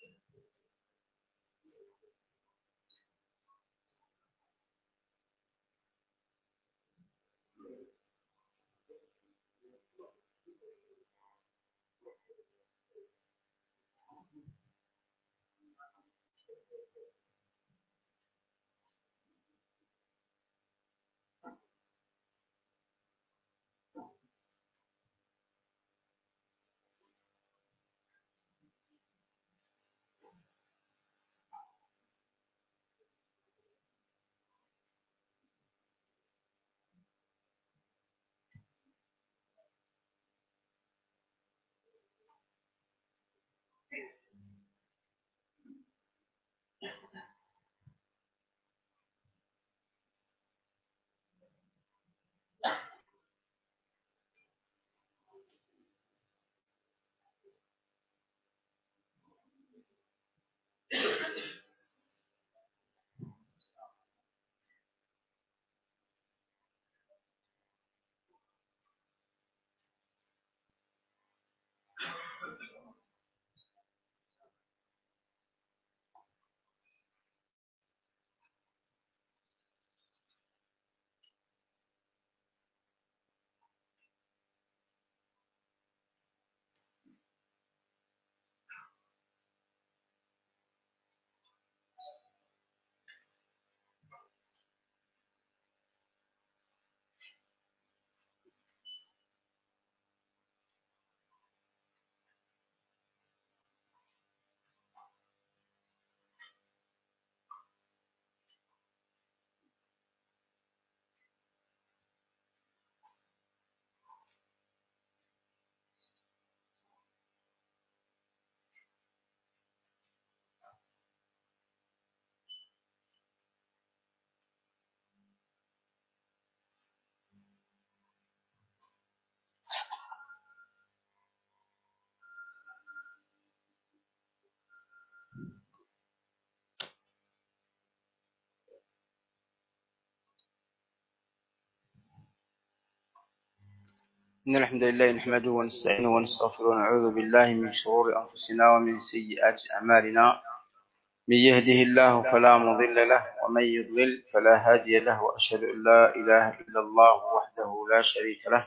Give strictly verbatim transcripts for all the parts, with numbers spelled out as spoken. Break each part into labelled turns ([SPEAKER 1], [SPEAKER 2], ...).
[SPEAKER 1] إن الحمد لله نحمده ونستعينه ونستغفره ونعوذ بالله من شرور أنفسنا ومن سيئات أعمالنا. من يهده الله فلا مضل له ومن يضلل فلا هادي له، وأشهد أن لا إله إلا الله وحده لا شريك له،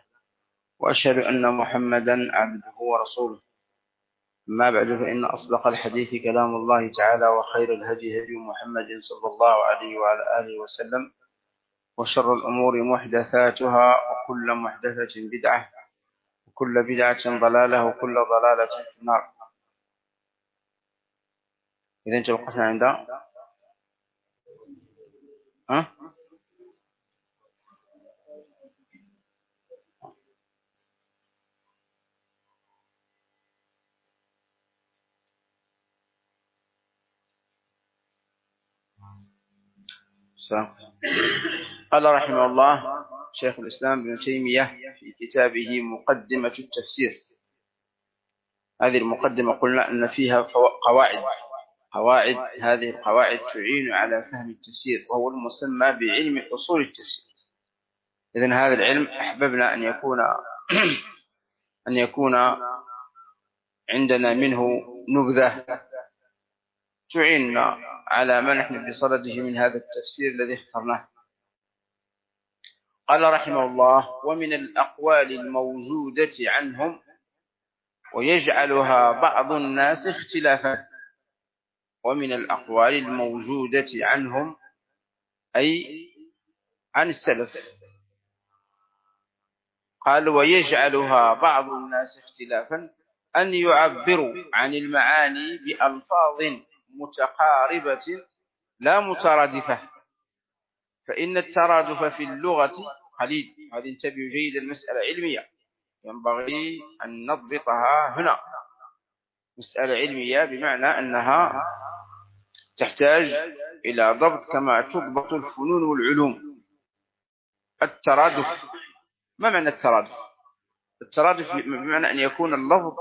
[SPEAKER 1] وأشهد أن محمدا عبده ورسوله. أما بعد، فإن أصدق الحديث كلام الله تعالى، وخير الهدي هدي محمد صلى الله عليه وعلى آله وسلم، وشر الأمور محدثاتها، وكل محدثة بدعة، وكل بدعة ضلالة، وكل ضلالة في النار. إذن توقفنا عند ها؟ قال رحمه الله شيخ الإسلام ابن تيمية في كتابه مقدمة التفسير. هذه المقدمة قلنا أن فيها قواعد قواعد هذه القواعد تعين على فهم التفسير، وهو المسمى بعلم أصول التفسير. إذن هذا العلم أحببنا أن يكون أن يكون عندنا منه نبذة تعيننا على ما نحن بصدده من هذا التفسير الذي اخترناه. قال رحمه الله: ومن الأقوال الموجودة عنهم ويجعلها بعض الناس اختلافا. ومن الأقوال الموجودة عنهم أي عن السلف. قال: ويجعلها بعض الناس اختلافا أن يعبروا عن المعاني بألفاظ متقاربة لا مترادفة، فإن الترادف في اللغة قليل. هذه انتبهوا جيدا، المسألة علمية ينبغي أن نضبطها هنا. مسألة علمية بمعنى أنها تحتاج إلى ضبط كما تضبط الفنون والعلوم. الترادف، ما معنى الترادف؟ الترادف بمعنى أن يكون اللفظ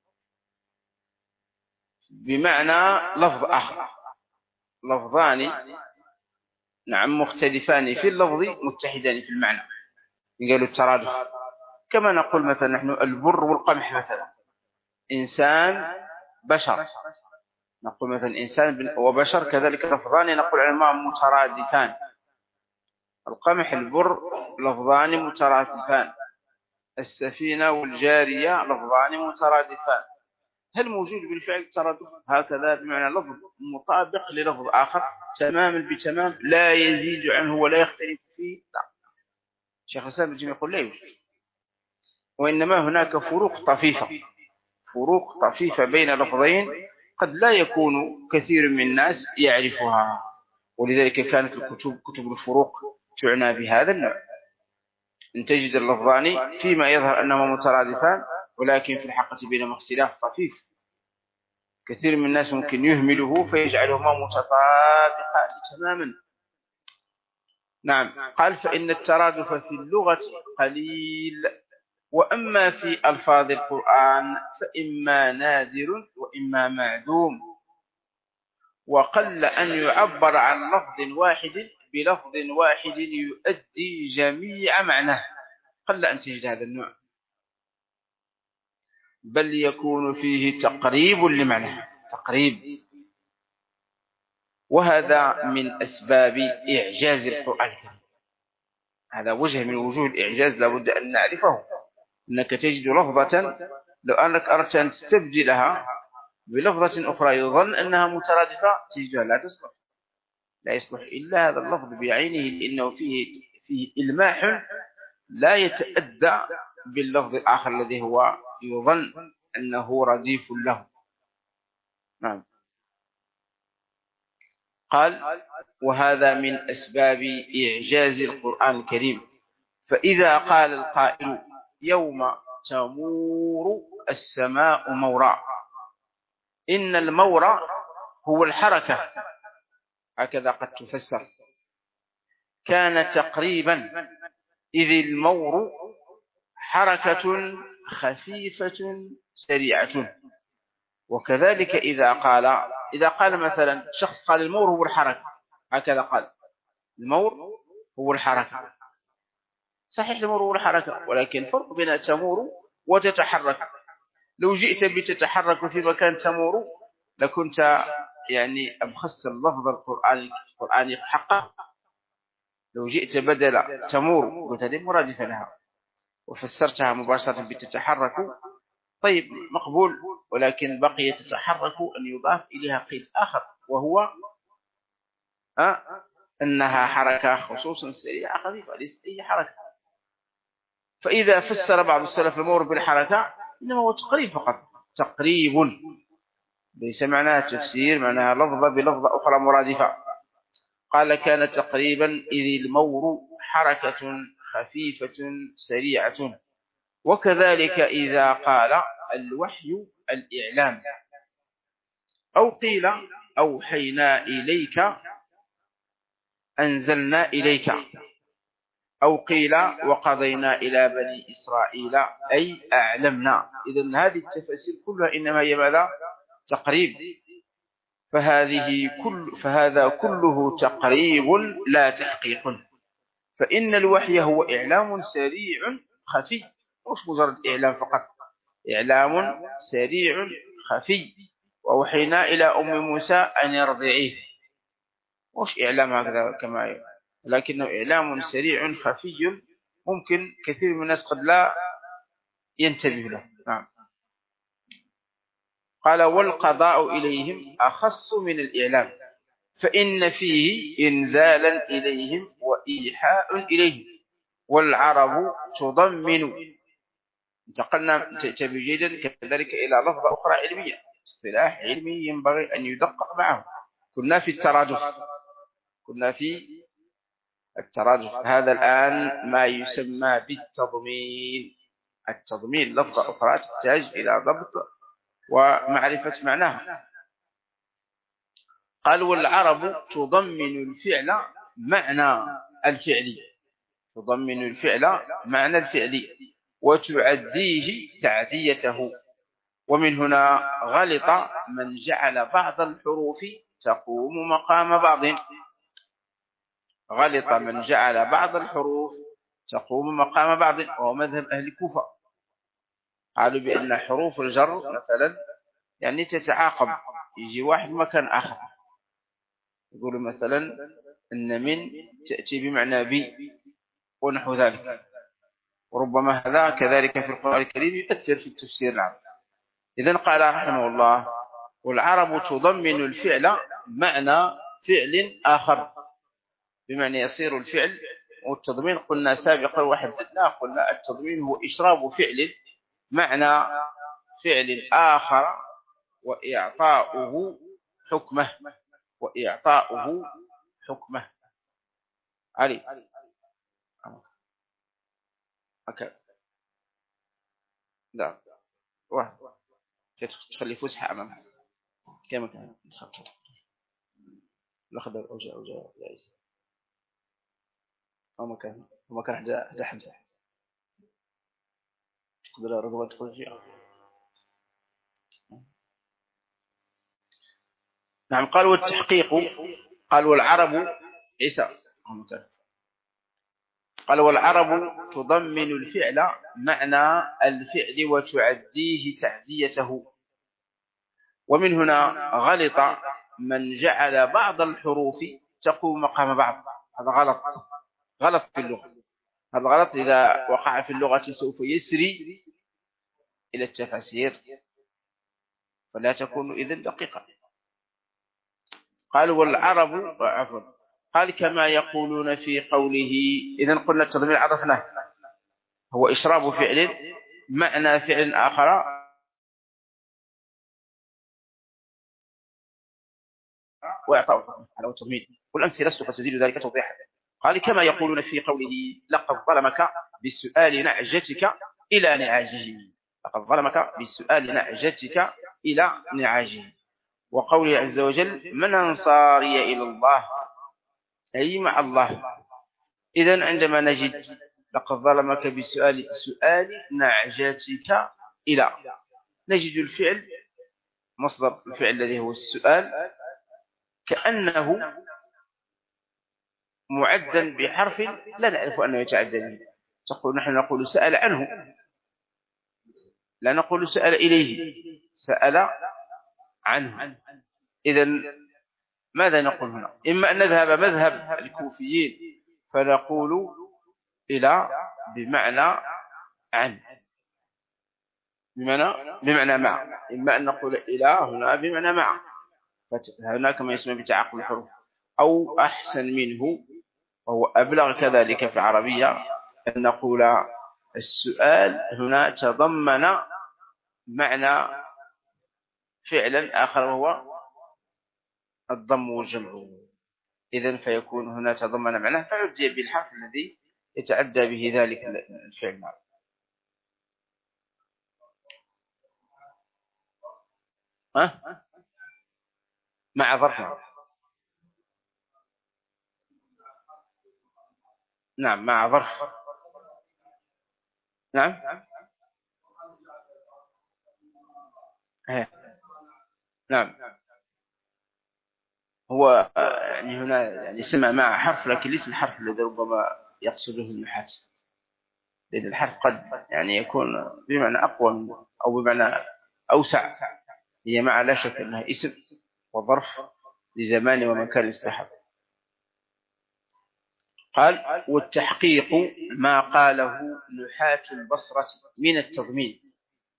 [SPEAKER 1] بمعنى لفظ آخر، لفظان نعم مختلفان في اللفظ متحدان في المعنى، قالوا الترادف. كما نقول مثلا نحن البر والقمح مثلا، إنسان بشر نقول مثلا إنسان وبشر كذلك لفظان نقول علماء مترادفان. القمح البر لفظان مترادفان، السفينة والجارية لفظان مترادفان. هل موجود بالفعل ترادف هكذا بمعنى لفظ مطابق للفظ آخر تماما بتمام لا يزيد عنه ولا يختلف فيه؟ لا. شيخ الإسلام ابن تيمية يقول لا يوجد، وإنما هناك فروق طفيفة، فروق طفيفة بين لفظين قد لا يكون كثير من الناس يعرفها، ولذلك كانت الكتب كتب الفروق تعنى بهذا النوع، أن تجد اللفظان فيما يظهر أنهما مترادفان ولكن في الحقيقة بينهما اختلاف طفيف. كثير من الناس ممكن يهمله فيجعلهما متطابقان تماما. نعم. قال فإن الترادف في اللغة قليل، وأما في ألفاظ القرآن فإما نادر وإما معدوم، وقل أن يعبر عن لفظ واحد بلفظ واحد يؤدي جميع معناه. قل أن تجد هذا النوع، بل يكون فيه تقريب لمعناه، تقريب. وهذا من أسباب إعجاز القرآن الكريم. هذا وجه من وجوه الإعجاز لابد أن نعرفه، أنك تجد لفظة لو أنك أردت أن تستبدلها بلفظة أخرى يظن أنها مترادفة تجدها لا تصلح، لا يصلح إلا هذا اللفظ بعينه، لأنه فيه فيه إلماح لا يتأدى باللفظ الآخر الذي هو يظن أنه رديف له. نعم. قال وهذا من أسباب إعجاز القرآن الكريم. فإذا قال القائل يوم تمور السماء مورا، إن المور هو الحركة، هكذا قد تفسر، كان تقريبا، إذ المور حركة خفيفة سريعة. وكذلك إذا قال إذا قال مثلا شخص قال المور هو الحركة، هكذا قال المور هو الحركة، صحيح المور هو الحركة، ولكن فرق بين تمور وتتحرك. لو جئت بتتحرك في مكان تمور لكنت يعني أبخست اللفظ القرآني القرآني حقه. لو جئت بدل تمور قلت هذه مرادفة لها وفسرتها مباشرة بتتحرك، طيب مقبول، ولكن بقي تتحرك أن يضاف إليها قيد آخر وهو أه أنها حركة خصوصا سريعة خفيفة، ليست أي حركة. فإذا فسر بعض السلف المور بالحركة إنما هو تقريب فقط، تقريب، ليس معناها تفسير، معناها لفظة بلفظة أخرى مرادفة. قال كان تقريبا إذ المور حركة خفيفة سريعة. وكذلك إذا قال الوحي الإعلام، أو قيل أوحينا إليك أنزلنا إليك، أو قيل وقضينا إلى بني إسرائيل أي أعلمنا. إذن هذه التفاسير كلها إنما هي ماذا؟ تقريب. فهذه كل فهذا كله تقريب لا تحقيق. فإن الوحي هو إعلام سريع خفي، مش مجرد إعلام فقط، إعلام سريع خفي. ووحينا إلى أم موسى أن يرضعيه، مش إعلام هكذا كما يقول، لكنه إعلام سريع خفي ممكن كثير من الناس قد لا ينتبه له. نعم. قال والقضاء إليهم أخص من الإعلام، فإن فيه إنزالا إليهم وإيحاء إليهم، والعرب تضمن. انتقلنا تبجيدا كذلك إلى لفظة أخرى علمية، اصطلاح علمي ينبغي أن يدقق معه. كنا في الترادف كنا في الترادف هذا الآن ما يسمى بالتضمين. التضمين لفظة أخرى تحتاج إلى ضبط ومعرفة معناها. قال والعرب تضمن الفعل معنى الفعل، تضمن الفعل معنى الفعل وتعديه تعديته. ومن هنا غلط من جعل بعض الحروف تقوم مقام بعض، غلط من جعل بعض الحروف تقوم مقام بعض، وهو مذهب أهل الكوفة. قالوا بأن حروف الجر مثلا يعني تتعاقب، يجي واحد مكان آخر. يقول مثلا أن من تأتي بمعنى بي ونحو ذلك، وربما هذا كذلك في القرآن الكريم يؤثر في التفسير العام. إذن قال رحمه الله: والعرب تضمن الفعل معنى فعل آخر، بمعنى يصير الفعل. والتضمين قلنا سابقا وحددناه، قلنا التضمين هو إشراب فعل معنى فعل آخر وإعطاؤه حكمه وإعطاؤه حكمه علي هكذا. لا واحد تخلي فسحة أمامها كما كان الأخضر أوجه أوجه جائز أو مكان ومكان حدا حمزة قدر رغبة تقول فيها. نعم. قال والتحقيق، قال والعرب عيسى قال والعرب تضمن الفعل معنى الفعل وتعديه تعديته. ومن هنا غلط من جعل بعض الحروف تقوم مقام بعض. هذا غلط، غلط في اللغة. هذا غلط إذا وقع في اللغة سوف يسري إلى التفاسير، فلا تكون إذن دقيقة. قال والعرب عفوا قال كما يقولون في قوله. إذن قلنا التضمين عرفناه هو إشراب فعل معنى فعل آخر وإعطاء على التضمين. والأمثلة سوف تزيد ذلك توضيحا. قال كما يقولون في قوله: لقد ظلمك بسؤال نعجتك إلى نعاجه. لقد ظلمك بسؤال نعجتك إلى نعاجه. وقوله عز وجل: من أنصاري إلى الله، أي مع الله. إذن عندما نجد لقد ظلمك بسؤال سؤال نعجتك إلى، نجد الفعل مصدر الفعل الذي هو السؤال كأنه معدا بحرف لا نعرف أنه يتعدى به. تقول نحن نقول سأل عنه، لا نقول سأل إليه، سأل عنه. إذن ماذا نقول هنا؟ إما أن نذهب مذهب الكوفيين فنقول إلى بمعنى عن، بمعنى بمعنى مع. إما أن نقول إلى هنا بمعنى مع، فهناك ما يسمى بتعاقب الحروف. أو أحسن منه وهو أبلغ كذلك في العربية أن نقول السؤال هنا تضمن معنى فعلا آخر وهو الضم والجمع. إذن فيكون هنا تضمن معنى فعدي بالحرف الذي يتعدى به ذلك الفعل. ها؟ مع ظرف. نعم مع ظرف. نعم هي. نعم هو يعني هنا يعني سمع مع حرف، لكن ليس الحرف الذي ربما يقصده النحاة، لأن الحرف قد يعني يكون بمعنى أقوى أو بمعنى أوسع. هي مع لا شك أنها اسم وظرف لزمان ومكان استحب. قال والتحقيق ما قاله نحاة البصرة من التضمين.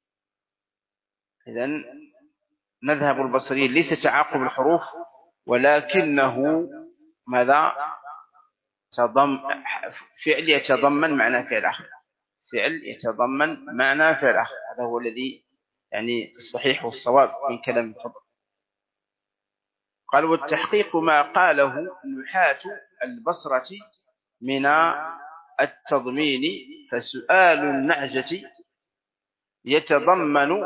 [SPEAKER 1] إذن مذهب البصريين ليس تعاقب الحروف، ولكنه ماذا؟ تضم فعل يتضمن معنى فعل آخر، فعل يتضمن معنى فعل آخر. هذا هو الذي يعني الصحيح والصواب من كلام الفضل. قال والتحقيق ما قاله نحاة البصرة من التضمين، فسؤال النعجة يتضمن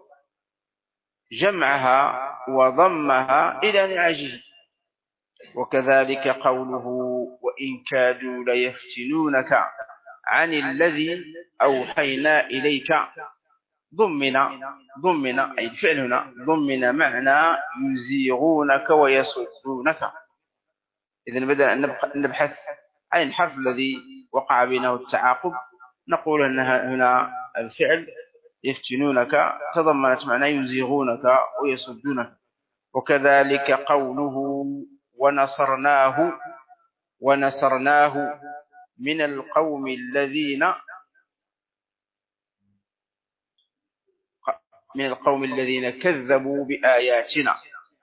[SPEAKER 1] جمعها وضمها إلى نعاجه. وكذلك قوله: وإن كادوا ليفتنونك عن الذي أوحينا إليك. ضمن ضمن أي الفعل هنا ضمن معنى يزيغونك ويصدونك. إذن بدل أن نبحث عن الحرف الذي وقع بينه التعاقب، نقول أن هنا الفعل يفتنونك تضمنت معنى يزيغونك ويصدونك. وكذلك قوله ونصرناه ونصرناه من القوم الذين من القوم الذين كذبوا بآياتنا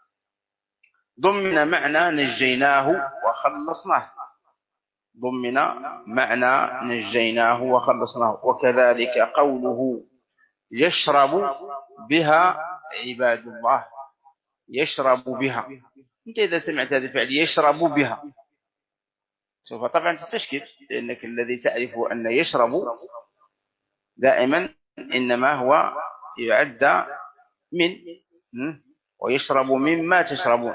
[SPEAKER 1] ضمن معنى نجيناه وخلصناه ضمن معنى نجيناه وخلصناه. وكذلك قوله يشرب بها عباد الله يشرب بها. أنت إذا سمعت هذا الفعل يشرب بها سوف طبعا تستشكل، لأنك الذي تعرف أن يشرب دائما إنما هو يعد من ويشرب مما تشربون.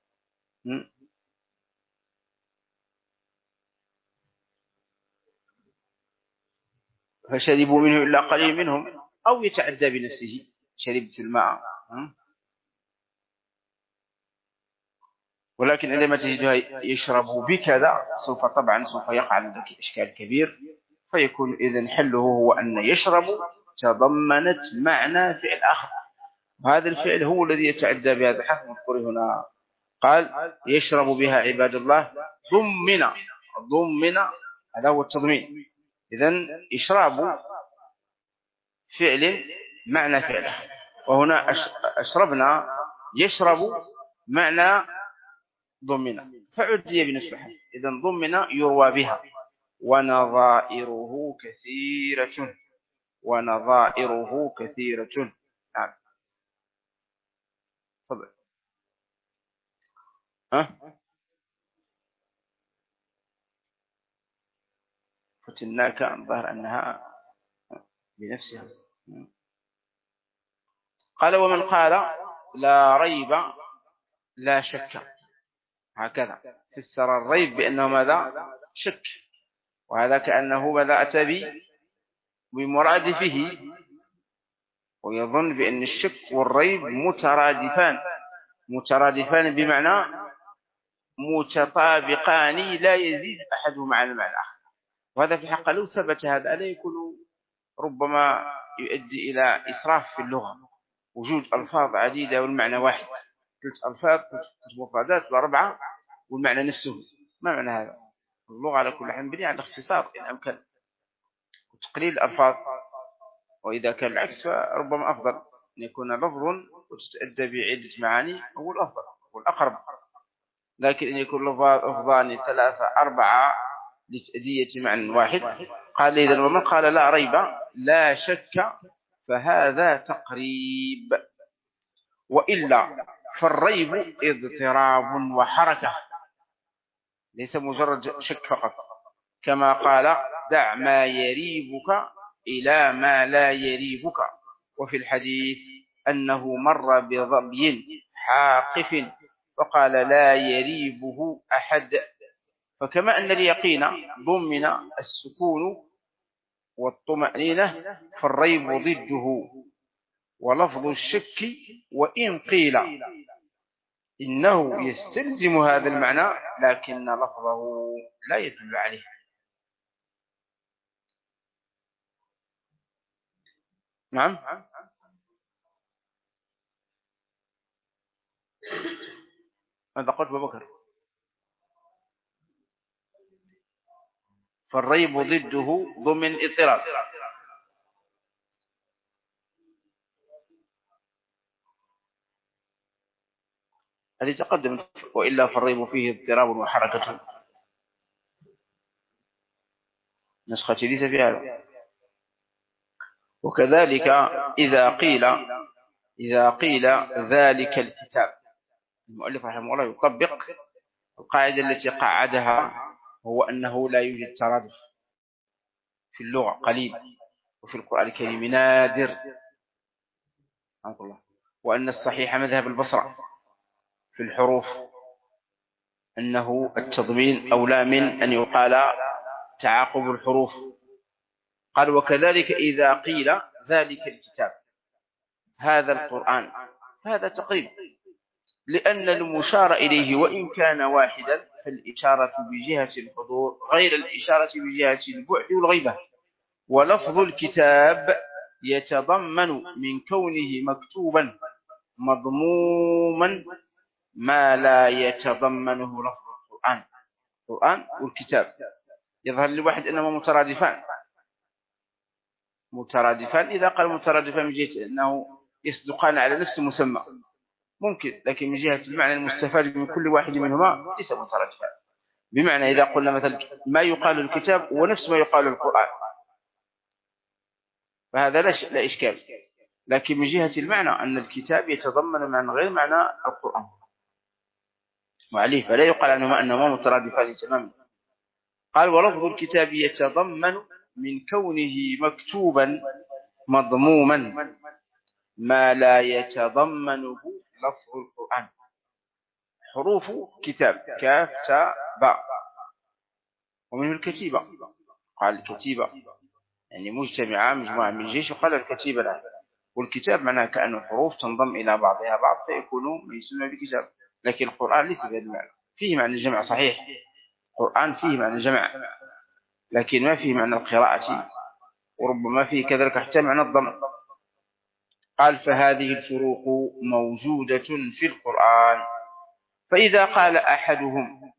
[SPEAKER 1] فشربوا منه إلا قليل منهم، أو يتعدى بنفسه شربت الماء. ولكن عندما تجدها يشرب بكذا سوف طبعا سوف يقع لديك إشكال كبير، فيكون إذن حله هو أن يشرب تضمنت معنى فعل آخر، وهذا الفعل هو الذي يتعدى بهذا الحرف المذكور هنا. قال يشرب بها عباد الله ضمن ضمن هذا هو التضمين. إذن إشراب فعل معنى فعل، وهنا أشربنا يشرب معنى ضمن فعدي بنفس الحرف. إذن ضمن يروى بها. ونظائره كثيرة ونظائره كثيرة. نعم تفضل. ها فتناك الظاهر أنها بنفسها. قال ومن قال لا ريب لا شك، هكذا فسر الريب بأنه ماذا شك، وهذا كأنه ماذا أتى بمرادفه، ويظن بأن الشك والريب مترادفان مترادفان بمعنى متطابقان لا يزيد أحدهما عن المعنى الآخر. وهذا في الحقيقة لو ثبت هذا لا يكون ربما يؤدي إلى إسراف في اللغة، وجود ألفاظ عديدة والمعنى واحد، ثلاث ألفاظ مفردات وأربعة والمعنى نفسه. ما معنى هذا؟ اللغة على كل حال مبنية على الاختصار إن أمكن وتقليل الألفاظ، وإذا كان العكس فربما أفضل أن يكون لفظ وتتأدى بعدة معاني هو الأفضل والأقرب، لكن أن يكون لفظان ثلاثة أربعة لتأدية معنى واحد. قال إذن ومن قال لا ريب لا شك فهذا تقريب، وإلا فالريب اضطراب وحركة ليس مجرد شك فقط، كما قال دع ما يريبك إلى ما لا يريبك. وفي الحديث أنه مر بظبي حاقف فقال لا يريبه أحد. فكما أن اليقين ضمن السكون والطمأنينة فالريب ضده. ولفظ الشك وإن قيل إنه يستلزم هذا المعنى لكن لفظه لا يدل عليه. نعم ماذا قلت أبو بكر؟ فالريب ضده ضمن اضطراب. هذه تقدم وإلا فالريب فيه اضطراب وحركة، نسختي ليس في هذا. وكذلك إذا قيل إذا قيل ذلك الكتاب، المؤلف رحمه الله يطبق القاعدة التي قعدها، هو أنه لا يوجد ترادف في اللغة قليل، وفي القرآن الكريم نادر، وأن الصحيح مذهب البصرة في الحروف أنه التضمين أولى من أن يقال تعاقب الحروف. قال وكذلك إذا قيل ذلك الكتاب هذا القرآن فهذا تقريب، لأن المشار إليه وإن كان واحدا فالإشارة بجهة الحضور غير الإشارة بجهة البعد والغيبة. ولفظ الكتاب يتضمن من كونه مكتوبا مضموما ما لا يتضمنه لفظ القرآن. القرآن والكتاب يظهر لواحد أنهما مترادفان مترادفان إذا قال مترادفان من جهة أنه يصدقان على نفس المسمى ممكن، لكن من جهة المعنى المستفاد من كل واحد منهما ليس مترادفان. بمعنى إذا قلنا مثلا ما يقال الكتاب ونفس ما يقال القرآن فهذا لا إشكال، لكن من جهة المعنى أن الكتاب يتضمن معنى غير معنى القرآن وعليه فلا يقال عنهما أنهما مترادفان تماما. قال ولفظ الكتاب يتضمن من كونه مكتوبا مضموما ما لا يتضمنه لفظ القرآن. حروف كتاب كاف تاء باء ومنه الكتيبة. قال الكتيبة يعني مجتمعة مجموعة من جيش وقال الكتيبة لا. والكتاب معناه كأن الحروف تنضم إلى بعضها بعض فيكون ما يسمى بكتاب، لكن القرآن ليس بهذا المعنى. فيه معنى الجمع صحيح، القرآن فيه معنى الجمع لكن ما فيه معنى القراءة وربما فيه كذلك حتى معنى الضم. قال فهذه الفروق موجودة في القرآن. فإذا قال أحدهم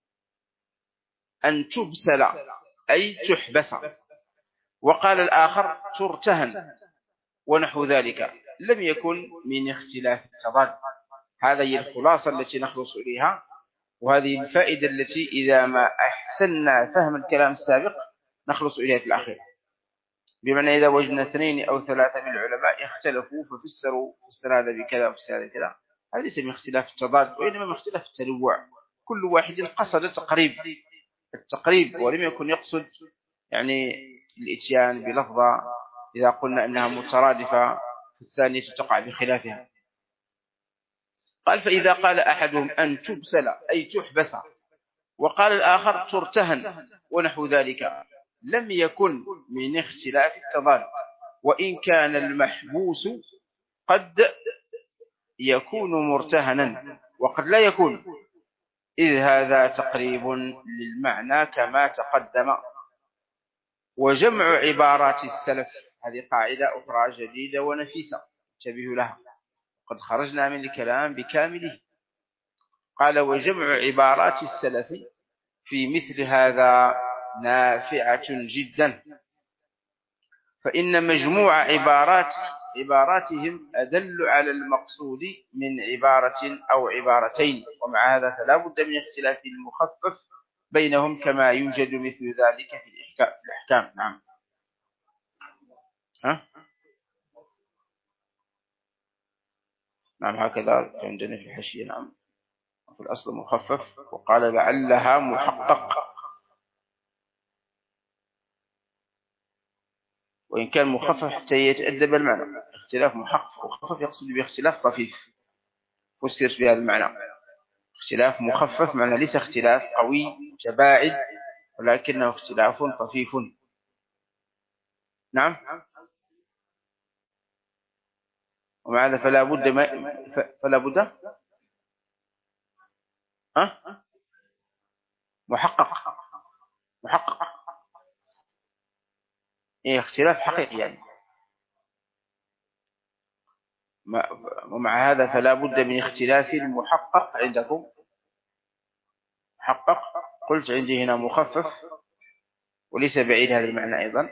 [SPEAKER 1] أن تبسل أي تحبس وقال الآخر ترتهن ونحو ذلك لم يكن من اختلاف التضاد. هذه الخلاصة التي نخلص إليها، وهذه الفائدة التي إذا ما أحسننا فهم الكلام السابق نخلص إليها في الأخير. بمعنى إذا وجدنا اثنين أو ثلاثة من العلماء اختلفوا ففسروا فسر هذا بكذا وفسر هذا بكذا، هذا ليس من اختلاف التضاد وإنما من اختلاف التنوع. كل واحد قصد التقريب التقريب ولم يكن يقصد يعني الاتيان بلفظة إذا قلنا إنها مترادفة الثانية تقع بخلافها. قال فإذا قال أحدهم أن تبسل أي تحبس وقال الآخر ترتهن ونحو ذلك لم يكن من اختلاف التضاد، وإن كان المحبوس قد يكون مرتهنا وقد لا يكون، إذ هذا تقريب للمعنى كما تقدم. وجمع عبارات السلف هذه قاعدة أخرى جديدة ونفيسة انتبهوا لها قد خرجنا من الكلام بكامله. قال وجمع عبارات السلف في مثل هذا نافعة جدا، فإن مجموع عبارات عباراتهم أدل على المقصود من عبارة أو عبارتين، ومع هذا فلا بد من اختلاف المخفف بينهم كما يوجد مثل ذلك في الأحكام. نعم ها؟ نعم هكذا عندنا في الحاشية. نعم في الأصل مخفف وقال لعلها محقق، وإن كان مخفف حتى يتأدب المعنى. اختلاف محقق ومخفف يقصد باختلاف طفيف فسر في هذا المعنى. اختلاف مخفف معنى ليس اختلاف قوي متباعد ولكنه اختلاف طفيف. نعم ومع هذا فلا بد ما فلا بد ها محقق محقق إيه اختلاف حقيقي يعني. ومع هذا فلا بد من اختلاف المحقق. عندكم محقق قلت عندي هنا مخفف وليس بعيد هذا المعنى أيضا،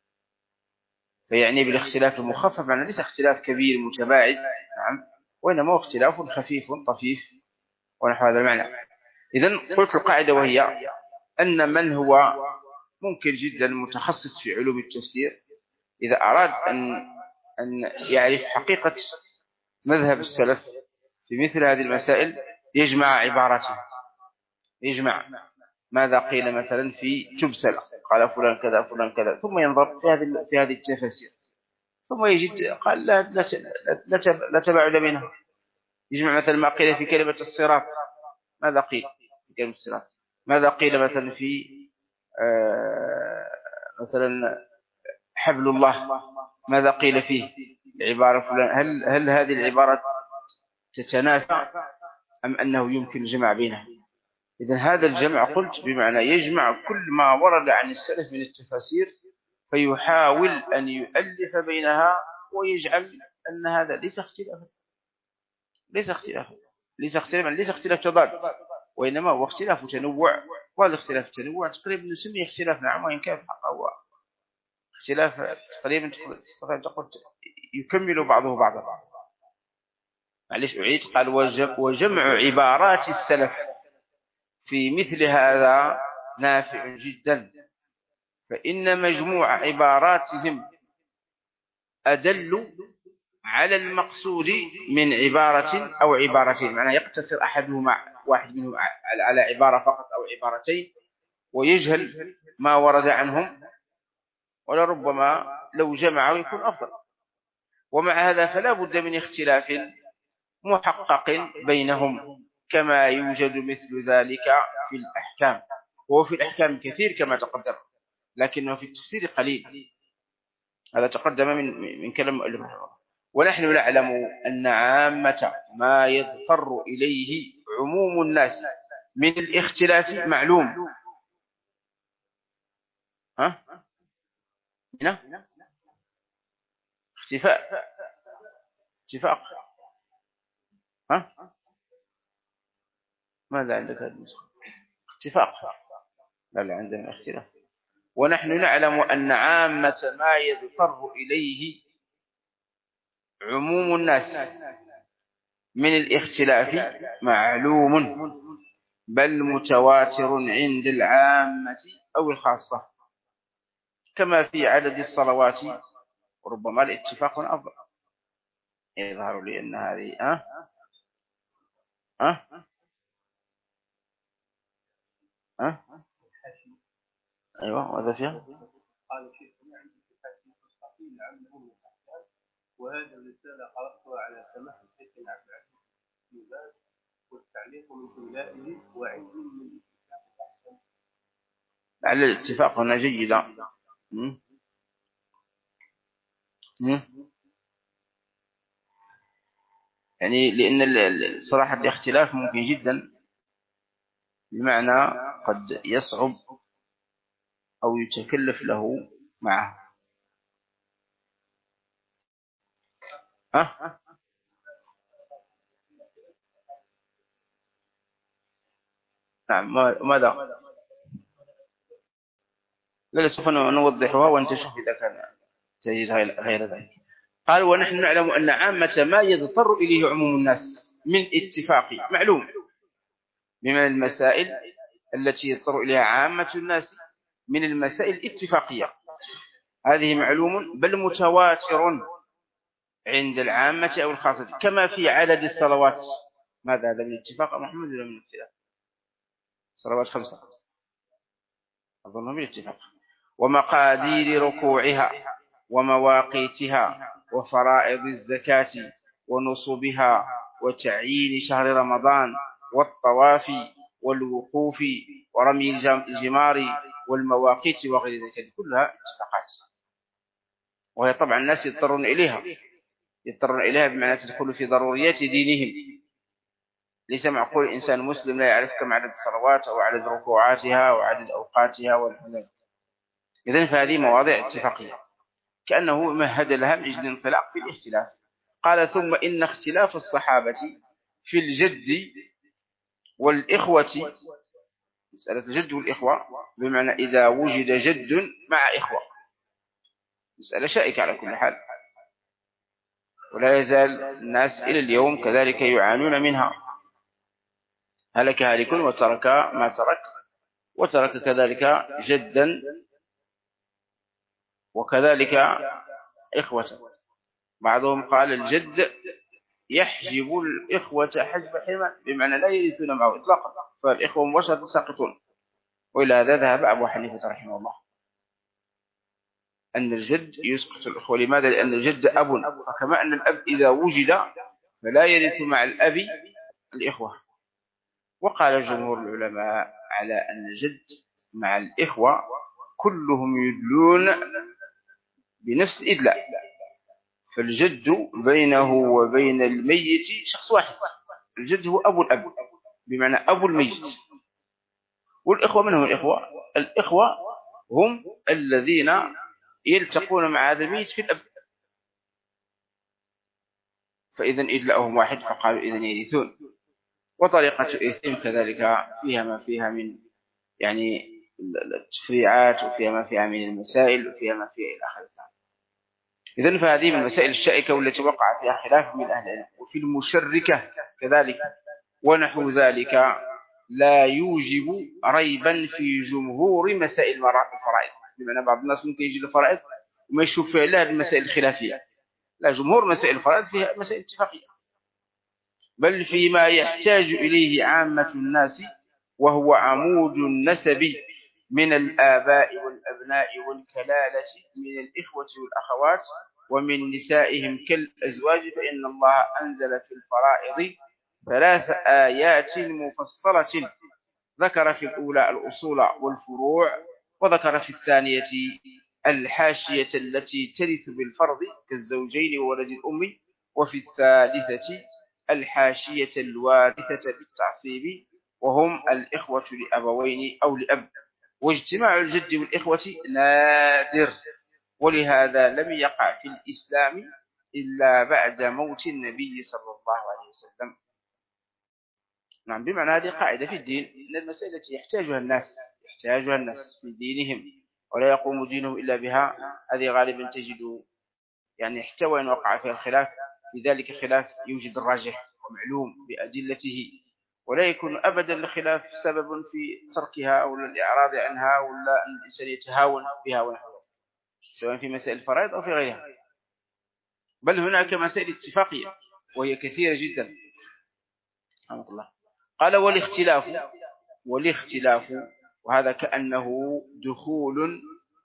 [SPEAKER 1] فيعني بالاختلاف المخفف معنى ليس اختلاف كبير متباعد نعم، وإنما اختلاف خفيف طفيف ونحو هذا المعنى. إذن قلت القاعدة وهي أن من هو ممكن جدا متخصص في علوم التفسير إذا أراد أن أن يعرف حقيقة مذهب السلف في مثل هذه المسائل يجمع عباراته، يجمع ماذا قيل مثلا في تبسل قال فلان كذا فلان كذا، ثم ينظر في هذه في هذه التفاسير ثم يجد قال لا لا لا تباعد بينها. يجمع مثلا ما قيل في كلمة الصراط ماذا قيل في كلمة الصراط، ماذا قيل مثلا في آه مثلا حبل الله ماذا قيل فيه العبارة فلان، هل هل هذه العبارة تتنافى أم أنه يمكن الجمع بينها. إذن هذا الجمع قلت بمعنى يجمع كل ما ورد عن السلف من التفاسير فيحاول أن يؤلف بينها ويجعل أن هذا ليس اختلافا ليس اختلاف ليس اختلاف ليس اختلاف تضاد، وإنما هو اختلاف تنوع. وهذا اختلاف التنوع تقريبا نسميه اختلاف نعم، وإن كان في الحقيقة هو اختلاف تقريبا تستطيع تقول يكمل بعضه بعضا. معليش أعيد. قال وجمع عبارات السلف في مثل هذا نافع جدا، فإن مجموع عباراتهم أدل على المقصود من عبارة أو عبارتين. معناه يقتصر أحدهما واحد منهم على عبارة فقط أو عبارتين ويجهل ما ورد عنهم، ولربما لو جمعه يكون أفضل. ومع هذا فلا بد من اختلاف محقق بينهم، كما يوجد مثل ذلك في الأحكام. وهو في الأحكام كثير كما تقدم، لكنه في التفسير قليل. هذا تقدم من من كلام المؤلف رحمه الله. ونحن نعلم أن عامة ما يضطر إليه عموم الناس من الاختلاف معلوم. ها؟ هنا اختفاء اتفاق. ها؟ ماذا عندك هذه النسخة؟ اتفاق. لا لا، عندنا اختلاف. ونحن نعلم أن عامة ما يضطر إليه عموم الناس من الاختلاف معلوم، بل متواتر عند العامة أو الخاصة، كما في عدد الصلوات. وربما الاتفاق أفضل. يظهر لي أن هذه أه أه أه أيوة. وهذا فيها
[SPEAKER 2] قال شيخ عندي في حديث مستقيم لعله من الأحكام، وهذه الرسالة قرأتها على سماح الشيخ عبد العزيز بن باز، والتعليق من إملائه وعندي من الاتفاق الأحسن.
[SPEAKER 1] على الاتفاق هنا جيدة، يعني لأن صراحة الاختلاف ممكن جدا، بمعنى قد يصعب أو يتكلف له معه. أه؟ نعم. ماذا؟ لا سوف نوضحها وأنت شوف إذا كان تجد غير ذلك. قال ونحن نعلم أن عامة ما يضطر إليه عموم الناس من اتفاق معلوم، بمن المسائل التي يضطر إليها عامة الناس من المسائل الاتفاقية، هذه معلوم بل متواتر عند العامة أو الخاصة، كما في عدد الصلوات. ماذا هذا من اتفاق محمد ولا من اختلاف؟ صلوات خمسة أظن من اتفاق. ومقادير ركوعها ومواقيتها وفرائض الزكاة ونصوبها وتعيين شهر رمضان والطواف والوقوف ورمي الجمار والمواقيت وغير ذلك، كلها اتفاقات. وهي طبعا الناس يضطرون إليها يضطرون إليها بمعنى تدخل في ضروريات دينهم. ليس معقول إنسان مسلم لا يعرف كم عدد الصلوات أو عدد ركوعاتها أو عدد أوقاتها والحلال. إذن فهذه مواضيع اتفاقية، كأنه مهد لها من أجل الانطلاق في الاختلاف. قال ثم إن اختلاف الصحابة في الجد والإخوة، مسألة الجد والإخوة بمعنى إذا وجد جد مع إخوة، مسألة شائكة على كل حال، ولا يزال الناس إلى اليوم كذلك يعانون منها. هلك هالك وترك ما ترك، وترك كذلك جدا وكذلك إخوة. بعضهم قال الجد يحجب الإخوة حجب حرمان، بمعنى لا يرثون معه إطلاقا، فالإخوة مباشرة ساقطون. وإلى هذا ذهب أبو حنيفة رحمه الله، أن الجد يسقط الإخوة. لماذا؟ لأن الجد أب، فكما أن الأب إذا وجد فلا يرث مع الأب الإخوة. وقال جمهور العلماء على أن الجد مع الإخوة كلهم يدلون بنفس الإدلاء، فالجد بينه وبين الميت شخص واحد. الجد هو أبو الأب بمعنى أبو الميت. والإخوة من هم الإخوة؟ الإخوة هم الذين يلتقون مع هذا الميت في الأب. فإذا إدلاؤهم واحد فقالوا إذن يرثون. وطريقة إرثهم كذلك فيها ما فيها من يعني التفريعات، وفيها ما فيها من المسائل، وفيها ما فيها إلى آخره. إذن فهذه من المسائل الشائكة والتي وقع فيها خلاف من أهل العلم. وفي المشركة كذلك ونحو ذلك لا يوجب ريبا في جمهور مسائل الفرائض. بمعنى بعض الناس ممكن يجي الفرائض وما يشوف فيها إلا المسائل الخلافية، لا، جمهور مسائل الفرائض فيها مسائل اتفاقية، بل فيما يحتاج إليه عامة الناس، وهو عمود النسب من الآباء والأبناء والكلالة من الإخوة والأخوات ومن نسائهم كالأزواج. فإن الله أنزل في الفرائض ثلاث آيات مفصلة، ذكر في الأولى الأصول والفروع، وذكر في الثانية الحاشية التي ترث بالفرض كالزوجين وولد الأم، وفي الثالثة الحاشية الوارثة بالتعصيب وهم الإخوة لأبوين أو لأب. واجتماع الجد والإخوة نادر، ولهذا لم يقع في الإسلام إلا بعد موت النبي صلى الله عليه وسلم. نعم، بمعنى هذه قاعدة في الدين، إن المسائل التي يحتاجها الناس يحتاجها الناس في دينهم ولا يقوم دينهم إلا بها، هذه غالبا تجد يعني حتى وإن وقع فيها الخلاف، في ذلك خلاف يوجد الراجح ومعلوم بأدلته، ولا يكون أبدا الخلاف سبب في تركها أو الإعراض عنها، ولا أن الإنسان يتهاون بها ونحوها، سواء في مسائل الفرائض أو في غيرها. بل هناك مسائل اتفاقية وهي كثيرة جدا. رحمه الله. قال والاختلاف والاختلاف وهذا كأنه دخول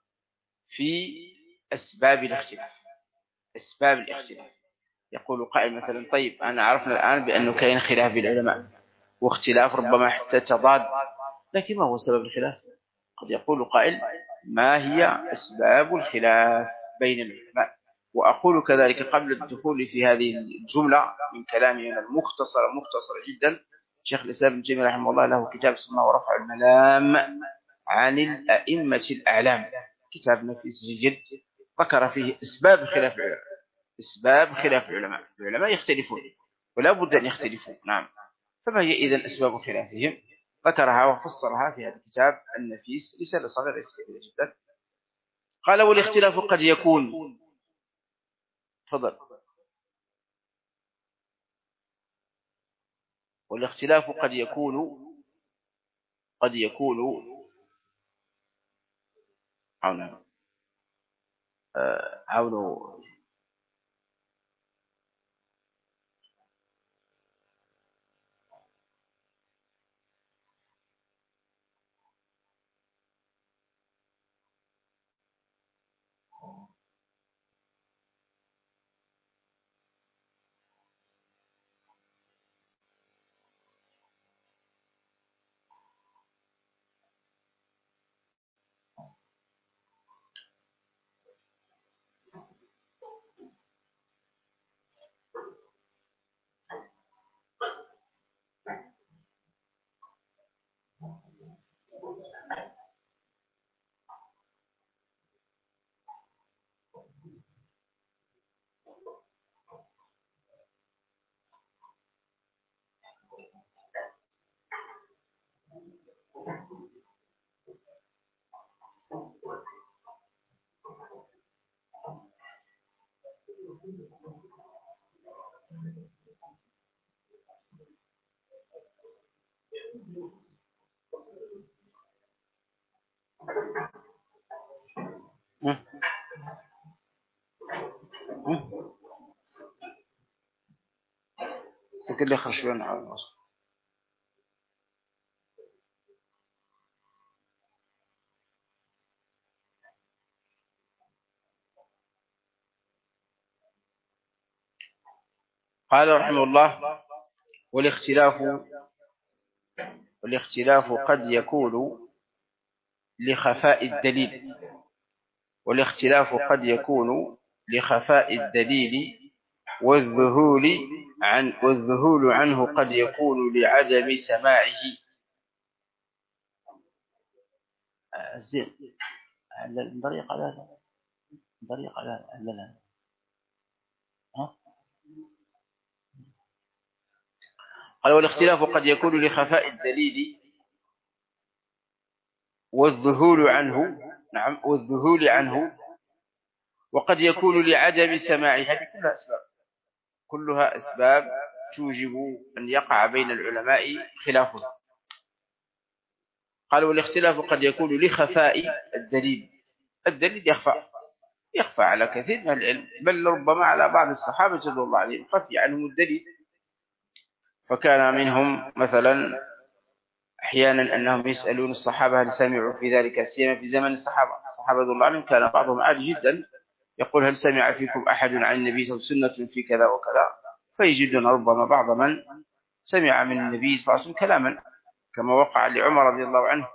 [SPEAKER 1] في أسباب الاختلاف. أسباب الاختلاف، يقول قائل مثلا طيب أنا عرفنا الآن بأنه كاين خلاف بين العلماء، واختلاف ربما حتى تضاد، لكن ما هو سبب الخلاف؟ قد يقول قائل ما هي أسباب الخلاف بين العلماء؟ وأقول كذلك قبل الدخول في هذه الجملة من كلامي المختصر مختصر جدا، شيخ الإسلام ابن تيمية رحمه الله له كتاب اسمه رفع الملام عن الأئمة الأعلام، كتاب نفيس جد، ذكر فيه أسباب خلاف العلماء. أسباب خلاف العلماء، العلماء يختلفون ولا بد أن يختلفوا. نعم، فما هي إذن أسباب خلافهم؟ ذكرها وفسرها في هذا الكتاب النفيس، رسالة صغيرة كبيرة جدا. قال والاختلاف قد يكون، تفضل. والاختلاف قد يكون قد يكون عون عون لكن اللي خرجون على الوصف. قال رحمه الله والاختلاف والاختلاف قد يكون لخفاء الدليل والاختلاف قد يكون لخفاء الدليل والذهول عن والذهول عنه قد يكون لعدم سماعه. زين، الطريقة لا الطريقة لا لا لا ها قال والاختلاف قد يكون لخفاء الدليل والذهول عنه، نعم والذهول عنه، وقد يكون لعدم سماعه. هذه كلها أسباب، كلها أسباب توجب أن يقع بين العلماء خلافه. قال والاختلاف قد يكون لخفاء الدليل، الدليل يخفى يخفى على كثير من العلم، بل ربما على بعض الصحابة رضي الله عليهم خفي عنهم الدليل، فكان منهم مثلا أحيانا أنهم يسألون الصحابة هل سمعوا في ذلك، سيما في زمن الصحابة الصحابة رضي الله عنهم كان بعضهم عادي جدا يقول هل سمع فيكم أحد عن النبي صلى الله عليه وسلم سنة في كذا وكذا، فيجدون ربما بعض من سمع من النبي صلى الله عليه وسلم كلاما، كما وقع لعمر رضي الله عنه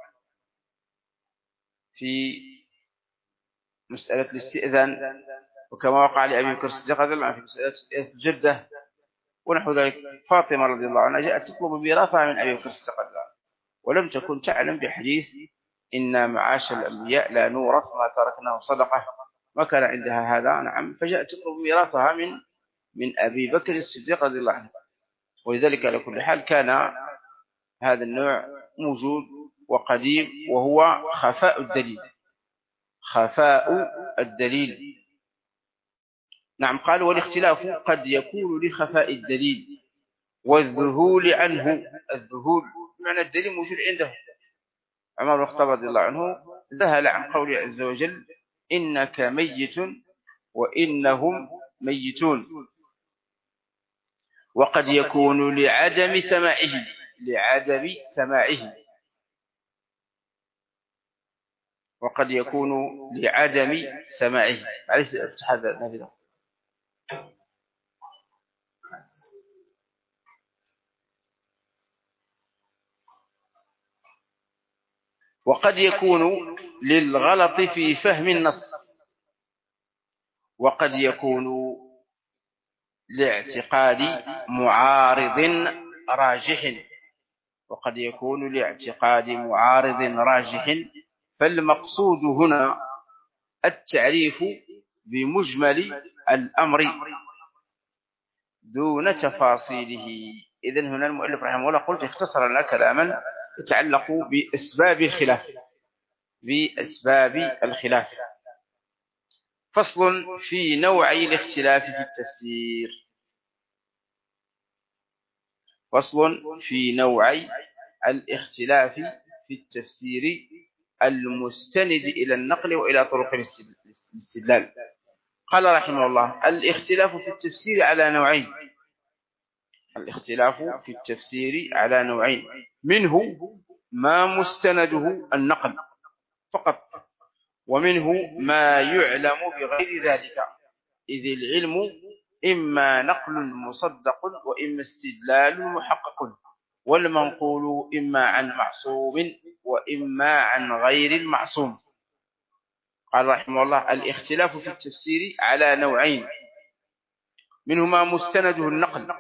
[SPEAKER 1] في مسألة الاستئذان، وكما وقع لأبي بكر الصديق رضي الله عنه في مسألة الجدة ونحو ذلك. فاطمة رضي الله عنها جاءت تطلب ميراثها من أبي بكر الصديق رضي الله عنه، ولم تكن تعلم بحديث إن معاش الأنبياء لا نورث ما تركناه صدقة، ما كان عندها هذا، نعم، فجاءت تطلب ميراثها من من أبي بكر الصديق رضي الله عنه. ولذلك على كل حال كان هذا النوع موجود وقديم، وهو خفاء الدليل، خفاء الدليل. نعم. قال والاختلاف قد يكون لخفاء الدليل والذهول عنه، الذهول معنى الدليل موجود عنده. عمر بن الخطاب رضي الله عنه ذهل عن قوله عز وجل إنك ميت وإنهم ميتون، وقد يكون لعدم سماعه، لعدم سماعه، وقد يكون لعدم سماعه. معلش افتح هذا النافذة. وقد يكون للغلط في فهم النص، وقد يكون لاعتقاد معارض راجح، وقد يكون لاعتقاد معارض راجح. فالمقصود هنا التعريف بمجمل الأمر دون تفاصيله. إذن هنا المؤلف رحمه الله قلت اختصر لنا كلاما يتعلق بأسباب الخلاف، بأسباب الخلاف. فصل في نوعي الاختلاف في التفسير، فصل في نوعي الاختلاف في التفسير المستند إلى النقل وإلى طرق الاستدلال. قال رحمه الله الاختلاف في التفسير على نوعين، الاختلاف في التفسير على نوعين، منه ما مستنده النقل فقط، ومنه ما يعلم بغير ذلك، إذ العلم إما نقل مصدق وإما استدلال محقق، والمنقول إما عن معصوم وإما عن غير المعصوم. قال رحمه الله الاختلاف في التفسير على نوعين، منه ما مستنده النقل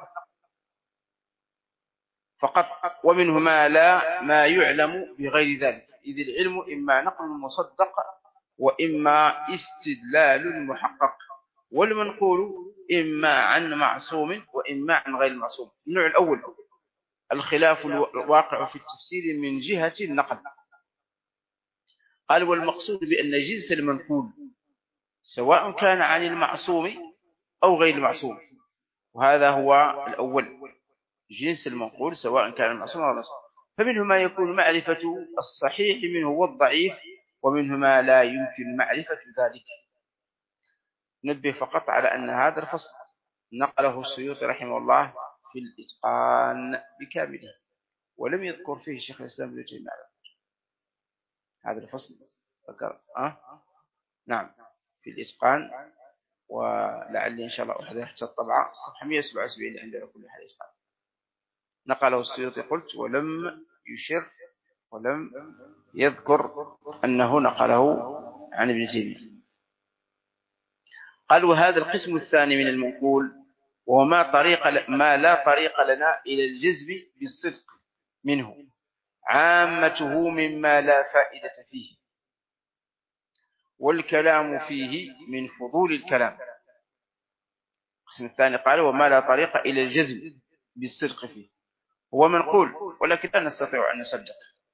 [SPEAKER 1] فقط، ومنه ما لا ما يعلم بغير ذلك، إذ العلم إما نقل مصدق وإما استدلال محقق، والمنقول إما عن معصوم وإما عن غير المعصوم. النوع الأول الخلاف الواقع في التفسير من جهة النقل. قال والمقصود بأن جنس المنقول سواء كان عن المعصوم أو غير المعصوم، وهذا هو الأول، جنس المنقول سواء كان المعصوم أو غير المعصوم. فمنه ما يكون معرفة الصحيح منه والضعيف، ومنه ما لا يمكن معرفة ذلك. نبه فقط على أن هذا الفصل نقله السيوطي رحمه الله في الإتقان بكامله، ولم يذكر فيه شيخ الإسلام ابن تيمية هذا الفصل. ذكر أه؟ نعم في الإتقان، ولعلي إن شاء الله أحضر حتى الطبعة صفحة مئة وسبعة وسبعين عندنا كل حال إتقان. نقله السيوطي قلت، ولم يشر ولم يذكر أنه نقله عن ابن تيمية. قال وهذا القسم الثاني من المنقول وهو ما طريق ما لا طريق لنا إلى الجزم بالصدق منه، عامته مما لا فائدة فيه، والكلام فيه من فضول الكلام. القسم الثاني قال وما لا طريق إلى الجزم بالصدق فيه، هو منقول ولكن لا نستطيع أن نصدق.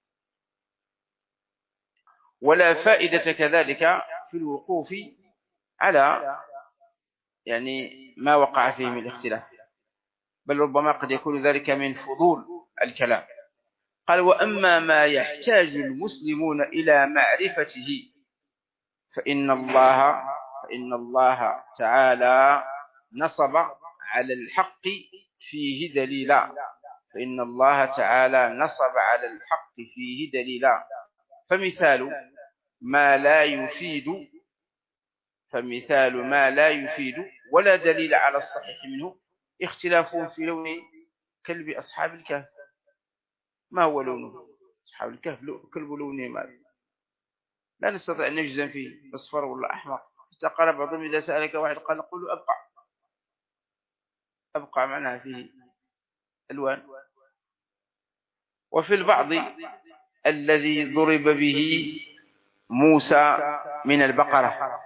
[SPEAKER 1] ولا فائدة كذلك في الوقوف على يعني ما وقع فيه من الاختلاف، بل ربما قد يكون ذلك من فضول الكلام. قال وأما ما يحتاج المسلمون إلى معرفته فإن الله فإن الله تعالى نصب على الحق فيه دليلا فإن الله تعالى نصب على الحق فيه دليلا فمثال ما لا يفيد فمثال ما لا يفيد ولا دليل على الصحيح منه اختلافهم في لون كلب أصحاب الكهف. ما هو لونه أصحاب الكهف؟ كلب لونه ماذا؟ لا نستطيع أن نجزم فيه أصفر ولا أحمر. حتى قال بعضهم إذا سألك واحد قال قل أبقع. أبقع معناها فيه ألوان. وفي البعض الذي ضرب به موسى من البقرة.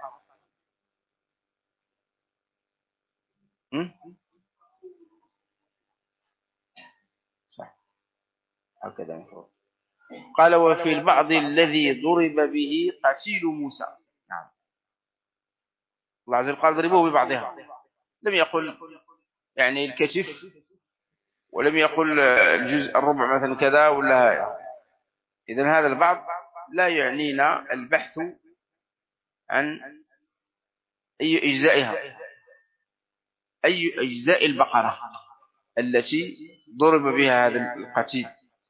[SPEAKER 1] صح هكذا مفروض. قال وفي البعض الذي ضرب به قتيل موسى. نعم الله عز وجل قال ضربوه ببعضها، لم يقل يعني الكتف، ولم يقل الجزء الربع مثلا كذا ولا هذا. إذن هذا البعض لا يعنينا البحث عن أي أجزائها، أي أجزاء البقرة التي ضرب بها هذا القتيل.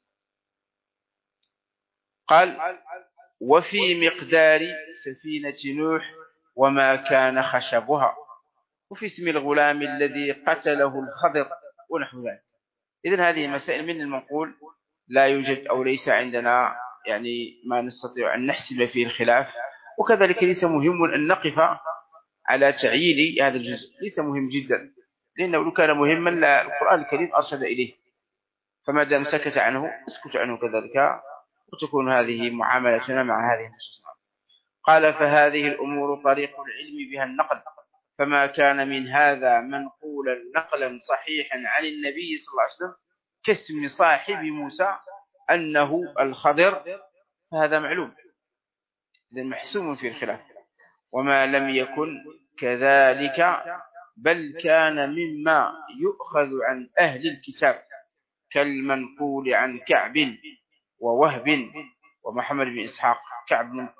[SPEAKER 1] قال وفي مقدار سفينة نوح وما كان خشبها وفي اسم الغلام الذي قتله الخضر ونحو ذلك. إذن هذه مسائل من المنقول لا يوجد أو ليس عندنا يعني ما نستطيع أن نحسب فيه الخلاف. وكذلك ليس مهم أن نقف على تعيين هذا الجزء، ليس مهم جدا، لأنه لو كان مهما القرآن الكريم أرشد إليه، فما دام سكت عنه اسكت عنه كذلك، وتكون هذه معاملتنا مع هذه النصوص. قال فهذه الأمور طريق العلم بها النقل، فما كان من هذا منقولا نقلا صحيحا عن النبي صلى الله عليه وسلم كاسم صاحب موسى أنه الخضر فهذا معلوم، إذن محسوم في الخلاف. وما لم يكن كذلك بل كان مما يؤخذ عن أهل الكتاب كالمنقول عن كعب ووهب ومحمد بن إسحاق. كعب بن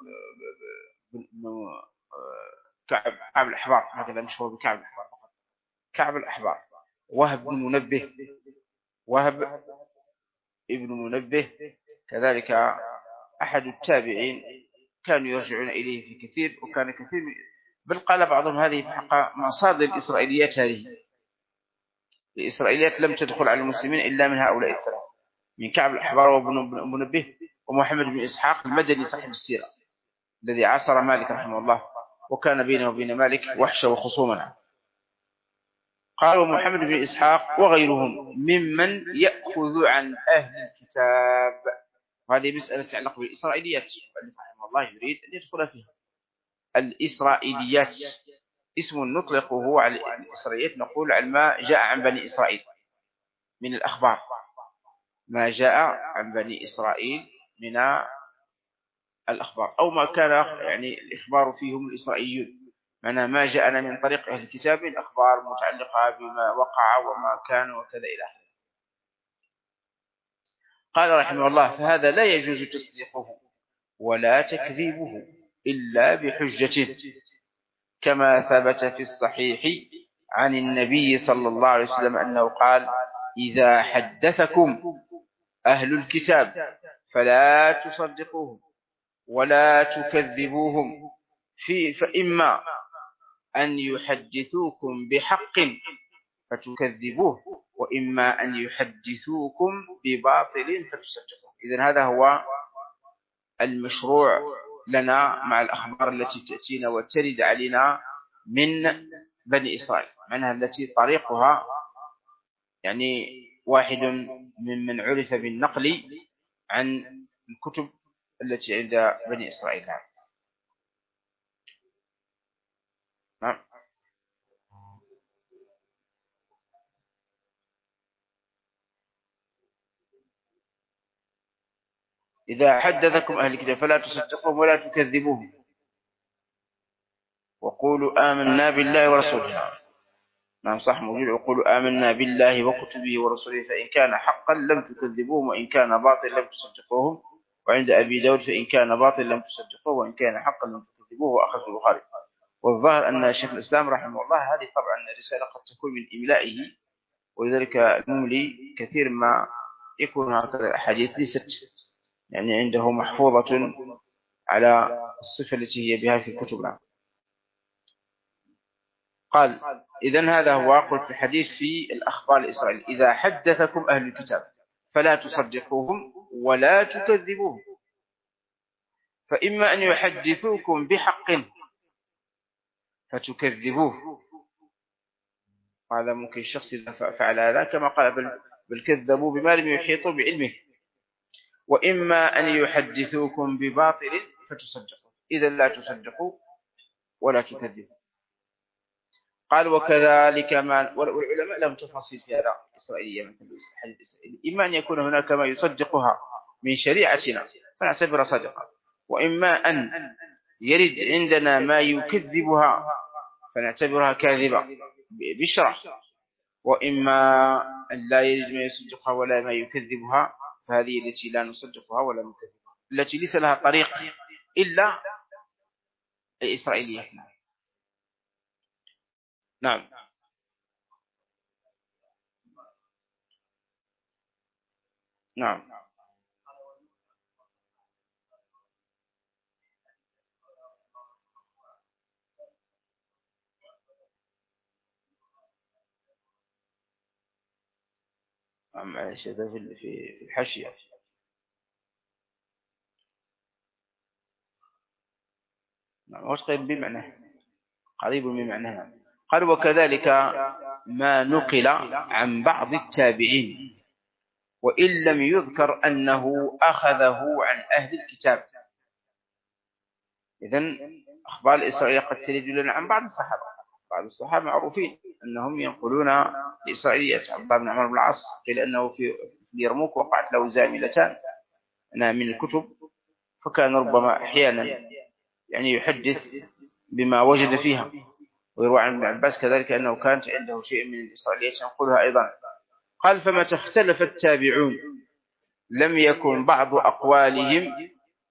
[SPEAKER 1] كعب كعب الأحبار هكذا مشهور بكعب الأحبار، كعب الأحبار. وهب بن منبه، وهب ابن منبه كذلك أحد التابعين كانوا يرجعون إليه في كثير، وكان كثير من بل قال بعضهم هذه في حق مصادر الإسرائيليات. هذه الإسرائيليات لم تدخل على المسلمين إلا من هؤلاء الثلاثة، من كعب الأحبار وابن منبه ومحمد بن إسحاق المدني صاحب السيرة الذي عاصر مالك رحمه الله، وكان بينه وبين مالك وحشة وخصومة. قالوا محمد بن إسحاق وغيرهم ممن يأخذ عن أهل الكتاب. وهذه مسألة تتعلق بالإسرائيليات، رحمه الله يريد أن يدخل فيها. الإسرائيليات اسم نطلقه على الإسرائيليات، نقول على ما جاء عن بني إسرائيل من الأخبار، ما جاء عن بني إسرائيل من الأخبار، أو ما كان يعني الإخبار فيهم الإسرائيليون، معنى ما جاءنا من طريق أهل الكتاب من أخبار متعلقة بما وقع وما كان وكذا إلى آخره. قال رحمه الله فهذا لا يجوز تصديقه ولا تكذيبه إلا بحجة، كما ثبت في الصحيح عن النبي صلى الله عليه وسلم أنه قال إذا حدثكم أهل الكتاب فلا تصدقوهم ولا تكذبوهم في فإما أن يحدثوكم بحق فتكذبوه وإما أن يحدثوكم بباطل فتصدقوه. إذن هذا هو المشروع لنا مع الأخبار التي تأتينا وترد علينا من بني إسرائيل، منها التي طريقها يعني واحد ممن عرف بالنقل عن الكتب التي عند بني إسرائيل. نعم. إذا حدثكم أهل الكتاب فلا تصدقوهم ولا تكذبوهم وقولوا آمنا بالله ورسوله. نعم صح موجود. وقولوا آمنا بالله وكتبه ورسوله فإن كان حقا لم تكذبوهم وإن كان باطل لم تصدقوهم. وعند أبي داود فإن كان باطل لم تصدقوه وإن كان حقا لم تكذبوه وأخذ البخاري. والظاهر أن شيخ الإسلام رحمه الله هذه طبعا الرسالة قد تكون من إملائه، ولذلك المملي كثير ما يكون هكذا الأحاديث ليست يعني عنده محفوظة على الصفة التي هي بها في كتبنا. قال إذن هذا هو قلت الحديث في الأخبار الإسرائيلية: إذا حدثكم أهل الكتاب فلا تصدقوهم ولا تكذبوهم، فإما أن يحدثوكم بحق فتكذبوه، هذا ممكن الشخص إذا فعل هذا كما قال بل, بل كذبوا بما لم يحيطوا بعلمه، وإما أن يحدثوكم بباطل فتصدقوا، إذا لا تصدقوا ولا تكذبوا. قال وكذلك ما، والعلماء لهم تفاصيل في هذا الإسرائيلية مثل الحديث الإسرائيلي: إما أن يكون هناك ما يصدقها من شريعتنا فنعتبر صدقة، وإما أن يرد عندنا ما يكذبها فنعتبرها كاذبة بالشرع، وإما أن لا يرد ما يصدقها ولا ما يكذبها فهذه التي لا نصدقها ولا نكذبها، التي ليس لها طريق إلا الإسرائيلية. نعم. نعم. معلش هذا في في الحاشية. نعم هو قريب بمعنى قريب من معناه. قال وكذلك ما نقل عن بعض التابعين وإن لم يذكر أنه أخذه عن أهل الكتاب. إذن أخبار الإسرائيلية قد ترد لنا عن بعض الصحابة، بعض الصحابة معروفين أنهم ينقلون الإسرائيلية. عبد الله بن عمرو بن العاص قيل أنه في اليرموك وقعت له زاملتان من الكتب، فكان ربما أحيانا يعني يحدث بما وجد فيها. ويروى عن ابن عباس كذلك أنه كانت عنده شيء من الإسرائيليات ينقلها أيضا. قال فمتى اختلف التابعون لم يكن بعض أقوالهم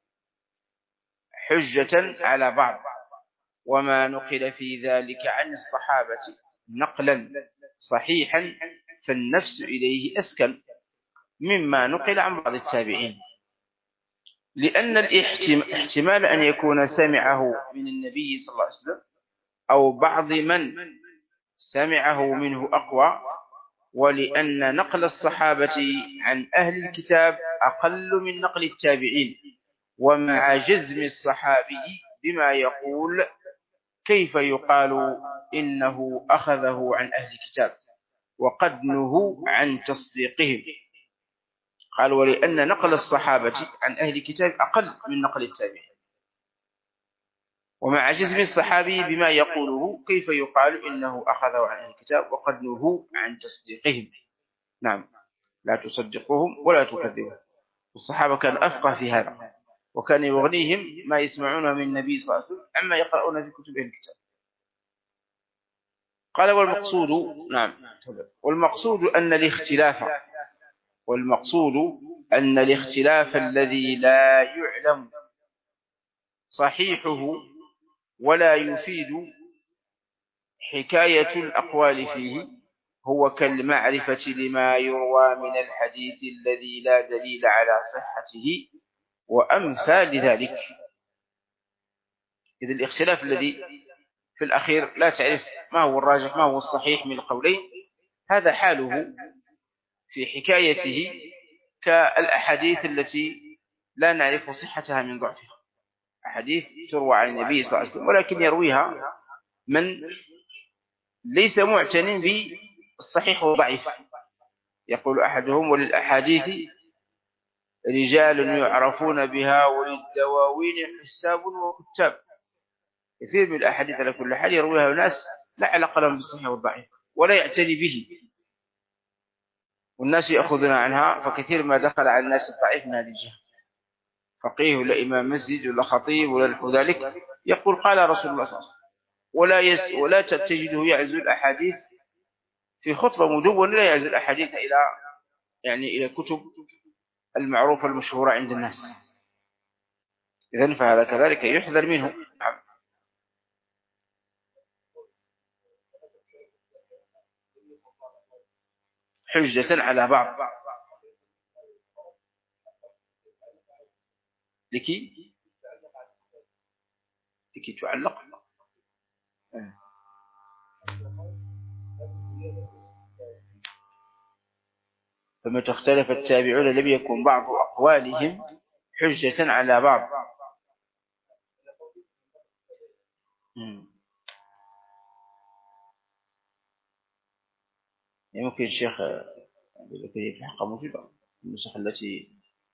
[SPEAKER 1] حجة على بعض، وما نقل في ذلك عن الصحابة نقلا صحيحا فالنفس إليه أسكن مما نقل عن بعض التابعين، لأن الاحتمال أن يكون سمعه من النبي صلى الله عليه وسلم أو بعض من سمعه منه أقوى، ولأن نقل الصحابة عن أهل الكتاب أقل من نقل التابعين، ومع جزم الصحابي بما يقول كيف يقال إنه أخذه عن أهل الكتاب وقد نهوا عن تصديقهم. قال ولأن نقل الصحابة عن أهل الكتاب أقل من نقل التابعين، ومع جزم الصحابي بما يقوله كيف يقال إنه أخذه عن أهل الكتاب وقد نهوا عن تصديقهم. نعم لا تصدقوهم ولا تكذبوهم. الصحابة كان أفقه في هذا، وكان يغنيهم ما يسمعونه من النبي صلى الله عليه وسلم عما يقرؤون في كتب أهل الكتاب. قال والمقصود نعم والمقصود أن الاختلاف والمقصود أن الاختلاف الذي لا يعلم صحيحه ولا يفيد حكاية الأقوال فيه هو كالمعرفة لما يروى من الحديث الذي لا دليل على صحته وأمثال ذلك. إذا الاختلاف الذي في الأخير لا تعرف ما هو الراجح ما هو الصحيح من القولين، هذا حاله في حكايته كالأحاديث التي لا نعرف صحتها من ضعفها، أحاديث تروى عن النبي صلى الله عليه وسلم ولكن يرويها من ليس معتن بالصحيح والضعيف. يقول أحدهم وللأحاديث رجال يعرفون بها وللدواوين حساب وكتاب. كثير من الأحاديث على كل حال يرويها ناس لا علاقة لهم بالصحيح والضعيف ولا يعتني به، والناس يأخذون عنها، فكثير ما دخل على الناس الضعيف من هذه الجهة. فقيه ولا إمام مسجد ولا خطيب ولا نحو ذلك يقول قال رسول الله صلى الله عليه وسلم، ولا يس ولا تجده يعزو الأحاديث في خطبة مدونة، لا يعزو الأحاديث إلى يعني إلى كتب المعروفة المشهورة عند الناس. إذن فهذا كذلك يحذر منه. حجة على بعض لكي لكي تعلق. فما تختلف التابعون لم يكن بعض أقوالهم حجة على بعض. يمكن الشيخ في الحقيقة موجودة النسخ التي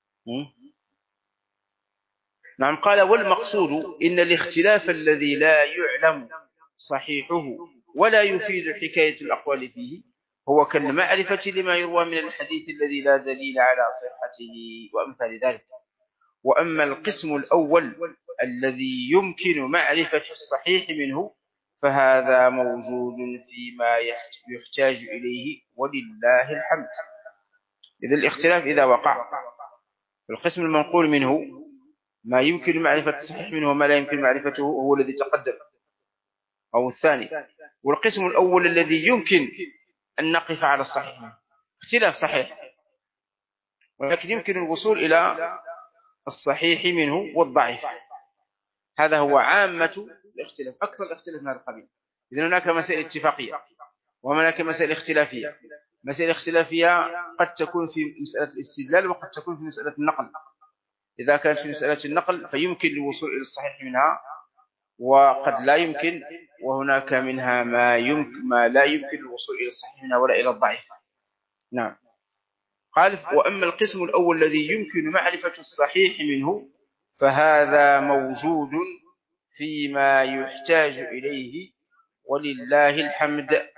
[SPEAKER 1] نعم. قال والمقصود إن الاختلاف الذي لا يعلم صحيحه ولا يفيد حكاية الأقوال فيه هو كالمعرفة لما يروى من الحديث الذي لا دليل على صحته وأمثال ذلك. وأما القسم الأول الذي يمكن معرفة الصحيح منه فهذا موجود فيما يحتاج إليه ولله الحمد. إذا الاختلاف إذا وقع القسم المنقول منه ما يمكن معرفة الصحيح منه وما لا يمكن معرفته هو الذي تقدم أو الثاني. والقسم الأول الذي يمكن أن نقف على الصحيح منه اختلاف صحيح ولكن يمكن الوصول إلى الصحيح منه والضعيف. هذا هو عامة الاختلاف، أكثر الاختلاف من هذا القبيل. إذن هناك مسائل اتفاقية وهناك مسائل اختلافية. مسائل اختلافية قد تكون في مسألة الاستدلال وقد تكون في مسألة النقل. إذا كانت في مسألة النقل فيمكن الوصول إلى الصحيح منها وقد لا يمكن، وهناك منها ما يمكن ما لا يمكن الوصول إلى الصحيح منها ولا إلى الضعيف. نعم. قال وأما القسم الأول الذي يمكن معرفة الصحيح منه فهذا موجود فيما يحتاج إليه ولله الحمد.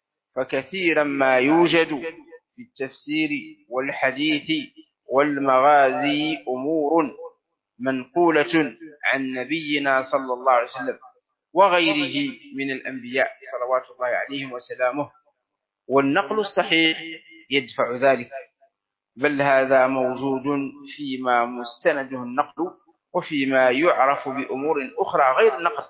[SPEAKER 1] فكثيرا ما يوجد في التفسير والحديث والمغازي أمور منقولة عن نبينا صلى الله عليه وسلم وغيره من الأنبياء صلوات الله عليهم وسلامه، والنقل الصحيح يدفع ذلك، بل هذا موجود فيما مستنده النقل وفيما يعرف بأمور أخرى غير النقل.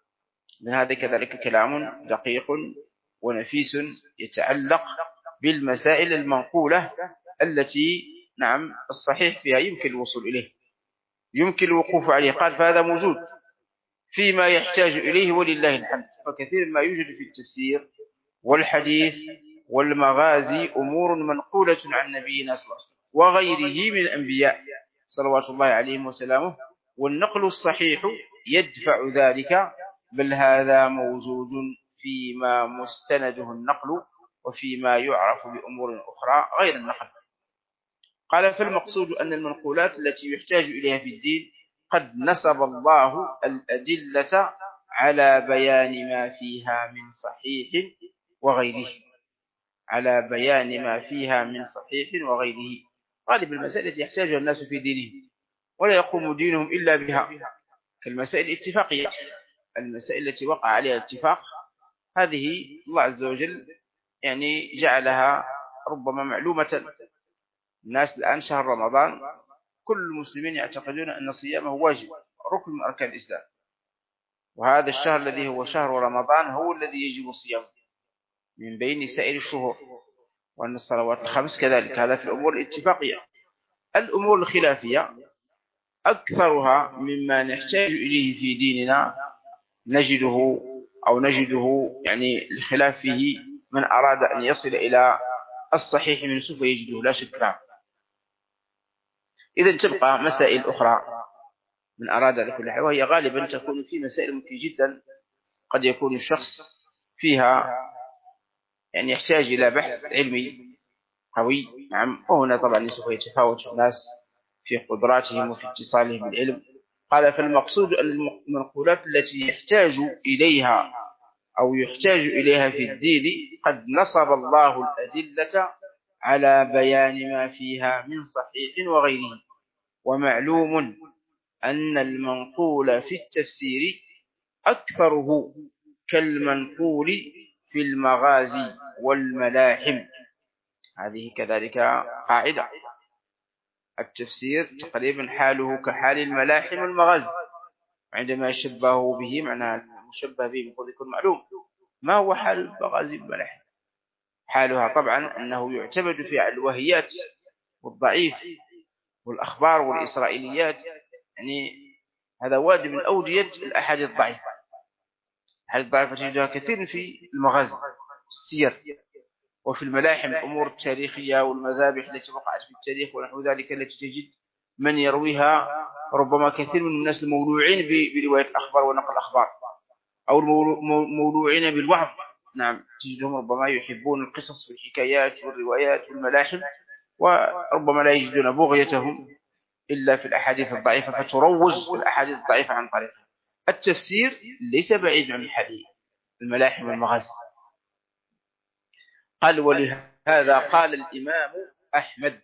[SPEAKER 1] من هذا كذلك كلام دقيق ونفيس يتعلق بالمسائل المنقولة التي نعم الصحيح فيها يمكن الوصول إليه، يمكن الوقوف عليه. قال فهذا موجود فيما يحتاج إليه ولله الحمد. فكثير ما يوجد في التفسير والحديث والمغازي أمور منقولة عن نبينا صلى الله عليه وسلم وغيره من الأنبياء صلوات الله عليهم وسلامه، والنقل الصحيح يدفع ذلك، بل هذا موجود فيما مستنده النقل وفيما يعرف بأمور أخرى غير النقل. قال فالمقصود أن المنقولات التي يحتاج إليها في الدين قد نصب الله الأدلة على بيان ما فيها من صحيح وغيره، على بيان ما فيها من صحيح وغيره. غالب المسائل التي يحتاجها الناس في دينهم ولا يقوم دينهم إلا بها كالمسائل الاتفاقية، المسائل التي وقع عليها اتفاق، هذه الله عز وجل يعني جعلها ربما معلومة. الناس الآن شهر رمضان كل المسلمين يعتقدون أن صيامه واجب ركن من أركان الإسلام، وهذا الشهر الذي هو شهر رمضان هو الذي يجب صيامه من بين سائر الشهور، وأن الصلوات الخمس كذلك. هذا في الأمور الاتفاقية. الأمور الخلافية أكثرها مما نحتاج إليه في ديننا نجده أو نجده يعني الخلاف فيه من أراد أن يصل إلى الصحيح من سوف يجده لا شك. إذن تبقى مسائل أخرى من أراد لكل حال، وهي غالبا تكون في مسائل ممكن جدا قد يكون الشخص فيها يعني يحتاج إلى بحث علمي قوي. نعم. وهنا طبعا سوف يتفاوت الناس في قدراتهم وفي اتصالهم بالعلم. قال فالمقصود أن المنقولات التي يحتاج إليها أو يحتاج إليها في الدين قد نصب الله الأدلة على بيان ما فيها من صحيح وغيره، ومعلوم أن المنقول في التفسير أكثره كالمنقول في المغازي والملاحم. هذه كذلك قاعدة. التفسير تقريبا حاله كحال الملاحم والمغازي، عندما يشبهه به معنى المشبه به المفروض يكون معلوم. ما هو حال المغازي والملاحم؟ حالها طبعا أنه يعتمد في الوهيات والضعيف والأخبار والإسرائيليات، يعني هذا واد من أودية الأحاديث الضعيفة. الأحاديث الضعيفة تجدها كثير في المغازي والسير، وفي الملاحم الأمور التاريخية والمذابح التي وقعت في التاريخ ونحو ذلك، التي تجد من يرويها ربما كثير من الناس المولوعين برواية الأخبار ونقل الأخبار، أو المولوعين بالوعظ. نعم، تجدهم ربما يحبون القصص والحكايات والروايات والملاحم، وربما لا يجدون بغيتهم إلا في الأحاديث الضعيفة، فتروج الأحاديث الضعيفة عن طريقها. التفسير ليس بعيد عن الحديث الملاحم والمغازي. قال: ولهذا قال الإمام أحمد: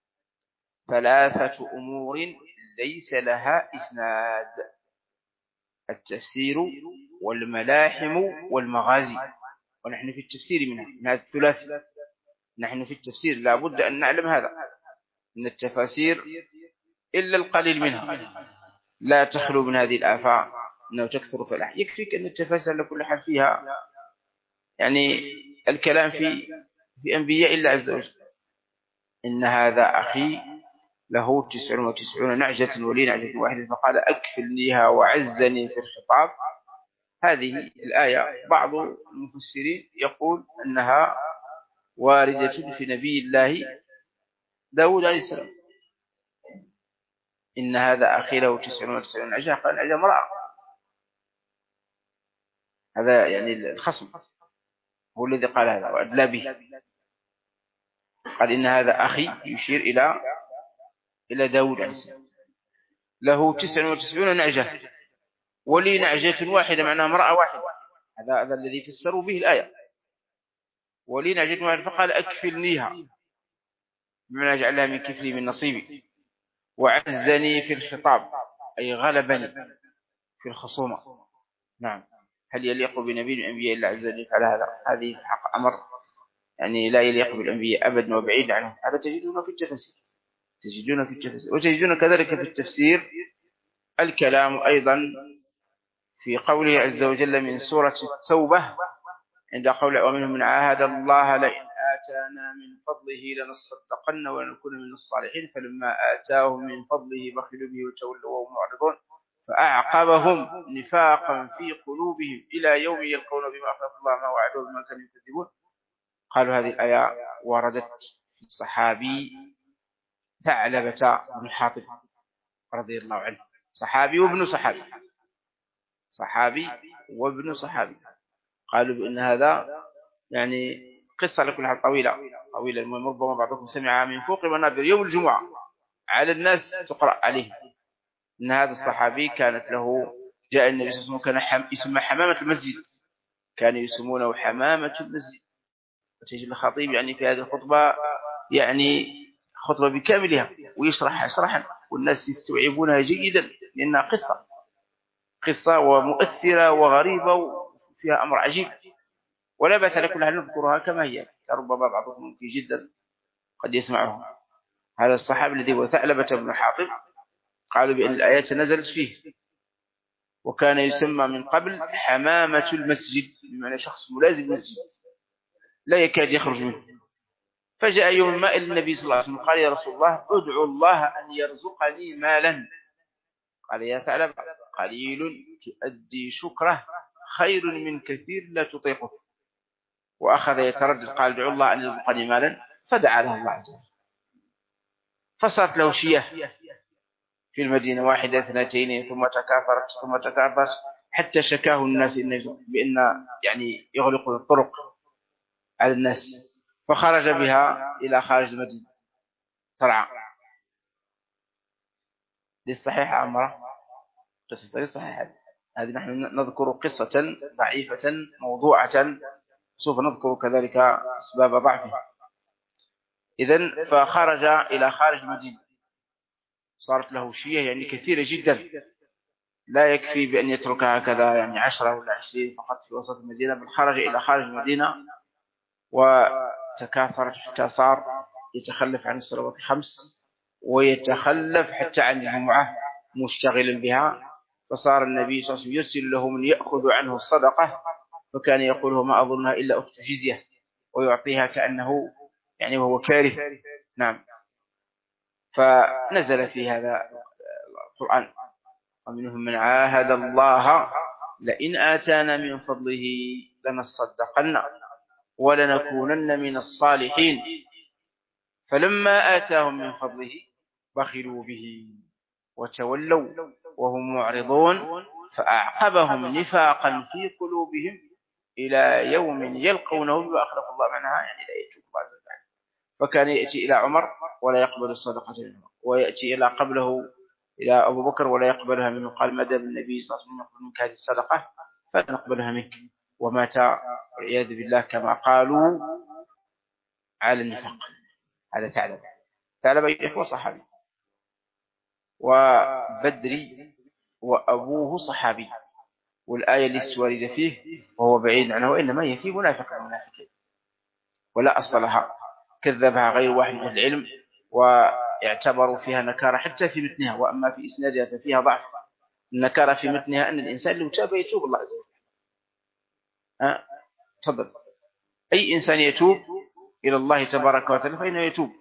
[SPEAKER 1] ثلاثة أمور ليس لها إسناد: التفسير والملاحم والمغازي. ونحن في التفسير منها، من هذا الثلاثي. نحن في التفسير لا بد أن نعلم هذا، أن التفاسير إلا القليل منها لا تخلو من هذه الآفات، أنه تكثر في الأحياء. يكفيك أن التفاسير لكل حال فيها يعني الكلام في في أنبياء الله عز وجل. إن هذا أخي له تسع وتسعون نعجة ولي نعجة واحدة فقال أكفلنيها وعزني في الخطاب. هذه الآية بعض المفسرين يقول أنها واردة في نبي الله داود عليه السلام. إن هذا أخي له تسع وتسعون نعجة، قال نعجة امرأة. هذا يعني الخصم هو الذي قال هذا وأدلى به. قال إن هذا أخي يشير إلى إلى داود عليه السلام، له تسع وتسعون نعجة ولي نعجة واحدة، معناها امرأة واحدة. هذا هذا الذي فسروا به الآية، ولي نعجة واحدة فقال أكفلنيها، بمعنى جعلها من كفلي من نصيبي. وعزني في الخطاب أي غلبني في الخصومة. نعم، هل يليق بنبي من أنبياء الله عز وجل على هذا؟ هذه حق أمر يعني لا يليق بالأنبياء أبدا وبعيد عنه. هذا تجدونه في التفسير، تجدونه في التفسير وتجدون كذلك في التفسير الكلام أيضا في قوله عز وجل من سورة التوبة عند قوله: ومنهم من عاهد الله لئن آتانا من فضله لنصدقن ولنكون من الصالحين فلما آتاهم من فضله بخلوا به وتولوا وهم معرضون فأعقبهم نفاقا في قلوبهم إلى يوم يلقون بما أخلف الله ما وعدوا بما كانوا يكذبون. قالوا هذه الآية وردت في الصحابي ثعلبة بن حاطب رضي الله عنه، صحابي وابن صحابي، صحابي وابن صحابي. قالوا بأن هذا يعني قصة لكل حال طويلة طويلة، المهم ربما بعضكم سمعها من فوق منابر يوم الجمعة على الناس تقرأ عليه. إن هذا الصحابي كانت له جاء النبي صلى الله عليه وسلم كان حم... اسمه حمامة المسجد، كانوا يسمونه حمامة المسجد. وتجد الخطيب يعني في هذه الخطبة يعني خطبة بكاملها ويشرح شرحا والناس يستوعبونها جيدا، لأنها قصة قصة ومؤثرة وغريبة وفيها أمر عجيب، ولا بأس على كل حال نذكرها كما هي، ربما بعضكم ممكن جدا قد يسمعها. هذا الصحابي الذي هو ثعلبة بن حاطب قالوا بأن الآيات نزلت فيه، وكان يسمى من قبل حمامة المسجد، بمعنى شخص ملازم المسجد لا يكاد يخرج منه. فجاء يوم ما إلى النبي صلى الله عليه وسلم قال: يا رسول الله ادعو الله أن يرزقني مالا. قال: يا ثعلبة قليل تؤدي شكره خير من كثير لا تطيقه. وأخذ يتردد قال: ادعو الله أن يرزقني مالا، فدعا له الله عز وجل، فصارت له شياه في المدينة، واحدة اثنتين ثم تكاثرت ثم تكاثرت حتى شكاه الناس بأن يعني يغلقوا الطرق على الناس، فخرج بها إلى خارج المدينة صرعا. للصحيح أمره قصة للصحيح. هذه نحن نذكر قصة ضعيفة موضوعة، سوف نذكر كذلك أسباب ضعفها. إذن فخرج إلى خارج المدينة صارت له شيء يعني كثيرة جدا، لا يكفي بأن يتركها هكذا يعني عشرة ولا عشرين فقط في وسط المدينة، بل خرج إلى خارج المدينة وتكاثرت حتى صار يتخلف عن الصلوات الخمس، ويتخلف حتى عن الجمعة مشتغلا بها. فصار النبي صلى الله عليه وسلم يرسل له من يأخذ عنه الصدقة، فكان يقول ما أظنها إلا أخت جزية، ويعطيها كأنه يعني وهو كارث. نعم. فنزل في هذا القرآن: ومنهم من عاهد الله لئن آتانا من فضله لنصدقن ولنكونن من الصالحين فلما آتاهم من فضله بخلوا به وتولوا وهم معرضون فأعقبهم نفاقا في قلوبهم إلى يوم يلقونه وأخلف الله منها، يعني لا يتوب بعد ذلك. فكان يأتي إلى عمر ولا يقبل الصدقة منه، ويأتي إلى قبله إلى أبو بكر ولا يقبلها منه، قال مدى النبي صلى الله عليه وسلم يقبل منك هذه الصدقة فلا نقبلها منك، ومات والعياذ بالله كما قالوا على النفاق. هذا ثعلبة. ثعلبة يا إخوة صحابي، وبدري وأبوه صحابي، والآية اللي واردة فيه وهو بعيد عنه، وإنما هي في منافق المنافقين ولا أصل لها، كذبها غير واحد من العلم واعتبروا فيها نكارة حتى في متنها، وأما في إسنادها ففيها ضعف. النكارة في متنها أن الإنسان لو تاب يتوب الله عز وجل. أه؟ تفضل. أي إنسان يتوب إلى الله تبارك وتعالى فإنه يتوب،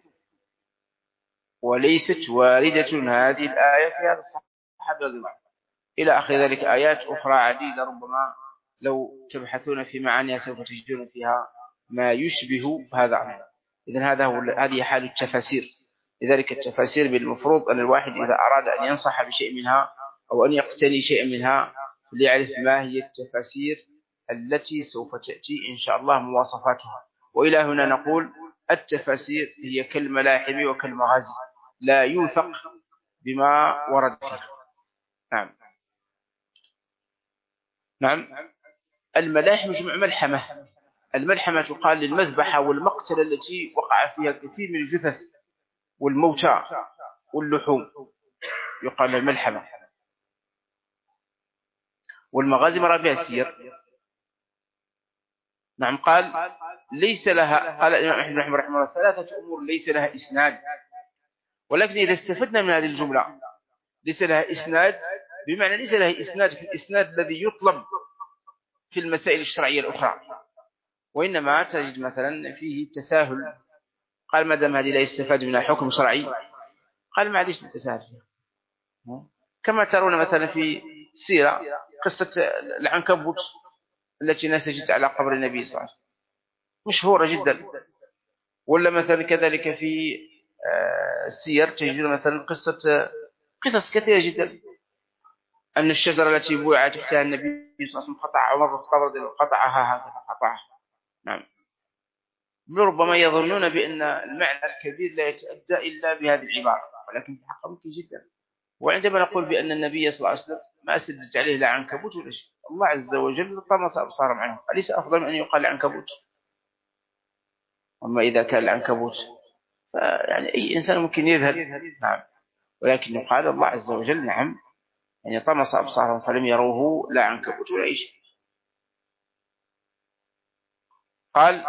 [SPEAKER 1] وليست واردة هذه الآية في هذا الصحابة رضي الله عنهم. إلى آخر ذلك آيات أخرى عديدة ربما لو تبحثون في معانيها سوف تجدون فيها ما يشبه هذا. إذن هذا هو هذه حال التفاسير. لذلك التفاسير بالمفروض أن الواحد إذا أراد أن ينصح بشيء منها أو أن يقتني شيء منها ليعرف ما هي التفاسير التي سوف تأتي إن شاء الله مواصفاتها. وإلى هنا نقول التفاسير هي كالملاحم وكالمغازي، لا يوثق بما ورد فيها. نعم. نعم. الملاحم جمع ملحمة. الملحمة تقال للمذبحة والمقتلة التي وقع فيها كثير من الجثث والموتى واللحوم، يقال الملحمة. والمغازي مراد بها السير. نعم. قال ليس لها، قال الإمام أحمد رحمه الله ثلاثة أمور ليس لها إسناد، ولكن إذا استفدنا من هذه الجملة ليس لها إسناد بمعنى ليس لها إسناد في الإسناد الذي يطلب في المسائل الشرعية الأخرى، وإنما تجد مثلا فيه تساهل. قال ما دام هذه لا يستفاد منها حكم شرعي، قال ما عادش نتساهل فيها. كما ترون مثلا في السيرة قصة العنكبوت التي نسجت على قبر النبي صلى الله عليه وسلم مشهورة جدا. ولا مثلا كذلك في السير تجدون مثلا قصة قصص كثيرة جدا، أن الشجرة التي بويع تحتها النبي صلى الله عليه وسلم قطع عمر القبر قطعها هكذا قطعها. نعم. ربما يظنون بأن المعنى الكبير لا يتأدى إلا بهذه العبارة، ولكن في الحقيقة ممكن جدا. وعندما نقول بأن النبي صلى الله عليه وسلم ما سدت عليه لا عنكبوت ولا شيء، الله عز وجل طمس أبصارهم عنه، أليس أفضل من أن يقال عنكبوت؟ أما إذا كان العنكبوت فيعني أي إنسان ممكن يذهب. نعم. ولكن يقال الله عز وجل نعم يعني طمس أبصارهم فلم يروه لا عنكبوت ولا أي شيء. قال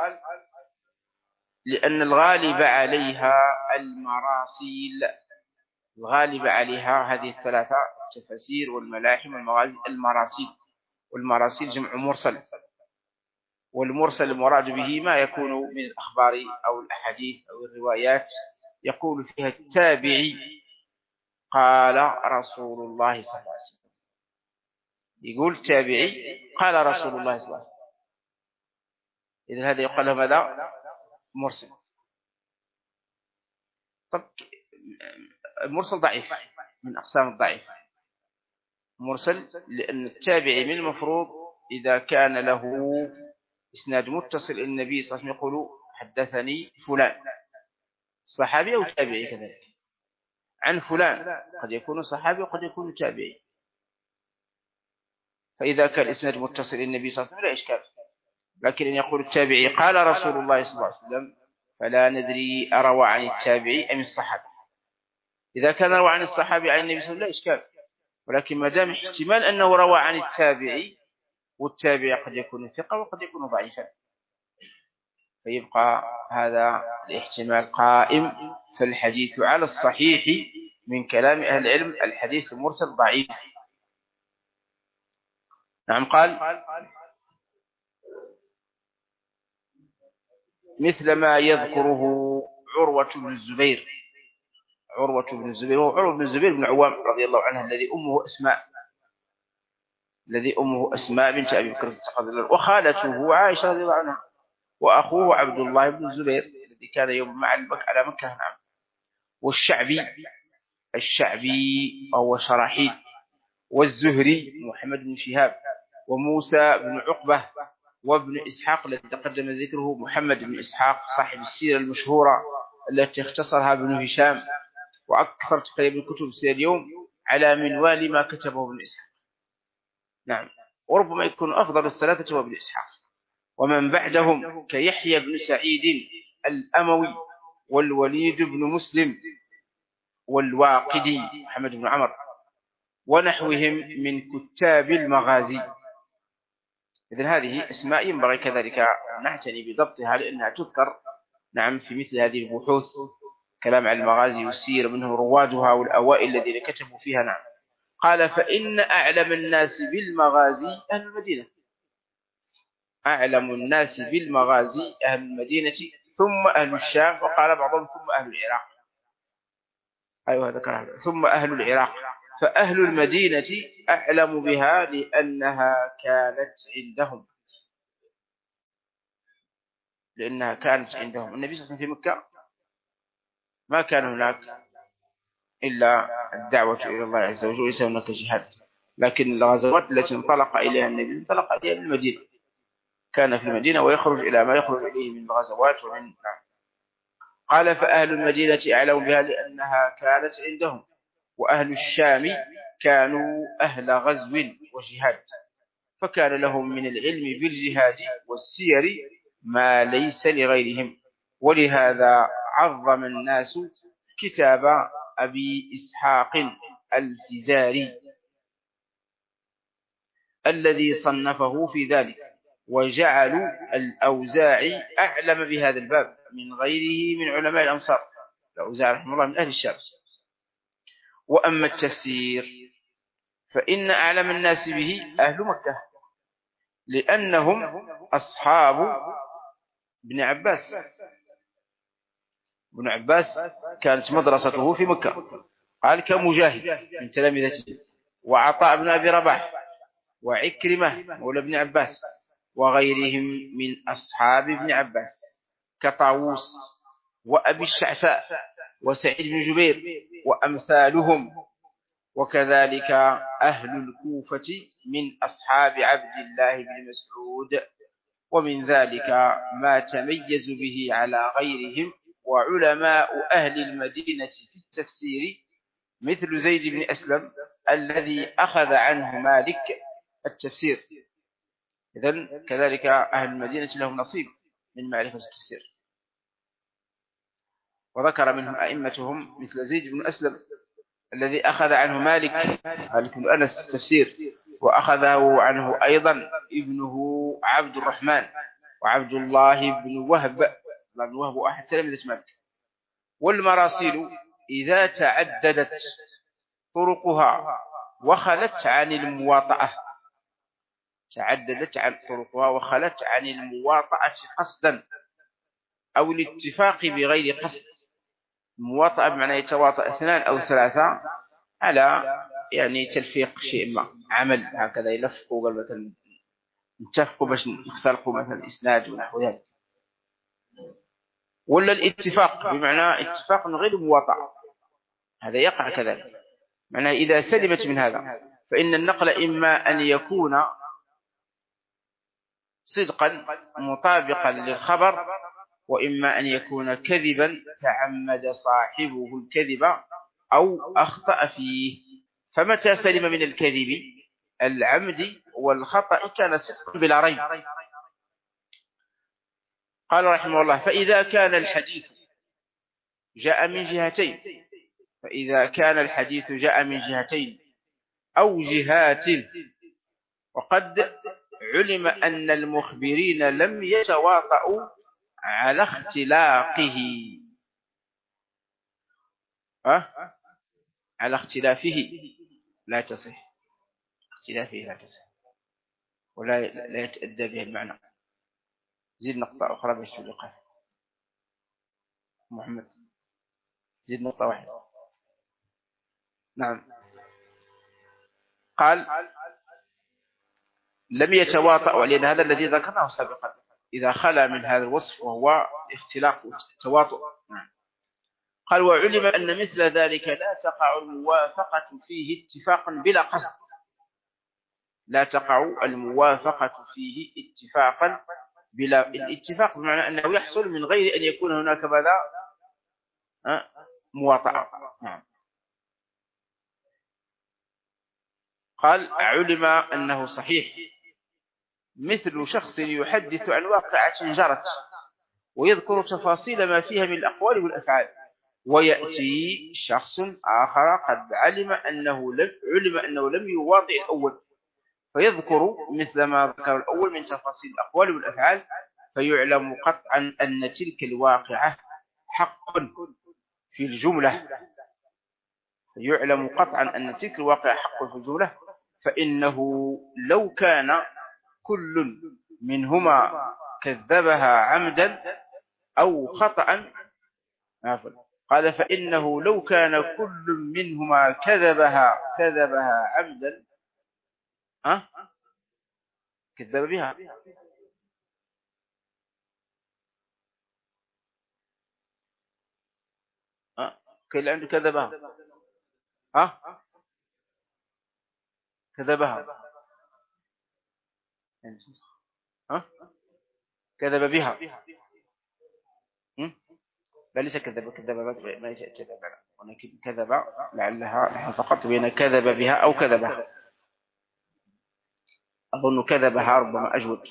[SPEAKER 1] لأن الغالب عليها المراسيل، الغالب عليها هذه الثلاثة التفاسير والملاحم والمغازي. المراسيل، والمراسيل جمع مرسل، والمرسل المراد به ما يكون من الأخبار أو الأحاديث أو الروايات يقول فيها التابعي قال رسول الله صلى الله عليه وسلم، يقول تابعي قال رسول الله صلى الله عليه وسلم. إذن هذا يقال له ماذا؟ مرسل. طب المرسل ضعيف من أقسام الضعيف. مرسل لأن التابعي من المفروض إذا كان له إسناد متصل النبي صلى الله عليه وسلم يقول حدثني فلان، صحابي أو تابعي كذلك، عن فلان، قد يكون صحابي وقد يكون تابعي. فإذا كان الإسناد متصل النبي صلى الله عليه وسلم لا إشكال. لكن أن يقول التابعي قال رسول الله صلى الله عليه وسلم فلا ندري أروى عن التابعي أم الصحابي. إذا كان روى عن الصحابي عن النبي صلى الله عليه وسلم لا إشكال، ولكن ما دام احتمال أنه روى عن التابعي، والتابعي قد يكون ثقة وقد يكون ضعيفا، فيبقى هذا الاحتمال قائم، فالحديث على الصحيح من كلام أهل العلم الحديث المرسل ضعيف. نعم. قال مثل ما يذكره عروة بن الزبير. عروة بن الزبير هو عروة بن الزبير بن عوام رضي الله عنه الذي أمه أسماء الذي أمه أسماء بنت أبي بكر الصديق، وخالته عائشة رضي الله عنها، وأخوه عبد الله بن الزبير الذي كان يوم مع المك على مكة. نعم. والشعبي الشعبي هو شراحيل، والزهري محمد بن شهاب، وموسى بن عقبة، وابن إسحاق الذي تقدم ذكره محمد بن إسحاق صاحب السيرة المشهورة التي اختصرها ابن هشام، وأكثر تقريبا كتب السيرة اليوم على منوال ما كتبه ابن إسحاق. نعم. وربما يكون أفضل الثلاثة وابن إسحاق، ومن بعدهم كيحيى بن سعيد الأموي، والوليد بن مسلم، والواقدي محمد بن عمر، ونحوهم من كتاب المغازي. إذن هذه اسماء ينبغي كذلك نعتني بضبطها لأنها تذكر نعم في مثل هذه البحوث، كلام عن المغازي والسير، منهم روادها والأوائل الذين كتبوا فيها. نعم. قال فإن أعلم الناس بالمغازي أهل المدينة. أعلم الناس بالمغازي أهل المدينة، ثم أهل الشام، وقال بعضهم ثم أهل العراق. أيوة ذكرها. ثم أهل العراق، فأهل المدينة أعلم بها لأنها كانت عندهم لأنها كانت عندهم النبي صلى الله عليه وسلم في مكة ما كان هناك إلا الدعوة إلى الله عز وجل، وليس هناك جهاد، لكن الغزوات التي انطلق إليها النبي انطلق إليها من المدينة، كان في المدينة ويخرج إلى ما يخرج إليه من الغزوات ومن. قال فأهل المدينة أعلم بها لأنها كانت عندهم، وأهل الشام كانوا أهل غزو وجهاد، فكان لهم من العلم بالجهاد والسير ما ليس لغيرهم، ولهذا عظم الناس كتاب أبي إسحاق الفزاري الذي صنفه في ذلك، وجعلوا الأوزاعي أعلم بهذا الباب من غيره من علماء الأمصار. الأوزاعي رحمه الله من أهل الشام. وأما التفسير فإن أعلم الناس به أهل مكة، لأنهم أصحاب ابن عباس. ابن عباس كانت مدرسته في مكة، قال كمجاهد من تلامذته، وعطاء بن أبي رباح، وعكرمة مولى ابن عباس، وغيرهم من أصحاب ابن عباس كطاووس وأبي الشعثاء وسعيد بن جبير وأمثالهم. وكذلك أهل الكوفة من أصحاب عبد الله بن مسعود، ومن ذلك ما تميز به على غيرهم. وعلماء أهل المدينة في التفسير مثل زيد بن أسلم الذي أخذ عنه مالك التفسير. إذن كذلك أهل المدينة لهم نصيب من معرفة التفسير، وذكر منهم أئمتهم مثل زيد بن أسلم الذي أخذ عنه مالك مالك بن أنس التفسير، وأخذه عنه أيضا ابنه عبد الرحمن وعبد الله بن وهب بن وهب أحد تلامذة مالك. والمراسيل إذا تعددت طرقها وخلت عن المواطأة تعددت عن طرقها وخلت عن المواطأة قصدا أو الاتفاق بغير قصد. المواطأة بمعنى يتواطأ اثنان أو ثلاثة على يعني تلفيق شيء ما، عمل هكذا يلفقوا قبل مثلا يتفقوا باش يختلقوا مثلا إسناد ونحو ذلك. ولا الاتفاق بمعنى اتفاق من غير مواطأة، هذا يقع كذلك. معناه إذا سلمت من هذا فإن النقل إما أن يكون صدقا مطابقا للخبر، وإما أن يكون كذبا تعمد صاحبه الكذب أو أخطأ فيه. فمتى سلم من الكذب العمد والخطأ كان صدقا بلا ريب. قال رحمه الله فإذا كان الحديث جاء من جهتين فإذا كان الحديث جاء من جهتين أو جهات وقد علم أن المخبرين لم يتواطؤوا على اختلاقه أه؟ على اختلافه لا تصح، اختلافه لا تصح ولا لا يتأدى به المعنى. زيد نقطة أخرى باش تلقى محمد، زيد نقطة واحدة. نعم. قال لم يتواطأ، لأن هذا الذي ذكرناه سابقا إذا خلا من هذا الوصف وهو اختلاق التواطؤ. قال وعلم أن مثل ذلك لا تقع الموافقة فيه اتفاقا بلا قصد، لا تقع الموافقة فيه اتفاقا بلا، الاتفاق بمعنى أنه يحصل من غير أن يكون هناك ماذا مواطأة. نعم. قال علم أنه صحيح مثل شخص يحدث عن واقعة جرت ويذكر تفاصيل ما فيها من الأقوال والأفعال، ويأتي شخص آخر قد علم أنه لم علم أنه لم يواطئ الأول فيذكر مثل ما ذكر الأول من تفاصيل الأقوال والأفعال، فيعلم قطعا أن تلك الواقعة حق في الجملة فيعلم قطعا أن تلك الواقعة حق في الجملة فإنه لو كان كل منهما كذبها عمدا أو خطأ، قال فإنه لو كان كل منهما كذبها كذبها عمدا أه؟ كذب بها أه؟ كل عنده كذبها أه؟ كذبها أه؟ كذب بها بل ليس كذب كذب ما يتأتى ولكن كذب لعلها فقط بين كذب بها أو كذبها، أظن كذبها ربما أجود،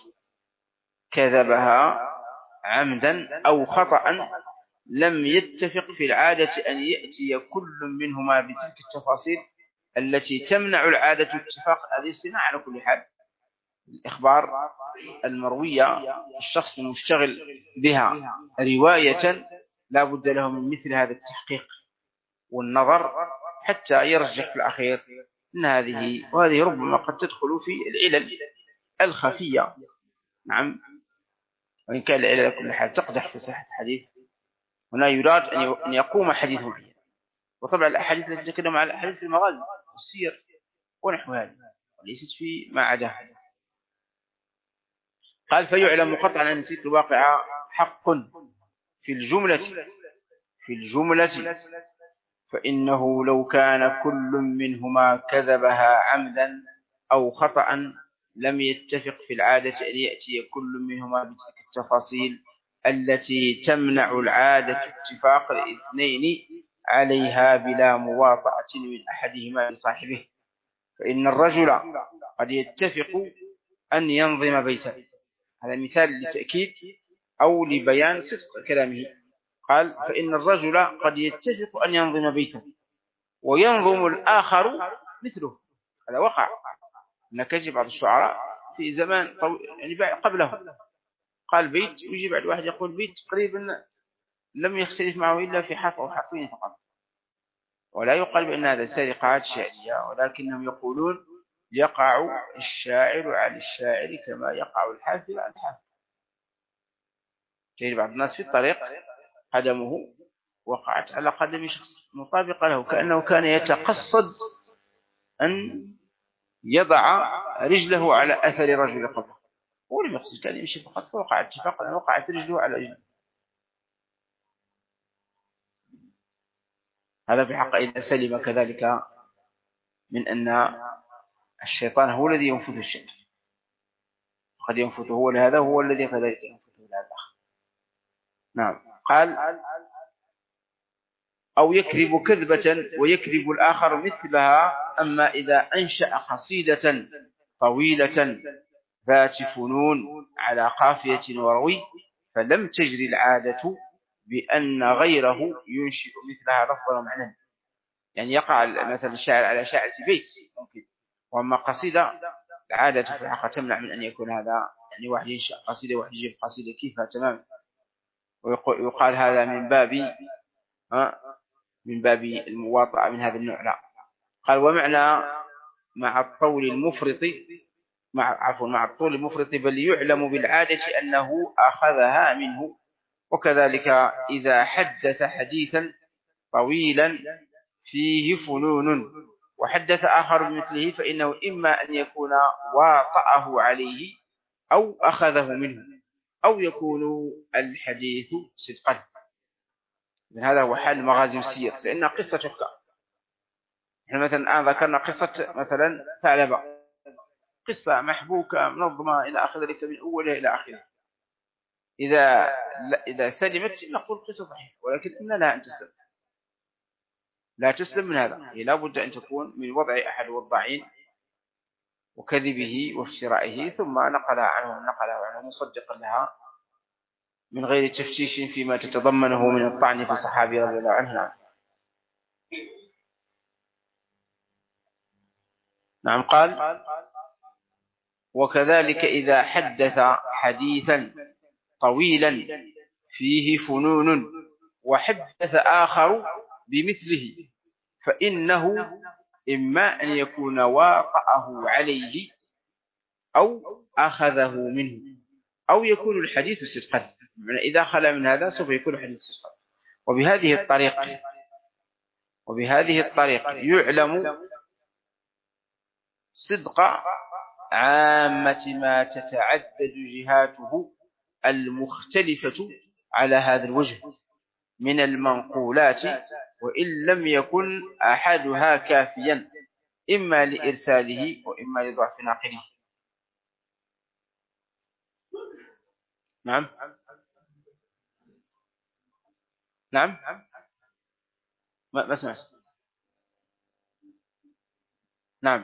[SPEAKER 1] كذبها عمدا أو خطأ لم يتفق في العادة أن يأتي كل منهما بتلك التفاصيل التي تمنع العادة اتفاق هذه الصناعة. على كل حال الإخبار المروية الشخص المشتغل بها رواية لا بد له من مثل هذا التحقيق والنظر حتى يرجح في الأخير أن هذه وهذه ربما قد تدخل في العلل الخفية. نعم. وإن كان العلل على كل حال تقدح في صحة الحديث، هنا يراد أن يقوم حديث معين. وطبعا الأحاديث التي تتكلم عن الأحاديث في المغازي والسير ونحو هذا وليست في ما عداها. قال فيعلم قطعا أن تلك الواقعة حق في الجملة في الجملة فإنه لو كان كل منهما كذبها عمدا أو خطأ لم يتفق في العادة أن يأتي كل منهما بتلك التفاصيل التي تمنع العادة اتفاق الاثنين عليها بلا مواطأة من أحدهما لصاحبه. فإن الرجل قد يتفق أن ينظم بيته، هذا مثال لتأكيد أو لبيان صدق كلامه. قال فإن الرجل قد يتفق أن ينظم بيته وينظم الآخر مثله، هذا وقع. هناك بعض الشعراء في زمان يعني قبله قال بيت ويجي بعد واحد يقول بيت تقريبا لم يختلف معه إلا في حرف أو حرفين فقط، ولا يقال بأن هذا سرقات شعرية، ولكنهم يقولون يقع الشاعر على الشاعر كما يقع الحافظ على الحافظ. تجد بعض الناس في الطريق قدمه وقعت على قدم شخص مطابقة له كأنه كان يتقصد أن يضع رجله على أثر رجل قبله، ولم يقصد، كان يمشي فقط فوقع اتفاقا وقعت رجله على رجله. هذا في حق إذا سلم كذلك من أن الشيطان هو الذي ينفذ الشيء، قد ينفذه هو لهذا هو الذي كذلك ينفذه لهذا. نعم. قال أو يكذب كذبة ويكذب الآخر مثلها. أما إذا أنشأ قصيدة طويلة ذات فنون على قافية وروي فلم تجري العادة بأن غيره ينشئ مثلها لفظا ومعنى. يعني يقع مثلا الشاعر على شاعر في بيت ممكن. وأما قصيدة العادة في الحقيقة تمنع من أن يكون هذا، يعني واحد ينشأ قصيدة واحد يجيب قصيدة كيفها تمام، ويقال هذا من باب من باب المواطأة من هذا النوع. لا. قال ومعنى مع الطول المفرط مع عفوا مع الطول المفرط بل يعلم بالعادة أنه أخذها منه. وكذلك إذا حدث حديثا طويلا فيه فنون وحدث آخر بمثله فإنه إما أن يكون واطأه عليه أو أخذه منه أو يكون الحديث صدقا. هذا هو حال مغازي السير، لأن قصة تحكى. احنا مثلا الآن ذكرنا قصة مثلا ثعلبة، قصة محبوكة منظمة إلى آخر ذلك من أولها إلى آخره. إذا إذا سلمت نقول قصة صحيحة، ولكن إن لا أن تسلم، لا تسلم من هذا. هي لا بد أن تكون من وضع أحد الوضاعين وكذبه وافترائه ثم نقلها عنه نقلها عنه مصدقا لها من غير تفتيش فيما تتضمنه من الطعن في الصحابي رضي الله عنه. نعم. قال وكذلك إذا حدث حديثا طويلا فيه فنون وحدث آخر بمثله فإنه إما أن يكون واطأه عليه أو أخذه منه أو يكون الحديث صدقا. إذا خلا من هذا سوف يكون الحديث صدقا. وبهذه الطريقة وبهذه الطريقة يعلم صدق عامة ما تتعدد جهاته المختلفة على هذا الوجه من المنقولات، وإن لم يكن أحدها كافيا إما لإرساله وإما لضعف ناقله. نعم نعم ما ما سمعت. نعم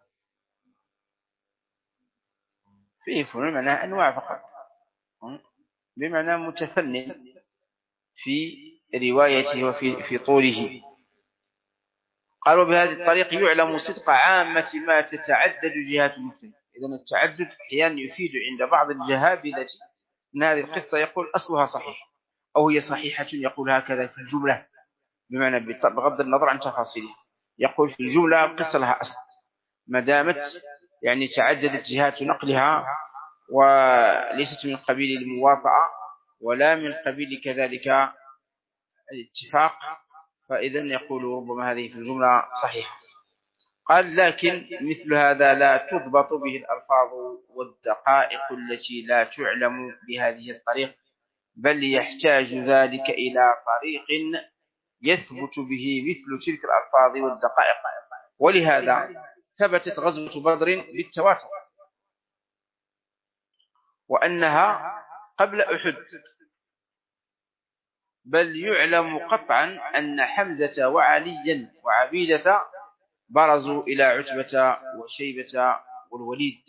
[SPEAKER 1] فيه فنون معناها أنواع فقط، بمعنى متفنن في روايته وفي في طوله. قالوا بهذه الطريقة يعلم صدق عامة ما تتعدد جهات المختلفة. إذن التعدد أحيانا يفيد عند بعض الجهابذة أن هذه القصة يقول أصلها صحيح أو هي صحيحة، يقول هكذا في الجملة بمعنى بغض النظر عن تفاصيله، يقول في الجملة القصة لها أصل ما دامت يعني تعددت جهات نقلها وليست من قبيل المواطأة ولا من قبيل كذلك الاتفاق، فإذن يقول ربما هذه في الجملة صحيحة. قال لكن مثل هذا لا تضبط به الألفاظ والدقائق التي لا تعلم بهذه الطريقة، بل يحتاج ذلك إلى طريق يثبت به مثل تلك الألفاظ والدقائق. ولهذا ثبتت غزوة بدر بالتواتر وأنها قبل أحد، بل يعلم قطعا أن حمزة وعليا وعبيدة برزوا إلى عتبة وشيبة والوليد.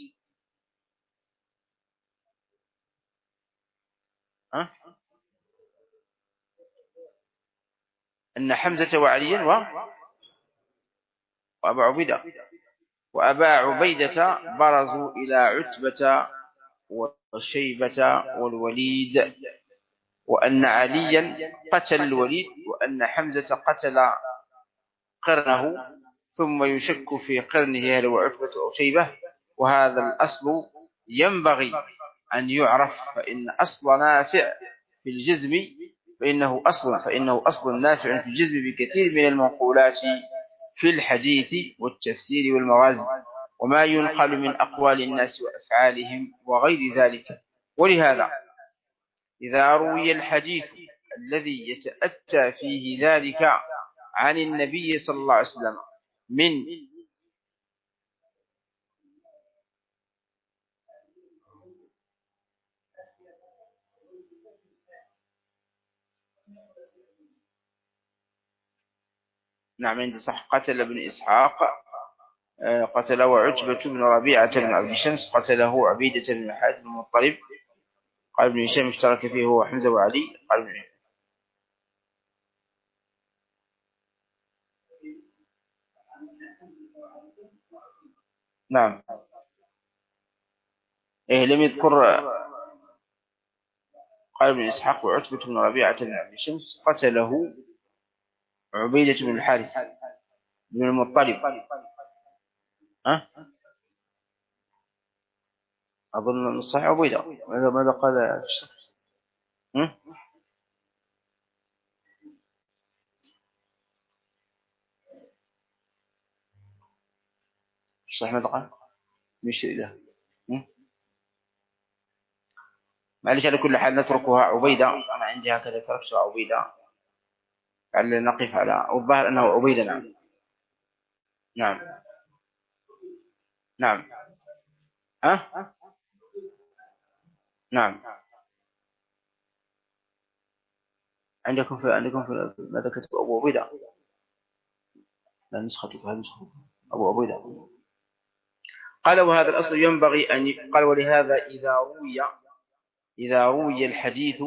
[SPEAKER 1] أه؟ أن حمزة وعليا و... وأبا عبيدة وأبا عبيدة برزوا إلى عتبة وشيبة والوليد، وأن عليا قتل الوليد وأن حمزة قتل قرنه، ثم يشك في قرنه هل هو عتبة أو شيبة. وهذا الأصل ينبغي أن يعرف، فإن أصل نافع في الجزم فإنه أصل فإنه أصل نافع في الجزم بكثير من المنقولات في الحديث والتفسير والموازن وما ينقل من أقوال الناس وأفعالهم وغير ذلك. ولهذا إذا روي الحديث الذي يتأتى فيه ذلك عن النبي صلى الله عليه وسلم من نعم عندي صح قتل ابن إسحاق قتله عتبة بن ربيعة بن عبد شمس قتله عبيدة بن حارث بن المطلب. قال ابن هشام اشترك فيه هو حمزة وعلي. قال ابن نعم. إيه لم يذكر قال ابن إسحاق وعتبة بن ربيعة بن عبد شمس قتله عبيدة بن الحارث بن المطلب. أه؟ أظن الصحيح عبيدة. ماذا ماذا قال الشيخ؟ الصحيح ماذا قال؟ مش إله. معلش على كل حال نتركها عبيدة. أنا عندي هكذا تركتها عبيدة لعلنا نقف على الظاهر أنه عبيدة. نعم نعم نعم. ها نعم. عندكم في عندكم في ماذا كتب أبو عبيدة؟ لا نسختك هذه نسخة أبو عبيدة. قال وهذا الأصل ينبغي أن ي... قال ولهذا إذا روي إذا روي الحديث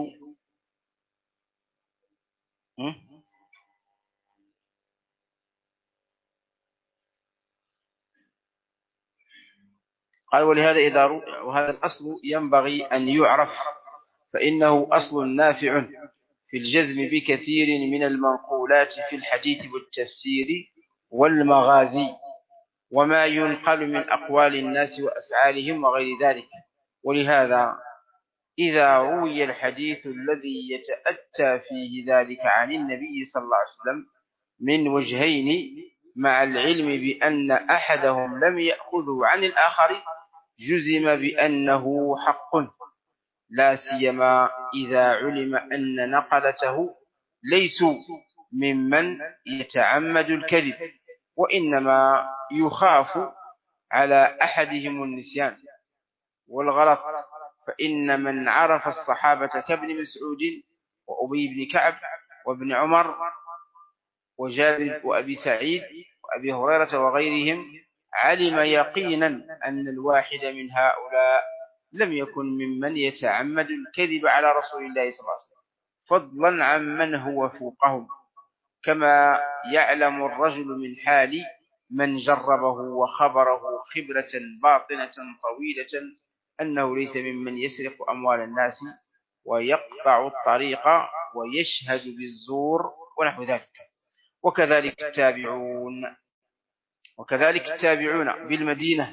[SPEAKER 1] قال ولهذا إذا روي وهذا الأصل ينبغي أن يعرف فإنه أصل نافع في الجزم بكثير من المنقولات في الحديث والتفسير والمغازي وما ينقل من أقوال الناس وأفعالهم وغير ذلك. ولهذا إذا روي الحديث الذي يتأتى فيه ذلك عن النبي صلى الله عليه وسلم من وجهين مع العلم بأن أحدهم لم يأخذه عن الآخر جزم بأنه حق، لا سيما إذا علم أن نقلته ليسوا ممن يتعمد الكذب وإنما يخاف على أحدهم النسيان والغلط. فإن من عرف الصحابة كابن مسعود وأبي بن كعب وابن عمر وجابر وأبي سعيد وأبي هريرة وغيرهم علم يقينا أن الواحد من هؤلاء لم يكن ممن يتعمد الكذب على رسول الله صلى الله عليه وسلم، فضلا عمن هو فوقهم، كما يعلم الرجل من حال من جربه وخبره خبرة باطنة طويلة أنه ليس ممن يسرق أموال الناس ويقطع الطريق ويشهد بالزور ونحو ذلك. وكذلك التابعون وكذلك التابعون بالمدينة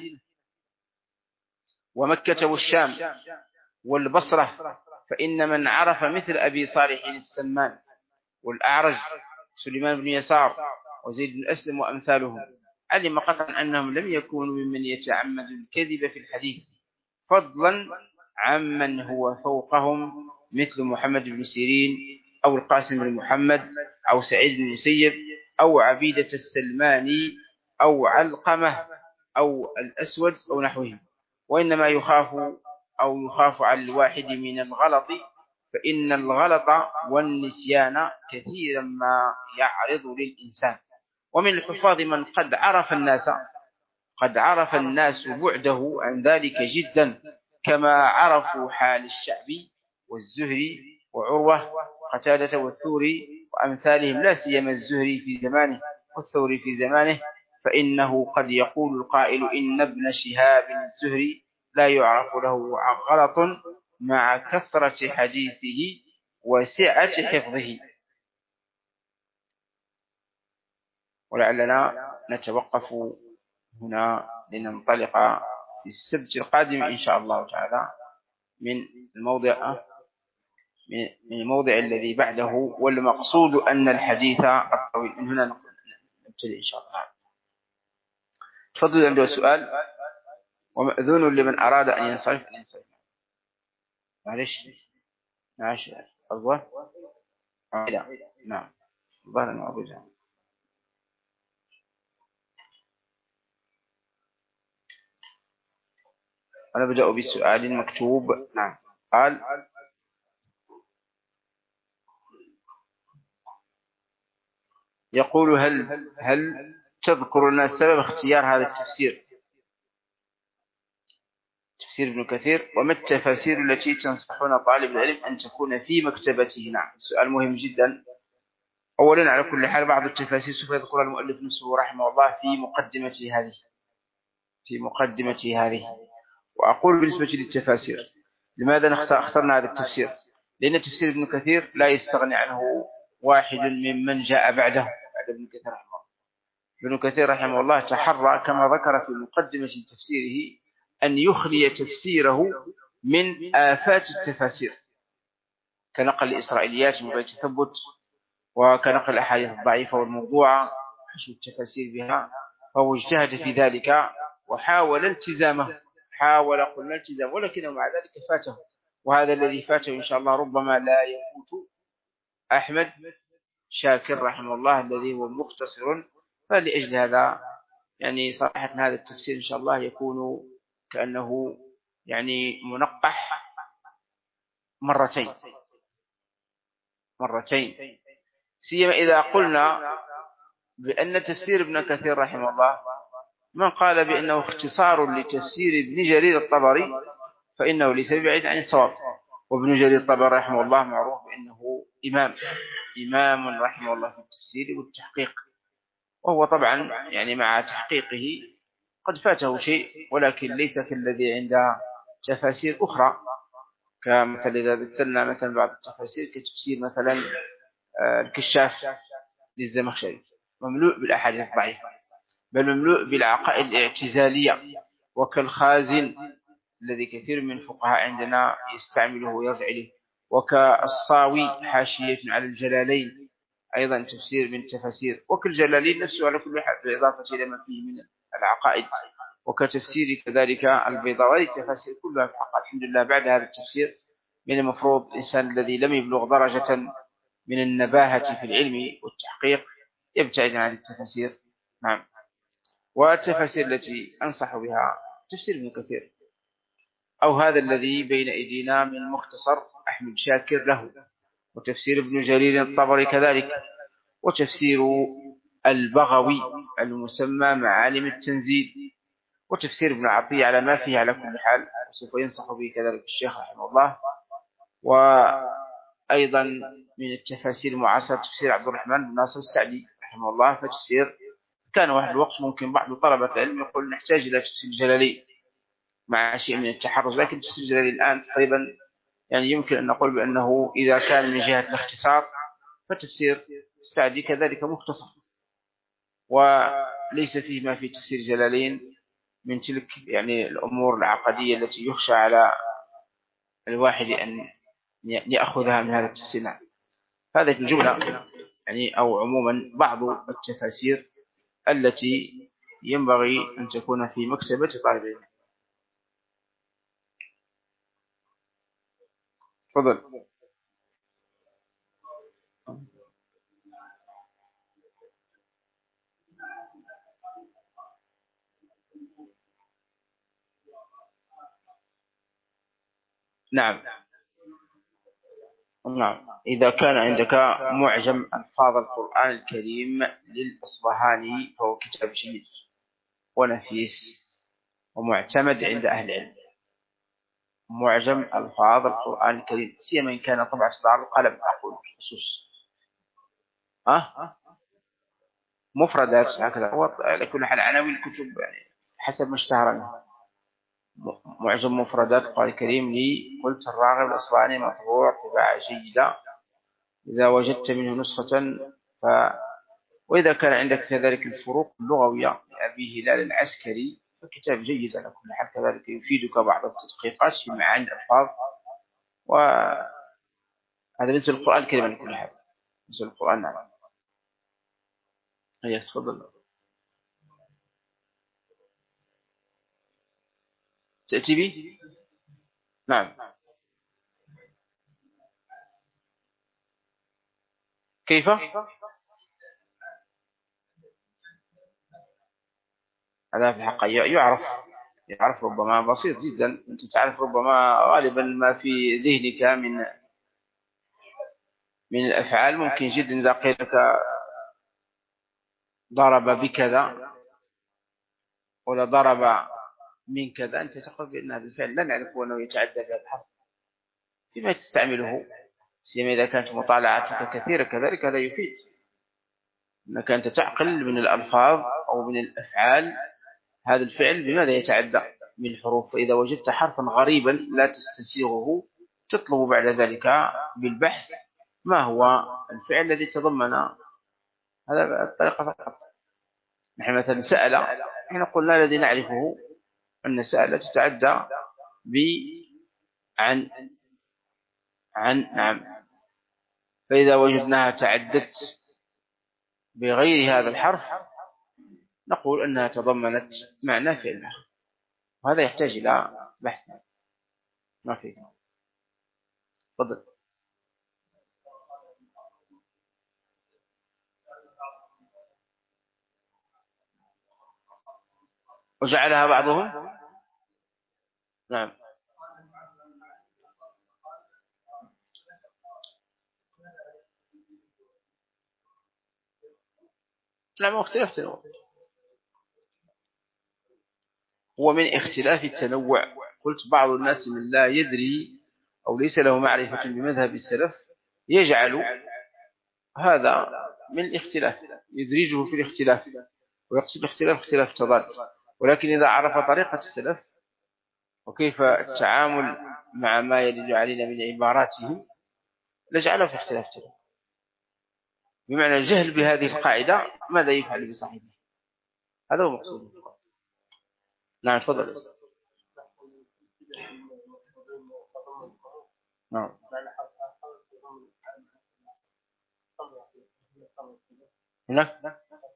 [SPEAKER 1] ومكة والشام والبصرة، فإن من عرف مثل أبي صالح السمان والأعرج سليمان بن يسار وزيد بن أسلم وأمثالهم علم قطعا أنهم لم يكونوا ممن يتعمد الكذب في الحديث، فضلا عمن هو فوقهم مثل محمد بن سيرين أو القاسم بن محمد أو سعيد بن المسيب أو عبيدة السلماني أو علقمة أو الأسود أو نحوهم. وإنما يخاف أو يخاف على الواحد من الغلط، فإن الغلط والنسيان كثيرا ما يعرض للإنسان. ومن الحفاظ من قد عرف الناس قد عرف الناس بعده عن ذلك جدا، كما عرفوا حال الشعبي والزهري وعروة قتادة والثوري وأمثالهم، لا سيما الزهري في زمانه والثوري في زمانه، فإنه قد يقول القائل إن ابن شهاب الزهري لا يعرف له غلط مع كثرة حديثه وسعة حفظه. ولعلنا نتوقف هنا لننطلق في السبت القادم إن شاء الله تعالى من الموضع من الموضع الذي بعده، والمقصود أن الحديث الطويل. من هنا نبتدئ إن شاء الله. تفضل عنده سؤال. ومأذون لمن أراد أن ينصرف أن ينصرف. معلش معلش الله نعم ظهر أبو أنا بدأ بسؤال مكتوب. نعم. قال يقول هل هل تذكر لنا سبب اختيار هذا التفسير تفسير ابن كثير، وما التفاسير التي تنصحون طالب العلم أن تكون في مكتبته؟ نعم سؤال مهم جدا. أولا على كل حال بعض التفاسير سوف يذكر المؤلف نفسه رحمه الله في مقدمته هذه، في مقدمة هذه. وأقول بالنسبة للتفاسير، لماذا اخترنا هذا التفسير؟ لأن تفسير ابن كثير لا يستغني عنه واحد ممن جاء بعده بعد ابن كثير رحمه الله. ابن كثير رحمه الله تحرى كما ذكر في مقدمة تفسيره أن يخلي تفسيره من آفات التفاسير، كنقل الإسرائيليات من غير تثبت، وكنقل الأحاديث الضعيفة والموضوعة حشو التفاسير بها. فهو اجتهد في ذلك وحاول التزامه، حاول قلنا التزامه، ولكنه مع ذلك فاته. وهذا الذي فاته إن شاء الله ربما لا يفوت أحمد شاكر رحمه الله الذي هو مختصر. فلأجل هذا يعني صراحة هذا التفسير إن شاء الله يكون كأنه يعني منقح مرتين مرتين سيما إذا قلنا بأن تفسير ابن كثير رحمه الله من قال بأنه اختصار لتفسير ابن جرير الطبري فإنه ليس بعيد عن الصواب. وابن جرير الطبري رحمه الله معروف بأنه إمام إمام رحمه الله في التفسير والتحقيق، وهو طبعا يعني مع تحقيقه قد فاته شيء، ولكن ليس كالذي عند تفاسير أخرى، كمثل إذا ذكرنا مثلا بعض التفاسير كتفسير مثلا الكشاف للزمخشري مملوء بالأحاديث الضعيفة، بل مملوء بالعقائد الاعتزالية، وكالخازن الذي كثير من الفقهاء عندنا يستعمله ويرجع إليه، وكالصاوي حاشية على الجلالين أيضا تفسير من التفاسير، وكالجلالين نفسه على كل حال بالإضافة إلى ما فيه من العقائد، وكتفسير كذلك البيضاوي. التفاسير كلها في الحق الحمد لله بعد هذا التفسير من المفروض الإنسان الذي لم يبلغ درجة من النباهة في العلم والتحقيق يبتعد عن التفاسير. نعم. والتفاسير التي أنصح بها تفسير ابن كثير، أو هذا الذي بين أيدينا من مختصر أحمد شاكر له، وتفسير ابن جرير الطبري كذلك، وتفسير البغوي المسمى معالم التنزيل، وتفسير ابن عطية على ما فيه على كل حال، وسوف ينصح به كذلك الشيخ رحمه الله. وأيضا من التفاسير المعاصرة تفسير عبد الرحمن بن ناصر السعدي رحمه الله. فتفسير كان واحد الوقت ممكن بعض طلبة العلم يقول نحتاج إلى تفسير الجلالي مع شيء من التحرز، لكن تفسير الجلالي الآن تقريبا يعني يمكن أن نقول بأنه إذا كان من جهة الاختصار فتفسير السعدي كذلك مختصر، وليس فيه ما في تفسير جلالين من تلك يعني الأمور العقدية التي يخشى على الواحد أن يأخذها من هذا التفسير. هذا في الجملة يعني أو عموما بعض التفاسير التي ينبغي أن تكون في مكتبة طالب العلم. تفضل. نعم نعم. إذا كان عندك معجم ألفاظ القرآن الكريم للأصبهاني فهو كتاب جيد ونفيس ومعتمد عند أهل العلم. معجم ألفاظ القرآن الكريم سيما إن كان طبعة دار القلم أقول بالخصوص أه؟ مفردات هكذا على كل حال عناوين الكتب يعني حسب ما اشتهر. معجم مفردات القرآن الكريم لي قلت الراغب الأصبهاني مطبوع طباعة جيدة إذا وجدت منه نسخة ف... وإذا كان عندك كذلك الفروق اللغوية لأبي هلال العسكري فكتاب جيد على كل حال، كذلك يفيدك بعض التدقيقات في معاني الألفاظ. وهذا بالنسبة للقرآن الكريم على كل حال. بالنسبة للقرآن نعم. هيا تفضل. تأتي بي؟ نعم. كيف؟ هذا في الحق يعرف يعرف ربما بسيط جدا. أنت تعرف ربما غالبا ما في ذهنك من من الأفعال ممكن جدا إذا قيل لك ضرب بكذا ولا ضرب من كذا أنت تقول بأن هذا الفعل لا نعرفه أنه يتعدى بهذا الحرف فيما تستعمله، سيما إذا كانت مطالعتك كثيرة كذلك هذا يفيد أنك أنت تعقل من الألفاظ أو من الأفعال هذا الفعل بماذا يتعدى من الحروف؟ فإذا وجدت حرفا غريبا لا تستسيغه تطلب بعد ذلك بالبحث ما هو الفعل الذي تضمن هذا الطريقة فقط. نحن مثلا سأل، نحن قلنا الذي نعرفه أن سأل تتعدى ب عن عن نعم. فإذا وجدناها تعدت بغير هذا الحرف نقول أنها تضمنت معنى فعل آخر، وهذا يحتاج إلى بحث. ما فيه. تفضل. وجعلها بعضهم نعم نعم اختلاف تنوع، هو من اختلاف التنوع. قلت بعض الناس من لا يدري أو ليس له معرفة بمذهب السلف يجعل هذا من الاختلاف، يدرجه في الاختلاف ويقصد الاختلاف اختلاف تضاد. ولكن إذا عرف طريقة السلف وكيف التعامل مع ما يدل علينا من عباراتهم لجعله في اختلاف تضاد. بمعنى الجهل بهذه القاعدة ماذا يفعل بصاحبه؟ هذا هو مقصود. نعم تفضل. نعم هناك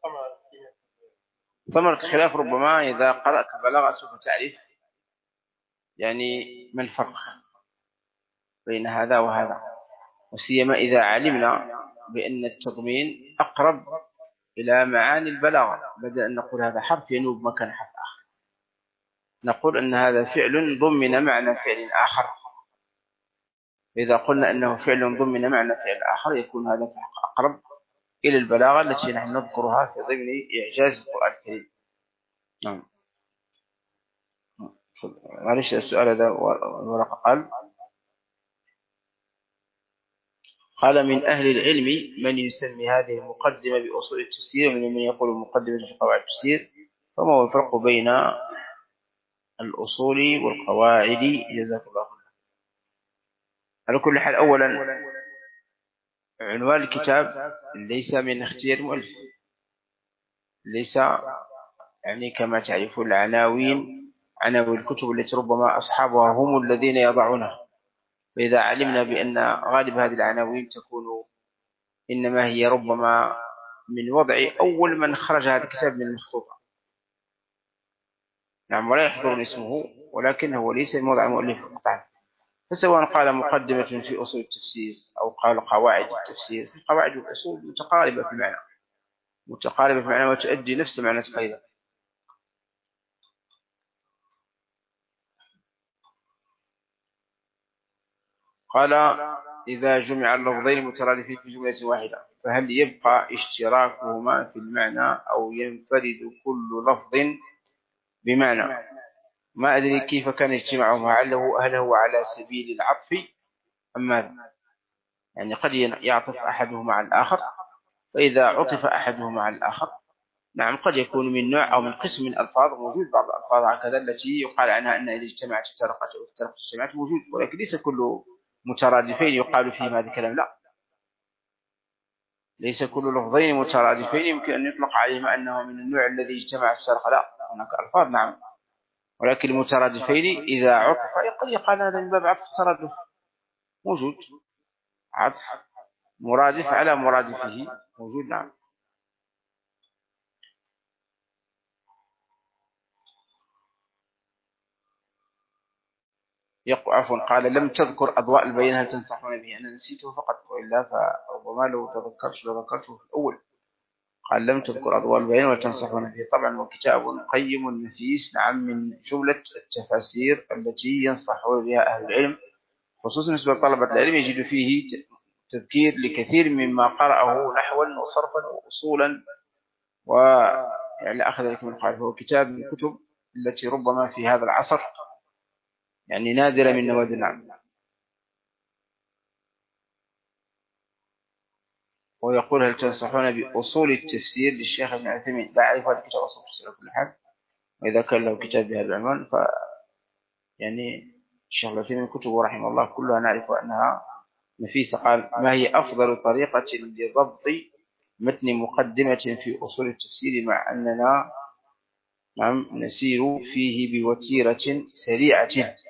[SPEAKER 1] ثمرة الخلاف ربما إذا قرأت البلاغة سوف تعرف يعني ما الفرق بين هذا وهذا، وسيما إذا علمنا بأن التضمين أقرب إلى معاني البلاغة، بدل أن نقول هذا حرف ينوب مكان حرف آخر نقول أن هذا فعل ضمن معنى فعل آخر. إذا قلنا أنه فعل ضمن معنى فعل آخر يكون هذا أقرب إلى البلاغة التي نحن نذكرها في ضمن إعجاز القرآن الكريم. نعم معلش السؤال هذا ورقة. قال قال من أهل العلم من يسمي هذه المقدمة بأصول التفسير ومن من يقول مقدمة في قواعد التفسير، فما هو الفرق بين الأصول والقواعد؟ جزاك الله خيرا. على كل حال أولا عنوان الكتاب ليس من اختيار المؤلف، ليس يعني كما تعرفون العناوين عناوين الكتب التي ربما أصحابها هم الذين يضعونها، فإذا علمنا بأن غالب هذه العناوين تكون إنما هي ربما من وضع أول من خرج هذا الكتاب من المخطوطة، نعم، ولا يحضرون اسمه، ولكن هو ليس من وضع المؤلف قطعا. فسواء قال مقدمة في أصول التفسير أو قال قواعد التفسير، القواعد والأصول متقاربة في المعنى، متقاربة في المعنى وتؤدي نفس المعنى تقريبا. قال إذا جمع اللفظين مترادفين في جملة واحدة فهل يبقى اشتراكهما في المعنى أو ينفرد كل لفظ بمعنى؟ ما أدري كيف كان اجتماعهما، هل هو على سبيل العطف أم ماذا؟ يعني قد يعطف أحدهما على الآخر، فإذا عطف أحدهما على الآخر نعم قد يكون من نوع أو من قسم من ألفاظ موجود، بعض الألفاظ هكذا التي يقال عنها أن إذا اجتمعت افترقت أو افترقت اجتمعت موجود، ولكن ليس كل مترادفين يقال فيهم هذا الكلام، لا، ليس كل لفظين مترادفين يمكن أن يطلق عليهما أنه من النوع الذي اجتمع افترق، لا، هناك ألفاظ نعم، ولكن المترادفين إذا عطف قد يقال هذا من باب عطف الترادف موجود، عطف مرادف على مرادفه موجود نعم. عفوا قال لم تذكر أضواء البيان هل تنصحون به؟ أنا نسيته فقط، وإلا فربما لو تذكرت لو ذكرته في الأول. قال لم تذكر أضواء البيان ولا تنصحون به، طبعا وكتاب قيم نفيس نعم، من جملة التفاسير التي ينصحون بها أهل العلم، خصوصا بالنسبة لطلبة العلم يجد فيه تذكير لكثير مما قرأه نحوا وصرفا وأصولا ويعني أخذ ذلك من قال. هو كتاب من الكتب التي ربما في هذا العصر يعني نادرة من نوادر العلم. ويقول هل تنصحون بأصول التفسير للشيخ ابن عثيمين؟ لا أعرف هذا الكتاب أصول التفسير كل حال، وإذا كان له كتاب بهذا العنوان ف يعني الشيخ العثيمين كتبه رحمه الله كلها نعرف أنها نفيسة. قال: ما هي أفضل طريقة لضبط متن مقدمة في أصول التفسير مع أننا نعم نسير فيه بوتيرة سريعة؟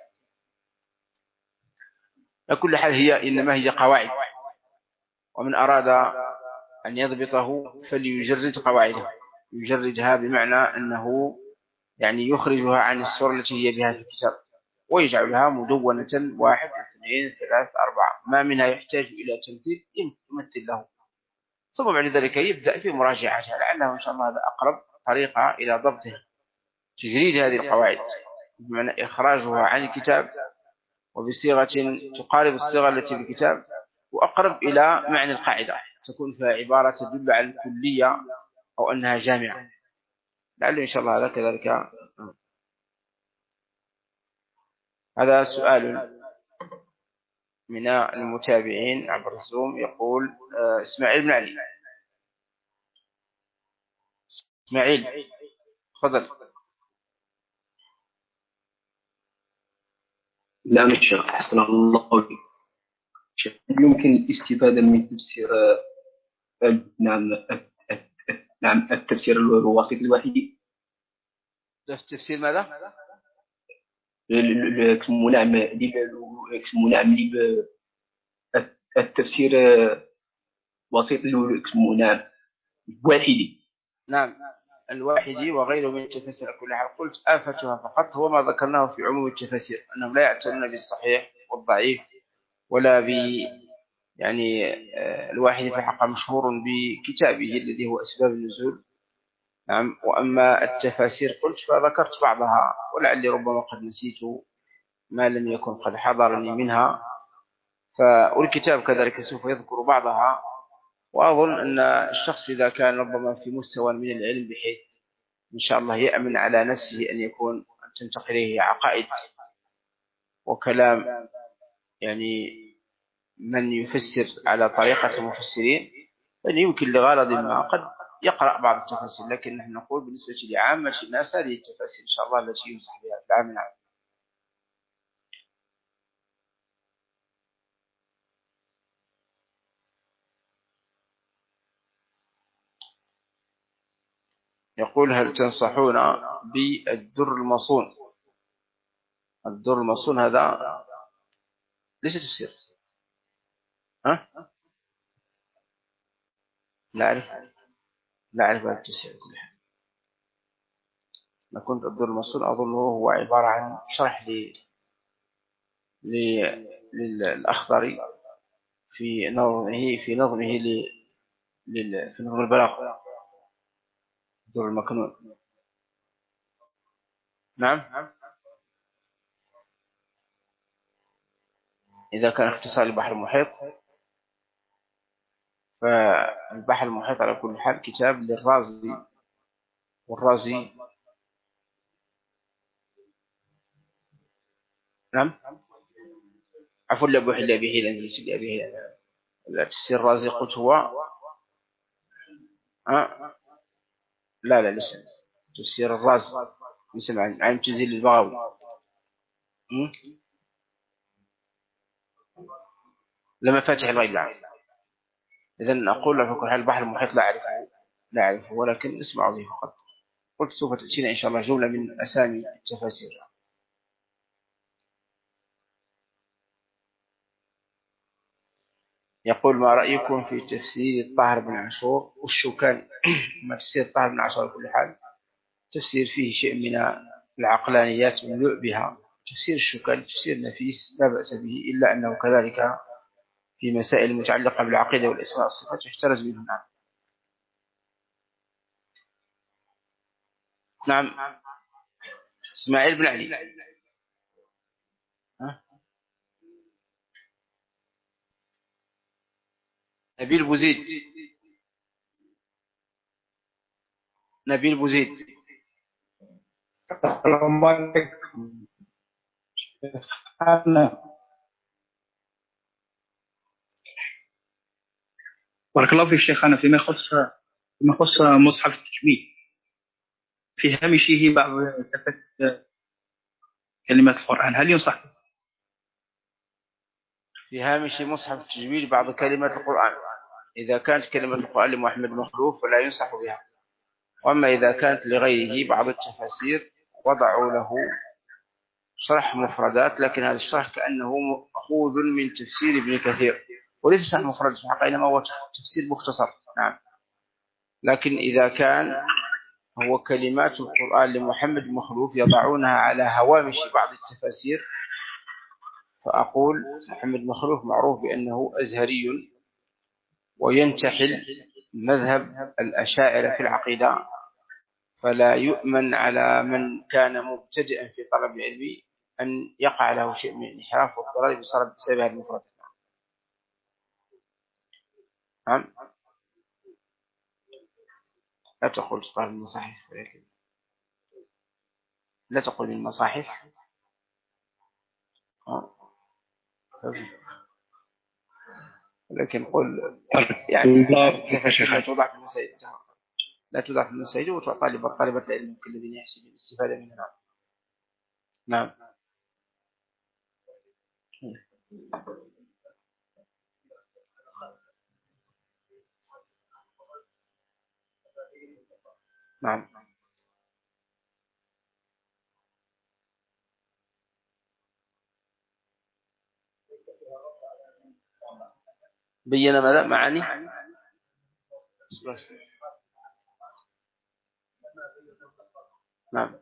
[SPEAKER 1] على كل حال هي إنما هي قواعد، ومن أراد أن يضبطه فليجرد قواعده. يجردها بمعنى أنه يعني يخرجها عن الصورة التي هي بها في الكتاب، ويجعلها مدونة: واحد اثنين ثلاث أربعة، ما منها يحتاج إلى تمثيل يمثل له، ثم بعد ذلك يبدأ في مراجعتها. لعله إن شاء الله هذا أقرب طريقة إلى ضبطها، تجريد هذه القواعد بمعنى إخراجها عن الكتاب وبصيغة تقارب الصيغة التي في الكتاب، وأقرب إلى معنى القاعدة، تكون فيها عبارة تدل على الكلية أو أنها جامعة. لعله إن شاء الله هذا كذلك. هذا سؤال من المتابعين عبر الزوم، يقول إسماعيل بن علي. إسماعيل تفضل.
[SPEAKER 3] نعم الشيخ، أحسن الله بك. يمكن الاستفادة من تفسير نعم نعم التفسير الوسيط الوحيد.
[SPEAKER 1] تفسير ماذا؟
[SPEAKER 3] كسمو نعم كسمو نعم التفسير وسيط كسمو نعم واحدي.
[SPEAKER 1] نعم الواحدي وغيره من التفاسير. كل حال قلت آفتها فقط هو ما ذكرناه في عموم التفاسير، أنهم لا يعتنون بالصحيح والضعيف ولا ب يعني الواحد في الحق مشهور بكتابه الذي هو أسباب النزول. نعم. وأما التفاسير قلت فذكرت بعضها، ولعلي ربما قد نسيت ما لم يكن قد حضرني منها، فالكتاب كذلك سوف يذكر بعضها. وأظن أن الشخص إذا كان ربما في مستوى من العلم بحيث إن شاء الله يأمن على نفسه أن يكون أن تنتقل إليه عقائد وكلام يعني من يفسر على طريقة المفسرين، فإن يمكن لغرض ما قد يقرأ بعض التفاسير، لكن نحن نقول بالنسبة لعامة الناس هذه التفاسير إن شاء الله التي ينصح بها العام العام. يقول: هل تنصحون بالدر المصون؟ الدر المصون هذا ليس تفسير، ها؟ لا أعرف لا أعرف هذا التفسير. كل حال ما كنت الدر المصون أظنه هو عبارة عن شرح ل للأخضري في نظمه في نظمه ل في نظم البلاغة، الدر المكنون. نعم. إذا كان اختصار البحر المحيط، فالبحر المحيط على كل حال كتاب للرازي، والرازي نعم عفوا لأبو حلا به الأنجليسي لأبي هلال. تفسير الرازي قلت هو أه؟ لا لا لسه تفسير الرازي اسم عن عن تزيل البغوي. لما فاتح الغيب العام. إذن أقول لك كل حال البحر المحيط لا أعرفه لا أعرفه ولكن اسمع به فقط. قلت سوف تأتينا إن شاء الله جملة من أسامي التفاسير. يقول: ما رأيكم في تفسير الطاهر بن عاشور والشوكاني؟ ما تفسير الطاهر بن عاشور كل حال تفسير فيه شيء من العقلانيات مملوء بها. تفسير الشوكاني تفسير نفيس لا بأس به، إلا أنه كذلك في مسائل متعلقة بالعقيدة والأسماء والصفات يحترز منه. نعم. نعم إسماعيل بن علي. ها؟ نبيل بوزيد. نبيل بوزيد.
[SPEAKER 4] السلام عليكم. أنا بارك الله فيك شيخنا. فيما يخص فيما يخص مصحف التجويد،
[SPEAKER 5] في هامشه بعض كلمات القرآن، هل ينصح؟
[SPEAKER 1] في هامش مصحف التجويد بعض كلمات القرآن، إذا كانت كلمة القرآن لمحمد مخلوف فلا ينصح بها، وأما إذا كانت لغيره بعض التفاسير وضعوا له شرح مفردات، لكن هذا الشرح كأنه مأخوذ من تفسير ابن كثير، وليس شرح مفرد في الحقيقة، إنما هو تفسير مختصر. نعم. لكن إذا كان هو كلمات القرآن لمحمد مخلوف يضعونها على هوامش بعض التفاسير، فأقول محمد مخلوف معروف بأنه أزهري وينتحل مذهب الأشاعرة في العقيدة، فلا يؤمن على من كان مبتدئا في طلب العلم أن يقع له شيء من الانحراف والضلال بسبب هذه المفردات. نعم. لا تقول تطالب المصاحف، لا تقول المصاحف، لكن قل يعني تفسير لا توضع في المساجد، لا توضع في المساجد وتعطى طالبة العلم الذين يحسن الاستفادة منها. نعم. نعم. بين ماذا معاني؟ نعم.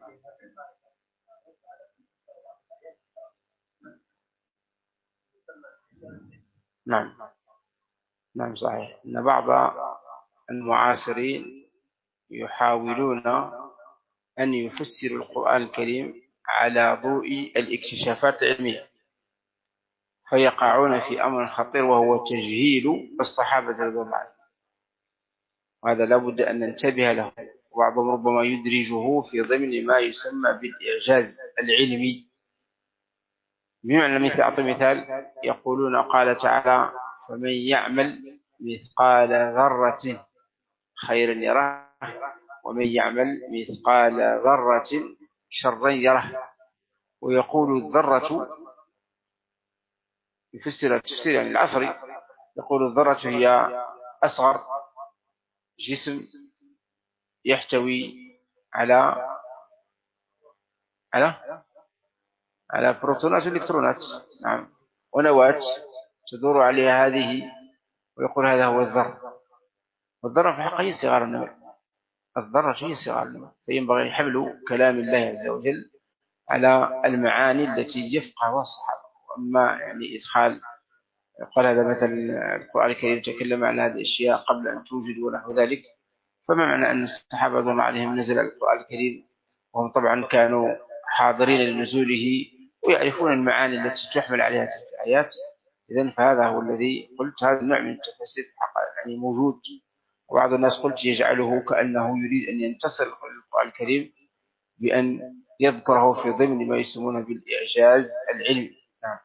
[SPEAKER 1] نعم. نعم صحيح أن بعض المعاصرين يحاولون أن يفسروا القرآن الكريم على ضوء الاكتشافات العلمية، فيقعون في أمر خطير وهو تجهيل الصحابة رضي الله عنهم، وهذا لابد أن ننتبه له، وبعضهم ربما يدرجه في ضمن ما يسمى بالإعجاز العلمي. بمعنى مثل أعطي مثال، يقولون قال تعالى فمن يعمل مثقال ذرة خيرا يره ومن يعمل مثقال ذرة شرا يره، ويقول الذرة يفسر التفسير يعني العصري، يقول الذرة هي أصغر جسم يحتوي على على على بروتونات والإلكترونات. نعم. ونواة تدور عليها هذه، ويقول هذا هو الذر، والذرة في الحقيقة هي صغار النواة، الذرة هي صغار النواة، فينبغي حمل كلام الله عز وجل على المعاني التي يفقهها الصحابة. وأما يعني إدخال قال هذا مثلا القرآن الكريم تكلم عن هذه الأشياء قبل أن توجد ونحو ذلك، فما معنى أن الصحابة رضي الله عنهم نزل القرآن الكريم وهم طبعا كانوا حاضرين لنزوله ويعرفون المعاني التي تحمل عليها تلك الآيات. إذن فهذا هو الذي قلت، هذا النوع من التفسير يعني موجود، وبعض الناس قلت يجعله كأنه يريد أن ينتصر للقرآن الكريم بأن يذكره في ضمن ما يسمونه بالإعجاز العلمي. نعم.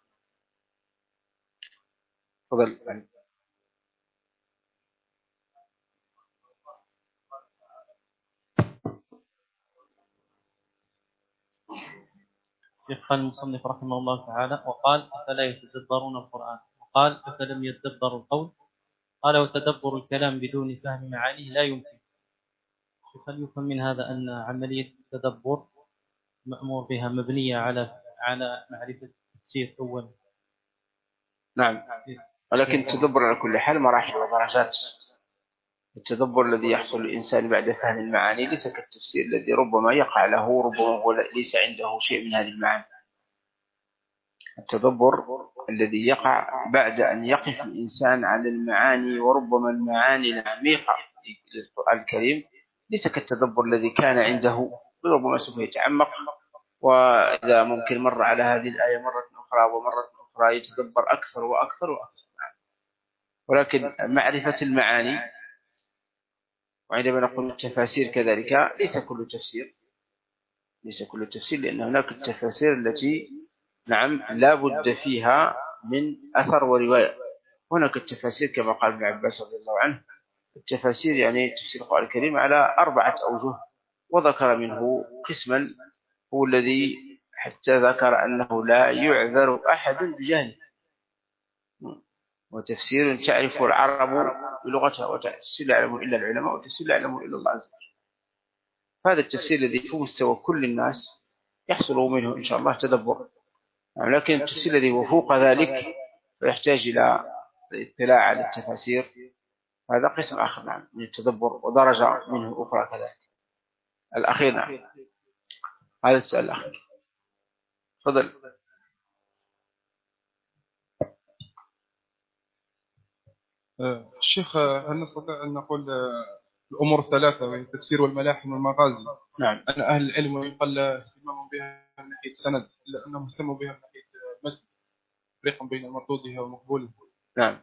[SPEAKER 1] تفضل.
[SPEAKER 6] قال المصنف رحمه الله تعالى وقال أفلا يتدبرون القرآن، وقال أفلم يتدبروا القول، قال وتدبر الكلام بدون فهم معانيه لا يمكن. هل يفهم من هذا أن عملية التدبر مأمور بها مبنية على على معرفة التفسير أولا؟
[SPEAKER 1] نعم. ولكن التدبر على كل حال مراحل ودرجات. التدبر الذي يحصل للإنسان بعد فهم المعاني ليس كالتفسير الذي ربما يقع له ربما هو ليس عنده شيء من هذه المعاني. التدبر الذي يقع بعد أن يقف الإنسان على المعاني وربما المعاني العميقة للقرآن الكريم ليس كالتدبر الذي كان عنده، ربما سوف يتعمق، وإذا ممكن مر على هذه الآية مرة أخرى ومرة أخرى يتدبر أكثر وأكثر وأكثر. ولكن معرفة المعاني، وعندما نقول التفاسير كذلك ليس كل تفسير ليس كل تفسير لأن هناك التفاسير التي نعم لا بد فيها من أثر ورواية. هناك التفاسير كما قال ابن عباس رضي الله عنه، التفاسير يعني تفسير القرآن الكريم على أربعة أوجه، وذكر منه قسما هو الذي حتى ذكر أنه لا يعذر أحد بجهله، وتفسير تعرف العرب بلغتها وتفسير لا يعلم إلا العلماء وتفسير لا يعلم إلا الله عز وجل. هذا التفسير الذي في مستوى كل الناس يحصل منه إن شاء الله تدبر، لكن التفسير الذي هو فوق ذلك فيحتاج إلى الاطلاع على التفاسير، هذا قسم آخر نعم من التدبر ودرجة منه أخرى كذلك. الأخير نعم، هذا السؤال الأخير. تفضل.
[SPEAKER 7] الشيخ، هل نستطيع أن نقول الأمور الثلاثة وهي التفسير والملاحم والمغازي
[SPEAKER 1] نعم
[SPEAKER 7] أن أهل العلم يقل اهتمامهم بها من ناحية السند إلا أنهم اهتموا بها من ناحية المتن، فريق بين مردودها ومقبولها؟
[SPEAKER 1] نعم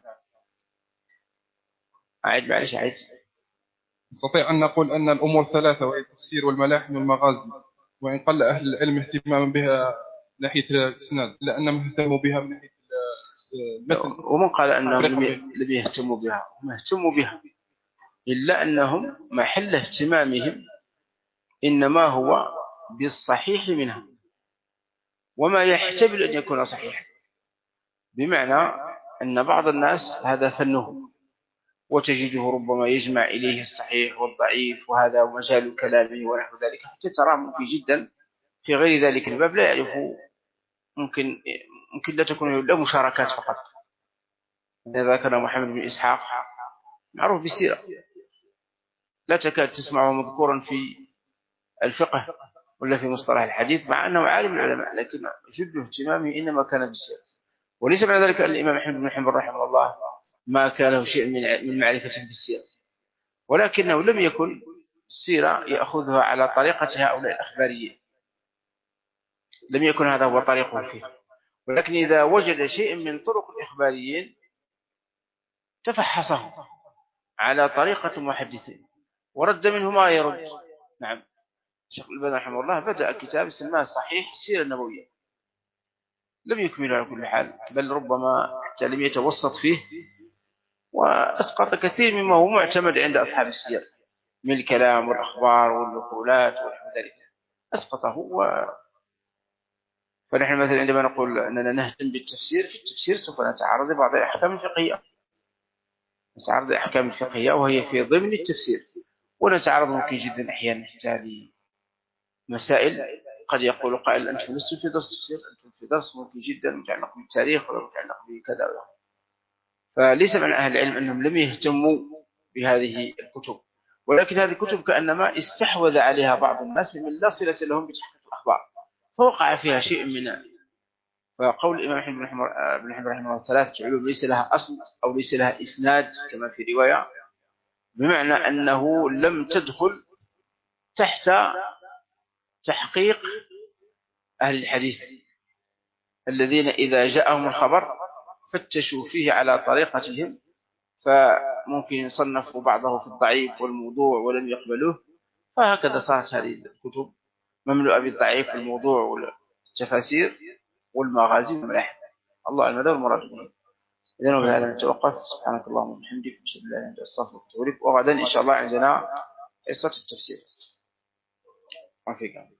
[SPEAKER 1] أعيد معلش أعيد.
[SPEAKER 7] نستطيع أن نقول أن الأمور الثلاثة وهي التفسير والملاحم والمغازي وإن قل أهل العلم اهتماما بها من ناحية الإسناد لأنهم اهتموا بها من ناحية المتن.
[SPEAKER 1] ومن قال أنهم لم يهتموا بها؟ هم اهتموا بها، إلا أنهم محل اهتمامهم إنما هو بالصحيح منها وما يحتمل أن يكون صحيحا، بمعنى أن بعض الناس هذا فنه وتجده ربما يجمع إليه الصحيح والضعيف وهذا مجال كلامه ونحو ذلك، حتى ترى ممكن جدا في غير ذلك الباب لا يعرف، ممكن ممكن لا تكون لا مشاركات فقط. إذا ذكر محمد بن إسحاق معروف بالسيرة لا تكاد تسمعه مذكورا في الفقه ولا في مصطلح الحديث، مع أنه عالم العلماء، لكن جد اهتمامه إنما كان بالسيرة. وليس معنى ذلك أن الإمام أحمد بن حنبل رحمه الله ما كان له شيء من معرفة بالسيرة، ولكنه لم يكن السيرة يأخذها على طريقة هؤلاء الأخباريين، لم يكن هذا هو طريقه فيه، ولكن إذا وجد شيء من طرق الإخباريين تفحصه على طريقة المحدثين ورد منه ما يرد. نعم الشيخ الألباني رحمه الله بدأ كتاب سماه صحيح السيرة النبوية، لم يكمله على كل حال، بل ربما حتى لم يتوسط فيه، وأسقط كثير مما هو معتمد عند أصحاب السير من الكلام والأخبار والنقولات ونحو ذلك، أسقطه. و... فنحن مثلا عندما نقول أننا نهتم بالتفسير، في التفسير سوف نتعرض لبعض الأحكام الفقهية، نتعرض الأحكام الفقهية وهي في ضمن التفسير، ونتعرض ممكن جدا أحيانا حتى لمسائل قد يقول قائل أنتم لستم في درس تفسير، أنتم في درس ممكن جدا متعلق بالتاريخ ولا متعلق بكذا وكذا. فليس من أهل العلم أنهم لم يهتموا بهذه الكتب، ولكن هذه الكتب كأنما استحوذ عليها بعض الناس ممن لا صلة لهم بتحقيق الأخبار فوقع فيها شيء من. فقول الإمام أحمد بن حنبل رحمه الله ثلاثة علوم ليس لها أصل أو ليس لها إسناد كما في رواية، بمعنى أنه لم تدخل تحت تحقيق أهل الحديث الذين إذا جاءهم الخبر فتشوا فيه على طريقتهم، فممكن يصنفوا بعضه في الضعيف والموضوع ولم يقبلوه. فهكذا صارت هذه الكتب مملوءة بالضعيف والموضوع والتفاسير والمغازي والملاحم. الله المدى والمراد به. إذن وبهذا نتوقف. سبحانك اللهم وبحمدك أشهد أن لا إله إلا أنت أستغفرك وأتوب إليك. وغدا إن شاء الله عندنا حصة التفسير. وفيكم.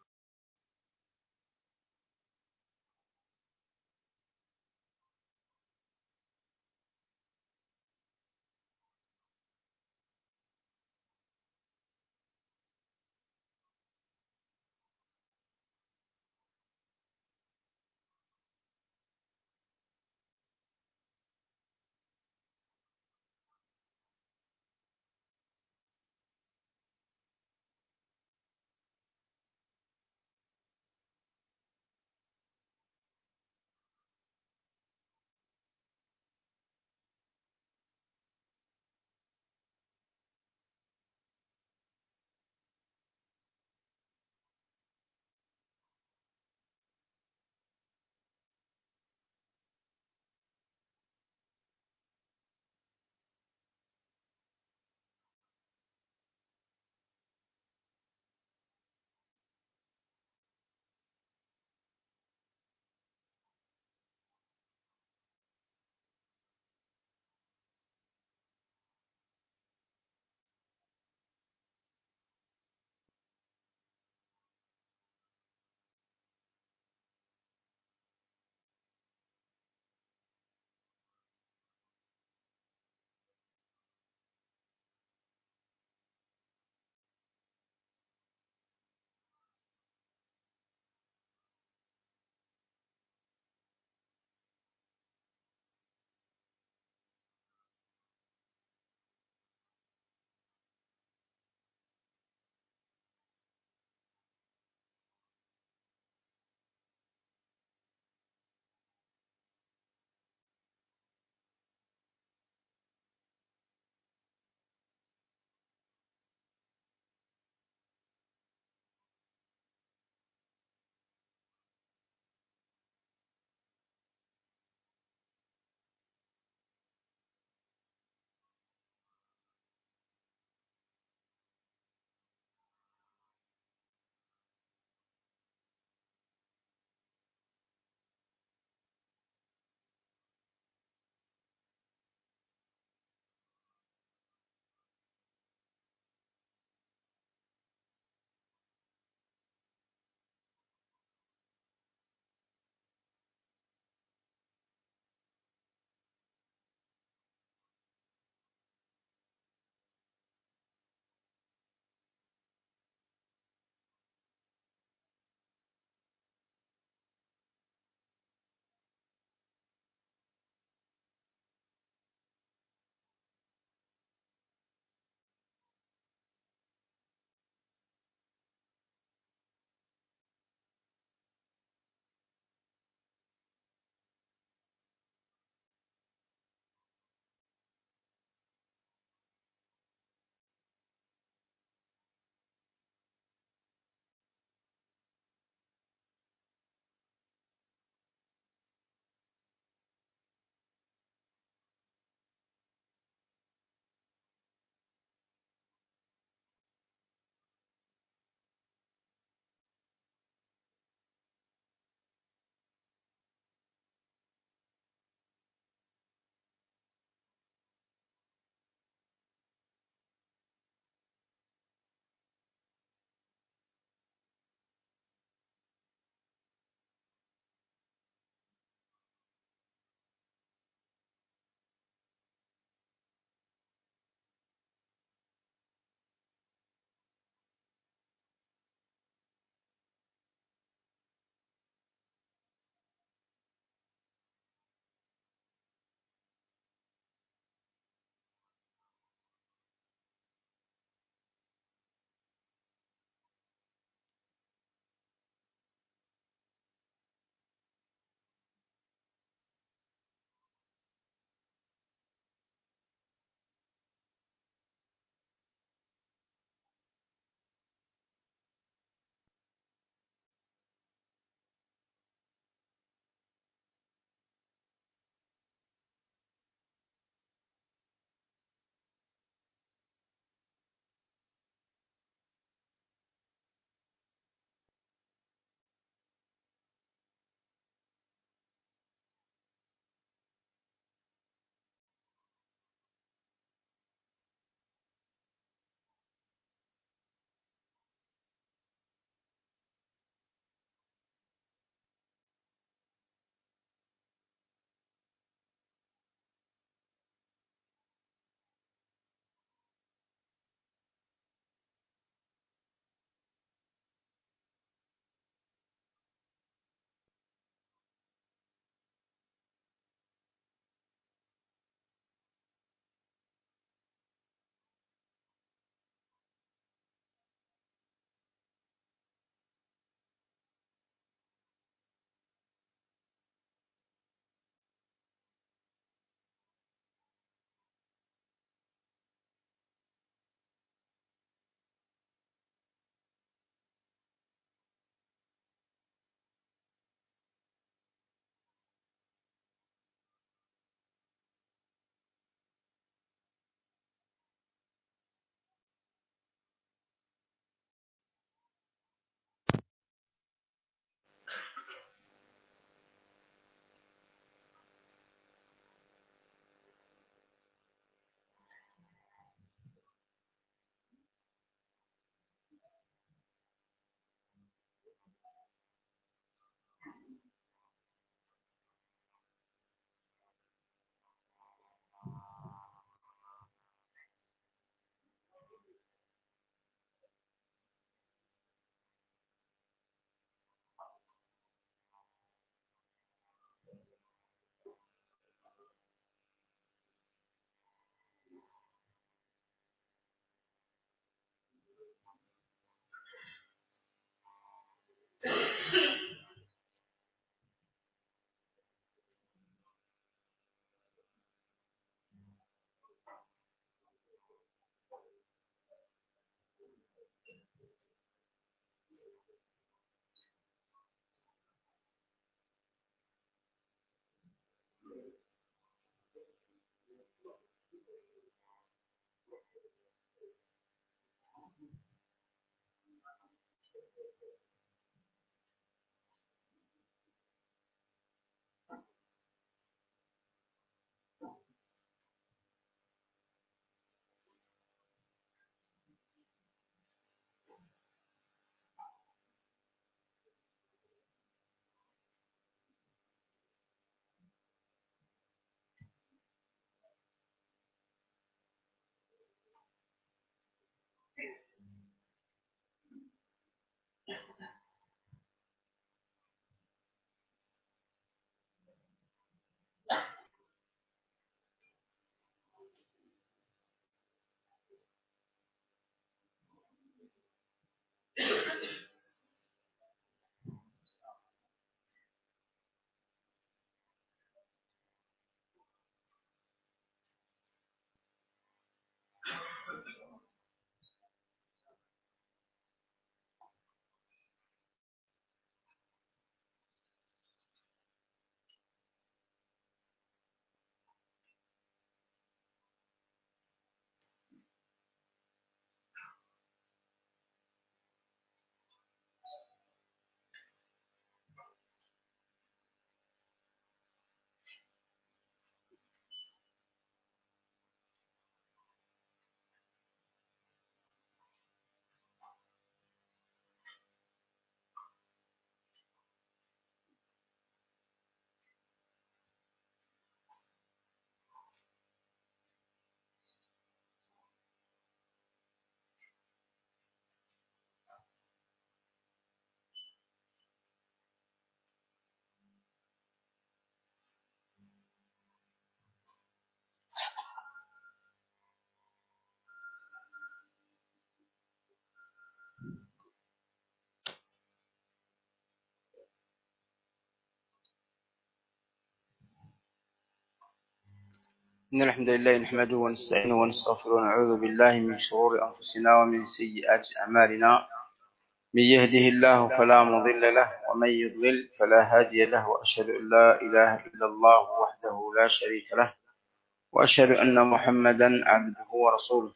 [SPEAKER 1] إن الحمد لله نحمده ونستعينه ونستغفره ونعوذ بالله من شرور أنفسنا ومن سيئات أعمالنا. من يهده الله فلا مضل له ومن يضلل فلا هادي له، وأشهد أن لا إله إلا الله وحده لا شريك له، وأشهد أن محمدا عبده ورسوله.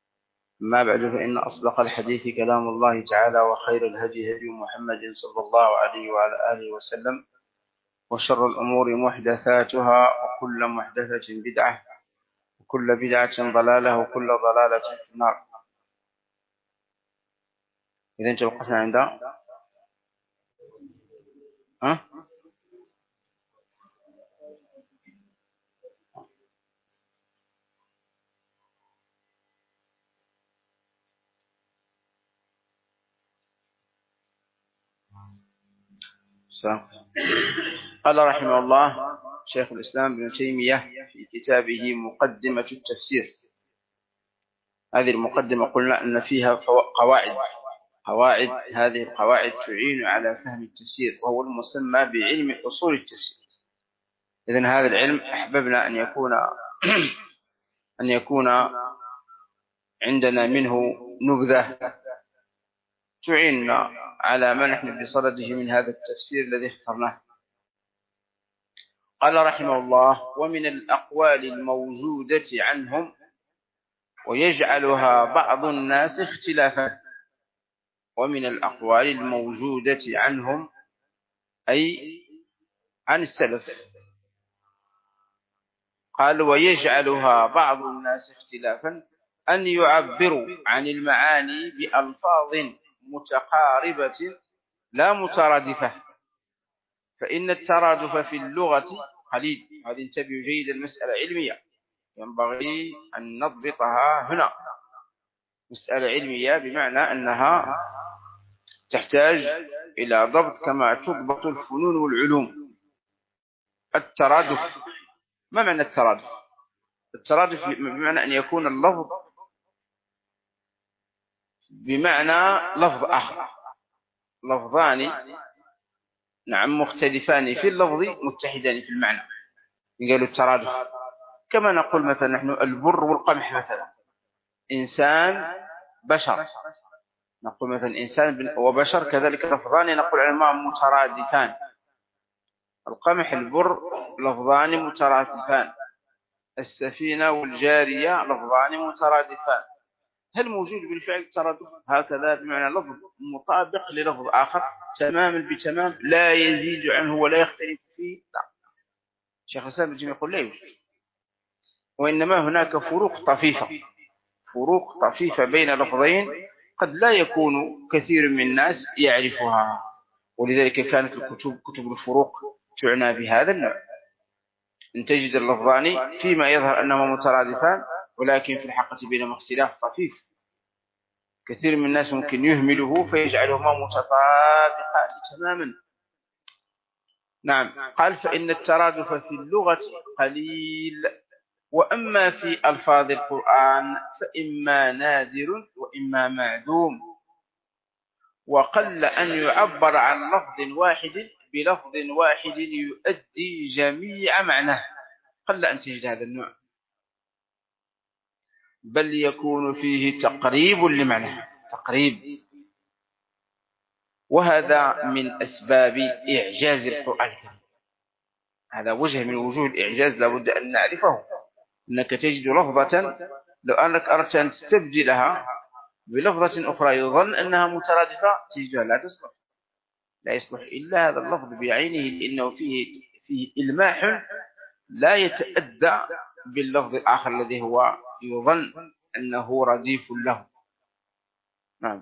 [SPEAKER 1] أما بعد، فإن أصدق الحديث كلام الله تعالى، وخير الهدي هدي محمد صلى الله عليه وعلى آله وسلم، وشر الأمور محدثاتها، وكل محدثة بدعة، وكل بدعة ضلالة، وكل ضلالة في النار. إذن توقفنا عند ها؟ قال رحمه الله شيخ الإسلام ابن تيمية في كتابه مقدمة التفسير. هذه المقدمة قلنا أن فيها قواعد قواعد هذه القواعد تعين على فهم التفسير، وهو المسمى بعلم أصول التفسير. إذن هذا العلم أحببنا أن يكون أن يكون عندنا منه نبذة تعيننا على ما نحن بصدده من هذا التفسير الذي اخترناه. قال رحمه الله: ومن الأقوال الموجودة عنهم ويجعلها بعض الناس اختلافا. ومن الأقوال الموجودة عنهم أي عن السلف. قال: ويجعلها بعض الناس اختلافا أن يعبروا عن المعاني بألفاظ متقاربة لا مترادفة، فإن الترادف في اللغة قليل. هذه انتبهوا جيدا، المسألة علمية ينبغي أن نضبطها هنا. مسألة علمية بمعنى أنها تحتاج إلى ضبط كما تضبط الفنون والعلوم. الترادف، ما معنى الترادف؟ الترادف بمعنى أن يكون اللفظ بمعنى لفظ آخر، لفظان نعم مختلفان في اللفظ متحدان في المعنى، قالوا الترادف. كما نقول مثلا نحن البر والقمح مثلا، إنسان بشر نقول مثلا إنسان وبشر كذلك لفظان نقول علماء مترادفان. القمح البر لفظان مترادفان، السفينة والجارية لفظان مترادفان. هل موجود بالفعل ترادف هكذا بمعنى لفظ مطابق للفظ آخر تماما بتمام لا يزيد عنه ولا يختلف فيه؟ لا. شيخ الإسلام ابن تيمية يقول لا يوجد، وإنما هناك فروق طفيفة، فروق طفيفة بين لفظين قد لا يكون كثير من الناس يعرفها، ولذلك كانت الكتب كتب الفروق تعنى بهذا النوع، أن تجد اللفظان فيما يظهر أنهما مترادفان ولكن في الحقيقة بينهما اختلاف طفيف. كثير من الناس ممكن يهمله فيجعلهما متطابقان تماما. نعم. قال فإن الترادف في اللغة قليل، وأما في ألفاظ القرآن فإما نادر وإما معدوم، وقل أن يعبر عن لفظ واحد بلفظ واحد يؤدي جميع معناه. قل أن تجد هذا النوع، بل يكون فيه تقريب لمعناه، تقريب. وهذا من أسباب إعجاز القرآن الكريم. هذا وجه من وجوه الإعجاز لابد أن نعرفه، أنك تجد لفظة لو أنك أردت أن تستبدلها بلفظة أخرى يظن أنها مترادفة تجدها لا تصلح، لا يصلح إلا هذا اللفظ بعينه، لأنه فيه فيه إلماح لا يتأدى باللفظ الآخر الذي هو يظن أنه رديف له. نعم.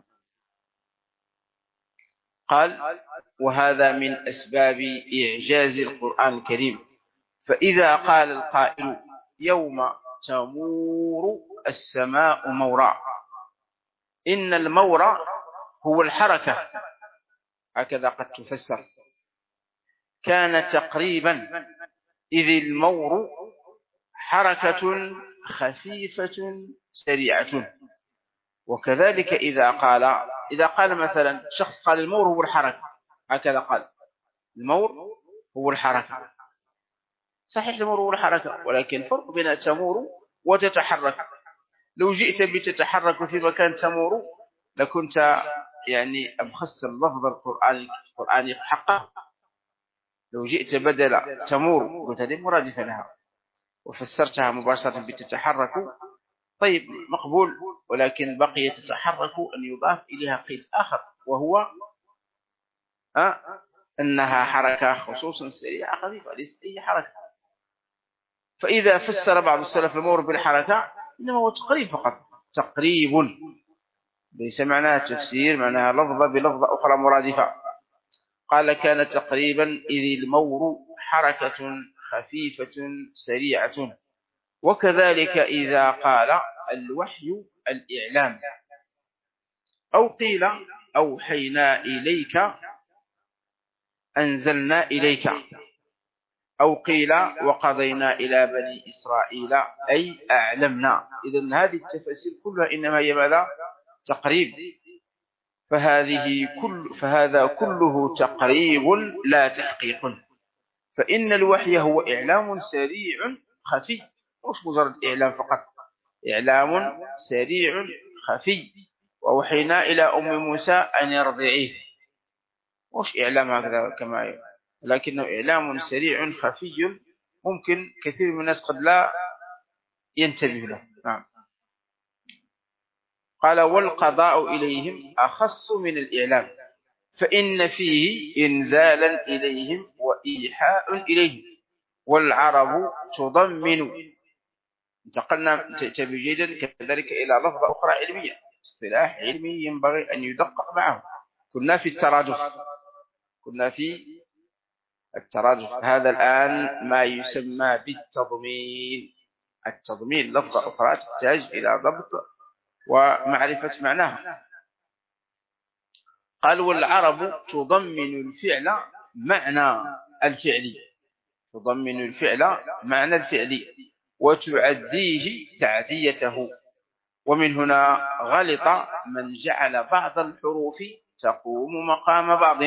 [SPEAKER 1] قال وهذا من أسباب إعجاز القرآن الكريم. فإذا قال القائل يوم تمور السماء مورا، إن المور هو الحركة، هكذا قد تفسر، كان تقريبا، إذ المور حركة خفيفة سريعة. وكذلك إذا قال إذا قال مثلا شخص قال المور هو الحركة، هكذا قال المور هو الحركة، صحيح المور هو الحركة، ولكن فرق بين تمور وتتحرك. لو جئت بتتحرك في مكان تمور لكنت يعني أبخست اللفظ القرآني القرآني حقه. لو جئت بدل تمور قلت هذه مرادفة لها وفسرتها مباشرة بتتحرك، طيب مقبول، ولكن بقي تتحرك أن يضاف إليها قيد آخر وهو أه أنها حركة خصوصا سريعة خفيفة، ليست أي حركة. فإذا فسر بعض السلف المور بالحركة إنما هو تقريب فقط، تقريب، ليس معناها تفسير، معناها لفظة بلفظة أخرى مرادفة. قال كان تقريبا إذ المور حركة خفيفة سريعة. وكذلك إذا قال الوحي الإعلام، أو قيل أوحينا إليك أنزلنا إليك، أو قيل وقضينا إلى بني إسرائيل أي أعلمنا. إذن هذه التفاسير كلها إنما هي ماذا؟ تقريب. فهذه كل فهذا كله تقريب لا تحقيق. فإن الوحي هو إعلام سريع خفي، مش مجرد إعلام فقط، إعلام سريع خفي. ووحينا إلى أم موسى أن يرضعيه، مش إعلام هكذا كما يقول، لكنه إعلام سريع خفي ممكن كثير من الناس قد لا ينتبه له. نعم. قال والقضاء إليهم أخص من الإعلام، فإن فيه إنزالا إليهم وإيحاء إليهم، والعرب تضمن. انتقلنا تبجيدا كذلك إلى لفظة أخرى علمية، اصطلاح علمي ينبغي أن يدقق معه. كنا في الترادف كنا في الترادف هذا الآن ما يسمى بالتضمين. التضمين لفظة أخرى تحتاج إلى ضبط ومعرفة معناها. قال والعرب تضمن الفعل معنى الفعلي، تضمن الفعل معنى الفعلي وتعديه تعديته. ومن هنا غلط من جعل بعض الحروف تقوم مقام بعض،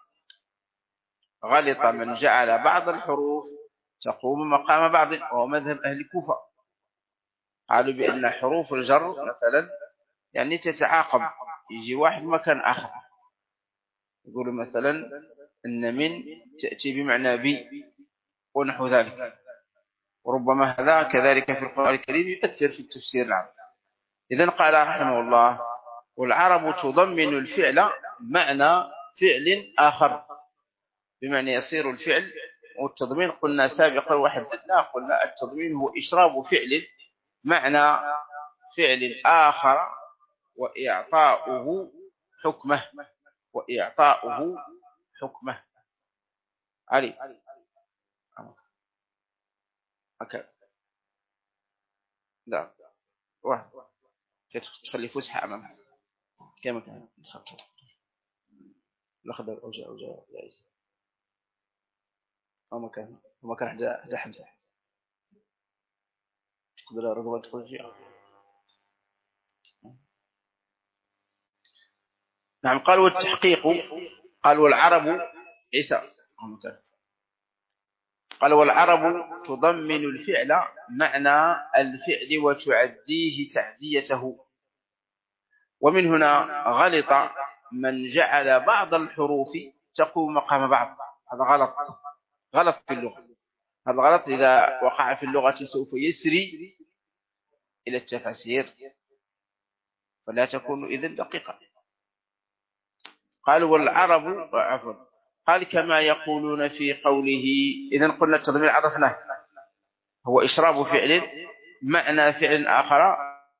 [SPEAKER 1] غلط من جعل بعض الحروف تقوم مقام بعض، وهو مذهب أهل الكوفة. قالوا بأن حروف الجر مثلا يعني تتعاقب، يجي واحد مكان آخر. يقول مثلا أن من تأتي بمعنى بي ونحو ذلك، وربما هذا كذلك في القرآن الكريم يؤثر في التفسير العام. إذن قال رحمه الله: والعرب تضمن الفعل معنى فعل آخر، بمعنى يصير الفعل. والتضمين قلنا سابقا وحددناه، قلنا التضمين هو إشراب فعل معنى فعل آخر وإعطاؤه حكمه وإعطاؤه حكمه علي أوكي. لا واحد تخلي فسحة أمامها كما كان الأخضر أوجه أوجه جائزة أو مكان ومكان حدا حدا حمزة قبل رغبة تدخل فيها. نعم. قال والتحقيق، قال والعرب عيسى قال والعرب تضمن الفعل معنى الفعل وتعديه تعديته. ومن هنا غلط من جعل بعض الحروف تقوم مقام بعض. هذا غلط، غلط في اللغة. هذا غلط إذا وقع في اللغة سوف يسري إلى التفاسير، فلا تكون إذن دقيقة. قالوا والعرب عفوا قال كما يقولون في قوله. إذن قلنا التضمين عرفناه هو إشراب فعل معنى فعل آخر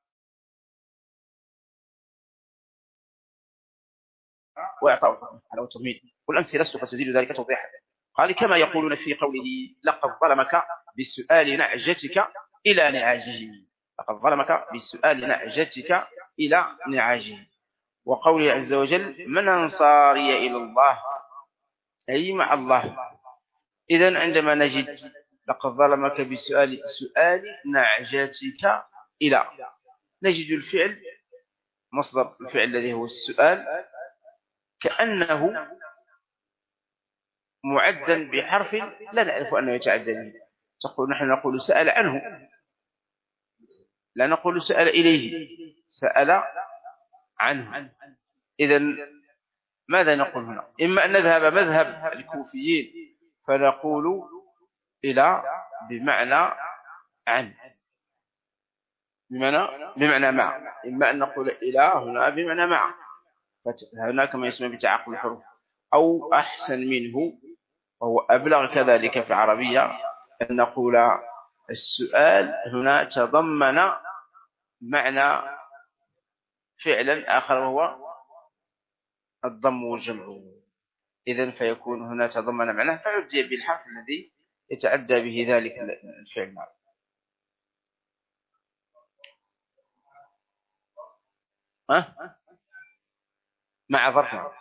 [SPEAKER 1] وإعطاء على التضمين. والأمثلة سوف تزيد ذلك توضيحا. قال كما يقولون في قوله لقد ظلمك بسؤال نعجتك إلى نعاجه. لقد ظلمك بسؤال نعجتك إلى نعاجه. وقوله عز وجل من أنصاري إلى الله أي مع الله. إذن عندما نجد لقد ظلمك بسؤال سؤال نعجتك إلى، نجد الفعل مصدر الفعل الذي هو السؤال كأنه معدا بحرف لا نعرف أنه يتعدى به. تقول نحن نقول سأل عنه، لا نقول سأل إليه، سأل عنه. إذن ماذا نقول هنا؟ إما أن نذهب مذهب الكوفيين فنقول إلى بمعنى عن، بمعنى بمعنى مع. إما أن نقول إلى هنا بمعنى مع، فهناك ما يسمى بتعاقب الحروف. أو أحسن منه وهو أبلغ كذلك في العربية أن نقول السؤال هنا تضمن معنى فعلا آخر وهو الضم والجمع. إذن فيكون هنا تضمن معناه فيبدأ بالحرف الذي يتعدى به ذلك الفعل. ها؟ مع ظرف.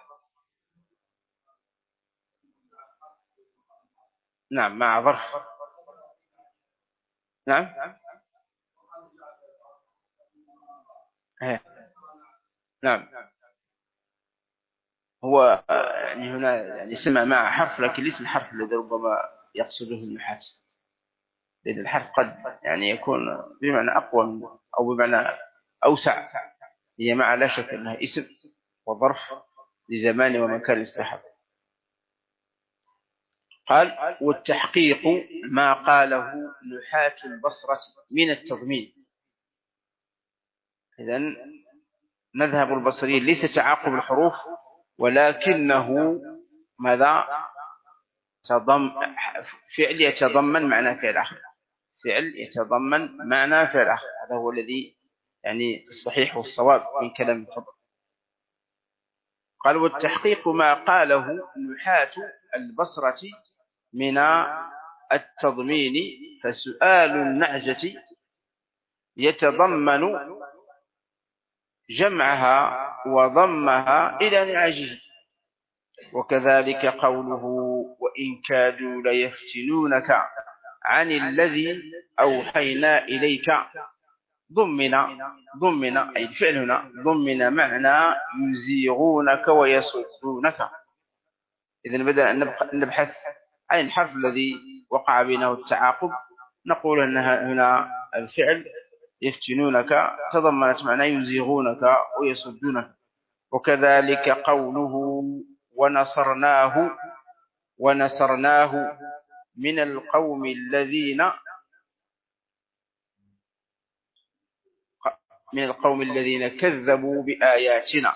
[SPEAKER 1] نعم مع ظرف. نعم هي. نعم هو يعني هنا يعني سمع مع حرف لكن ليس الحرف الذي ربما يقصده النحاة، لأن الحرف قد يعني يكون بمعنى أقوى أو بمعنى أوسع. هي مع لا شك أنها اسم وظرف لزمان ومكان استحب. قال والتحقيق ما قاله نحاة البصرة من التضمين. إذن مذهب البصريين ليس تعاقب الحروف ولكنه ماذا؟ تضم فعل يتضمن معنى فعل آخر، فعل يتضمن معنى فعل آخر. هذا هو الذي يعني الصحيح والصواب من كلام الفضل. قال والتحقيق ما قاله نحاة البصرة من التضمين فسؤال النعجة يتضمن جمعها وضمها إلى نعاجه. وكذلك قوله وإن كادوا ليفتنونك عن الذي أوحينا إليك ضمن ضمن أي الفعل هنا ضمن معنى يزيغونك ويصدونك. إذن بدأ أن نبحث عن الحرف الذي وقع بينه التعاقب، نقول أن هنا الفعل يفتنونك تضمنت معنى يزيغونك ويصدونك. وكذلك قوله ونصرناه ونصرناه من القوم الذين من القوم الذين كذبوا بآياتنا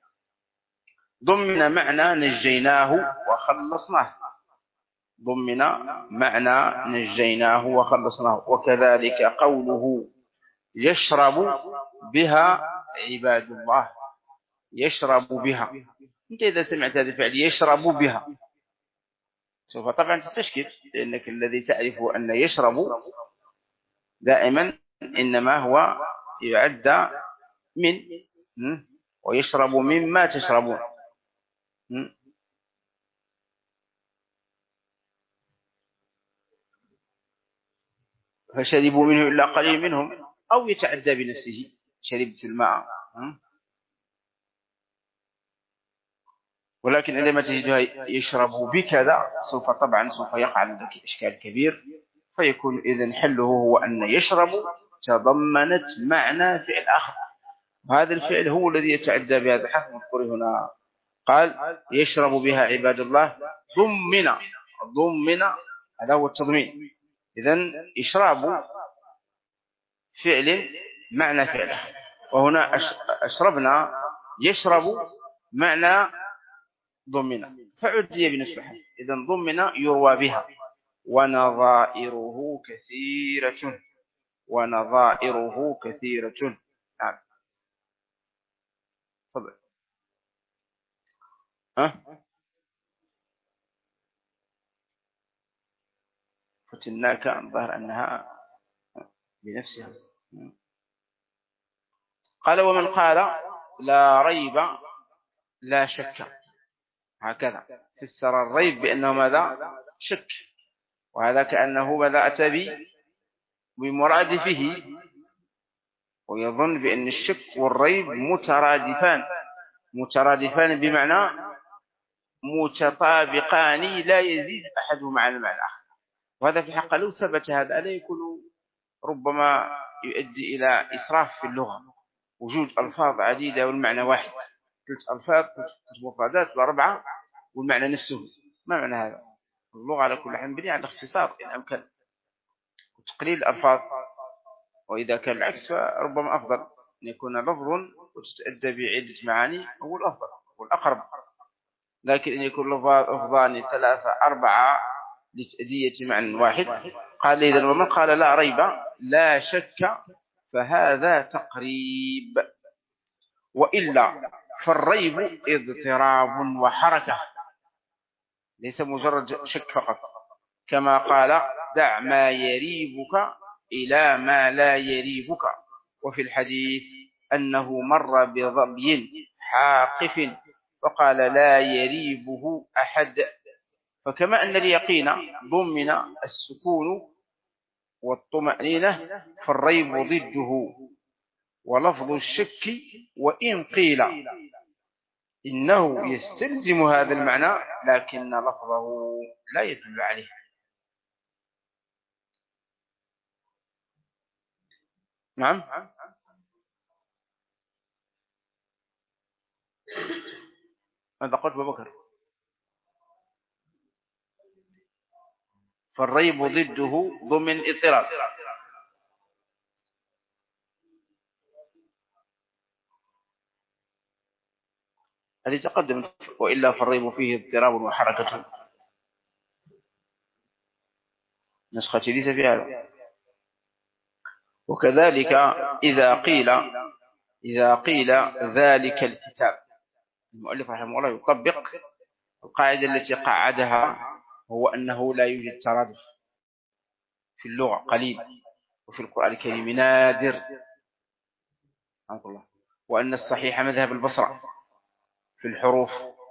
[SPEAKER 1] ضمن معنى نجيناه وخلصناه ضمن معنى نجيناه وخلصناه. وكذلك قوله يشرب بها عباد الله يشرب بها. أنت إذا سمعت هذا الفعل يشرب بها سوف طبعا تستشكل، لأنك الذي تعرف أن يشرب دائما إنما هو يعد من ويشرب مما تشربون. فشربوا منه إلا قليل منهم، أو يتعدى بنفسه شربت الماء. ولكن عندما تجدها يشرب بكذا سوف طبعا سوف يقع لك إشكال كبير، فيكون إذن حله هو أن يشرب تضمنت معنى فعل آخر، وهذا الفعل هو الذي يتعدى بهذا الحرف المذكور هنا. قال يشرب بها عباد الله ضمن ضمن هذا هو التضمين. إذن إشراب فعل معنى فعل، وهنا أشربنا يشرب معنى ضمن فعدي بنفس الحرف. إذن ضمن يروى بها. ونظائره كثيرة ونظائره كثيرة. نعم تفضل. ها فتناك الظاهر أنها بنفسها. قال ومن قال لا ريب لا شك، هكذا فسر الريب بأنه ماذا؟ شك، وهذا كأنه ماذا أتى بمرادفه، ويظن بأن الشك والريب مترادفان مترادفان بمعنى متطابقان لا يزيد أحدهما عن المعنى الآخر. وهذا في الحقيقة لو ثبت هذا لا يكون ربما يؤدي إلى إسراف في اللغة، وجود ألفاظ عديدة والمعنى واحد، ثلاث ألفاظ ثلاث مفردات وأربعة والمعنى نفسه. ما معنى هذا؟ اللغة على كل حال مبنية على الاختصار إن أمكن وتقليل الألفاظ، وإذا كان العكس فربما أفضل أن يكون لفظ وتتأدى بعدة معاني هو الأفضل والأقرب. لكن أن يكون لفظان ثلاثة أربعة لتأدية معنى واحد. قال إذن ومن قال لا ريب لا شك فهذا تقريب، وإلا فالريب اضطراب وحركة ليس مجرد شك فقط، كما قال دع ما يريبك إلى ما لا يريبك. وفي الحديث أنه مر بظبي حاقف فقال لا يريبه أحد. فكما أن اليقين ضمن السكون والطمأنينة فالريب ضده. ولفظ الشك وإن قيل إنه يستلزم هذا المعنى لكن لفظه لا يدل عليه. نعم ماذا قلت أبو بكر؟ فالريب ضده ضمن اضطراب. هذه تقدم وإلا فالريب فيه اضطراب وحركة. نسختي ليس في هذا. وكذلك إذا قيل إذا قيل ذلك الكتاب، المؤلف رحمه الله يطبق القاعدة التي قعدها، هو أنه لا يوجد ترادف في اللغة قليل، وفي القرآن الكريم نادر، وأن الصحيح مذهب البصرة في الحروف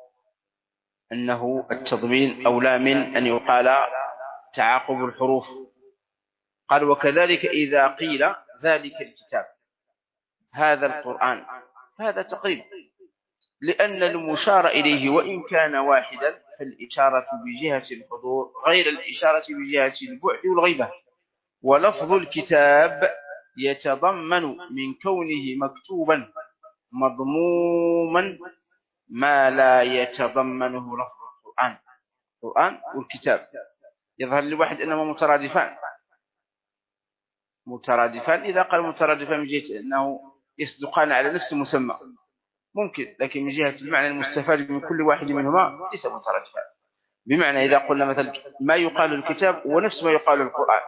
[SPEAKER 1] أنه التضمين أولى من أن يقال تعاقب الحروف. قال وكذلك إذا قيل ذلك الكتاب هذا القرآن فهذا تقريب، لأن المشار إليه وإن كان واحدا فالإشارة بجهة الحضور غير الإشارة بجهة البعد والغيبة. ولفظ الكتاب يتضمن من كونه مكتوبا مضموما ما لا يتضمنه لفظ القرآن. القرآن والكتاب يظهر لواحد أنهما مترادفان مترادفان إذا قال مترادفان من جهة أنه يصدقان على نفس المسمى ممكن، لكن من جهة المعنى المستفاد من كل واحد منهما ليس مترادفان. بمعنى إذا قلنا مثلا ما يقال الكتاب ونفس ما يقال القرآن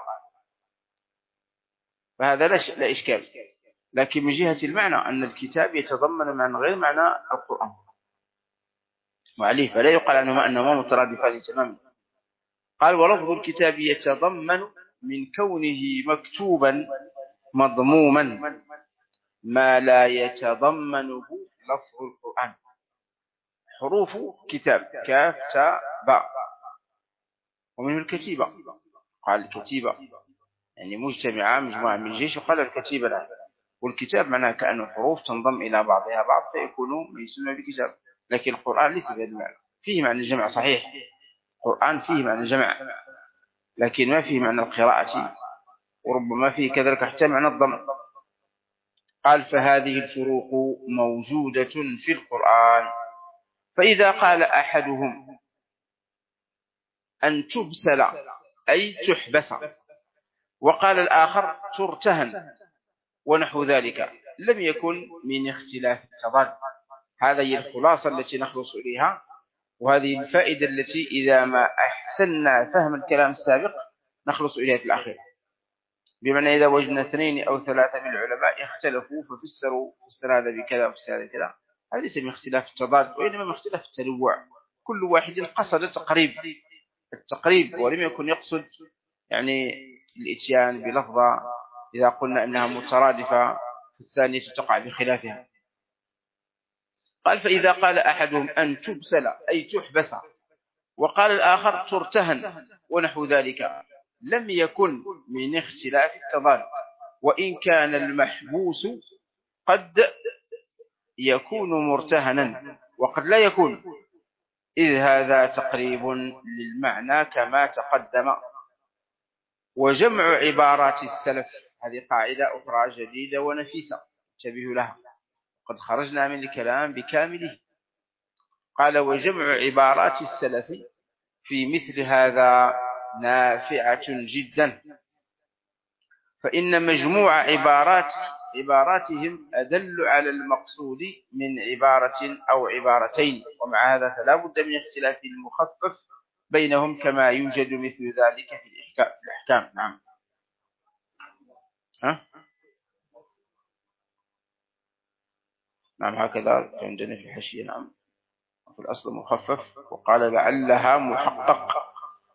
[SPEAKER 1] فهذا لا, لا إشكال، لكن من جهة المعنى أن الكتاب يتضمن معنى غير معنى القرآن وعليه فلا يقال عنهما أنهما مترادفان تماما. قال ولفظ الكتاب يتضمن من كونه مكتوبا مضموما ما لا يتضمنه لفظ القرآن. حروف كتاب كاف تاء باء ومنه الكتيبة. قال الكتيبة يعني مجتمعة مجموعة من جيش وقال الكتيبة لها. والكتاب معناه كأن الحروف تنضم إلى بعضها بعض فيكون ما يسمى بكتاب، لكن القرآن ليس بهذا المعنى. فيه معنى الجمع صحيح، القرآن فيه معنى الجمع لكن ما فيه معنى القراءة وربما فيه كذلك حتى معنى الضم. قال فهذه الفروق موجودة في القرآن. فإذا قال أحدهم أن تبسل أي تحبس وقال الآخر ترتهن ونحو ذلك لم يكن من اختلاف التضاد. هذه الخلاصة التي نخلص إليها، وهذه الفائدة التي إذا ما أحسننا فهم الكلام السابق نخلص إليها في الأخير. بمعنى إذا وجدنا اثنين أو ثلاثة من العلماء اختلفوا ففسروا فسر هذا بكذا وفسر هذا بكذا، هذا ليس من اختلاف التضاد وإنما من اختلاف التنوع. كل واحد قصد التقريب التقريب ولم يكن يقصد يعني الاتيان بلفظة إذا قلنا أنها مترادفة الثانية تقع بخلافها. قال فإذا قال أحدهم أن تبسل أي تحبس وقال الآخر ترتهن ونحو ذلك لم يكن من اختلاف التضاد، وإن كان المحبوس قد يكون مرتهنا وقد لا يكون، إذ هذا تقريب للمعنى كما تقدم. وجمع عبارات السلف هذه قاعدة أخرى جديدة ونفيسة انتبهوا لها، قد خرجنا من الكلام بكامله. قال وجمع عبارات السلف في مثل هذا نافعة جدا، فإن مجموع عبارات عباراتهم أدل على المقصود من عبارة أو عبارتين، ومع هذا فلا بد من اختلاف المخفف بينهم كما يوجد مثل ذلك في الأحكام. نعم ها؟ نعم هكذا عندنا في الحاشية. نعم في الأصل مخفف وقال لعلها محقق،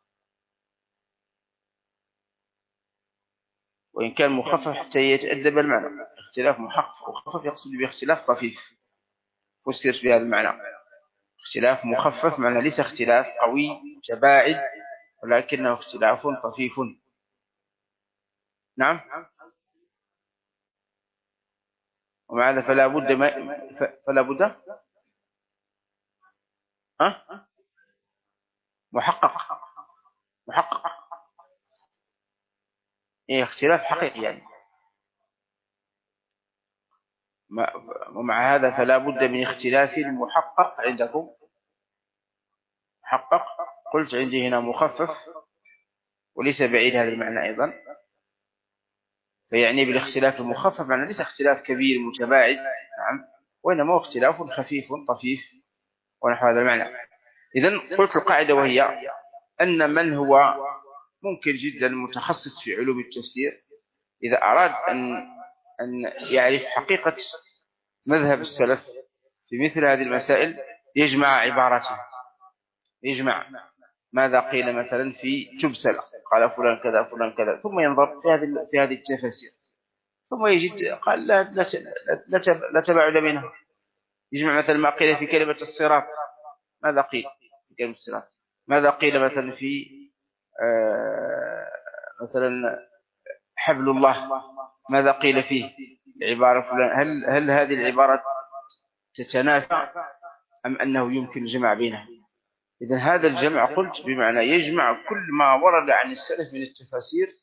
[SPEAKER 1] وإن كان مخفف حتى يتأدب المعنى. اختلاف محقق ومخفف يقصد باختلاف طفيف، فسر في هذا المعنى. اختلاف مخفف معنى ليس اختلاف قوي متباعد ولكنه اختلاف طفيف. نعم ومع هذا فلا بد ما فلا بد ها محقق محقق إيه اختلاف حقيقي يعني. ومع هذا فلا بد من اختلاف محقق. عندكم محقق قلت عندي هنا مخفف وليس بعيد هذا المعنى أيضا، فيعني بالاختلاف المخفف معنى ليس اختلاف كبير متباعد نعم، وإنما اختلاف خفيف طفيف ونحو هذا المعنى. إذن قلت القاعدة وهي أن من هو ممكن جدا متخصص في علوم التفسير إذا أراد أن أن يعرف حقيقة مذهب السلف في مثل هذه المسائل يجمع عباراته، يجمع ماذا قيل مثلا في تبسل قال فلان كذا فلان كذا، ثم ينظر في هذه في هذه التفاسير ثم يجد قال لا لا لا, لا تباعد بينها. يجمع مثلا ما قيل في كلمة الصراط ماذا قيل في كلمة الصراط، ماذا قيل مثلا في آه مثلا حبل الله ماذا قيل فيه العبارة فلان، هل هل هذه العبارة تتنافى أم أنه يمكن الجمع بينها. إذن هذا الجمع قلت بمعنى يجمع كل ما ورد عن السلف من التفاسير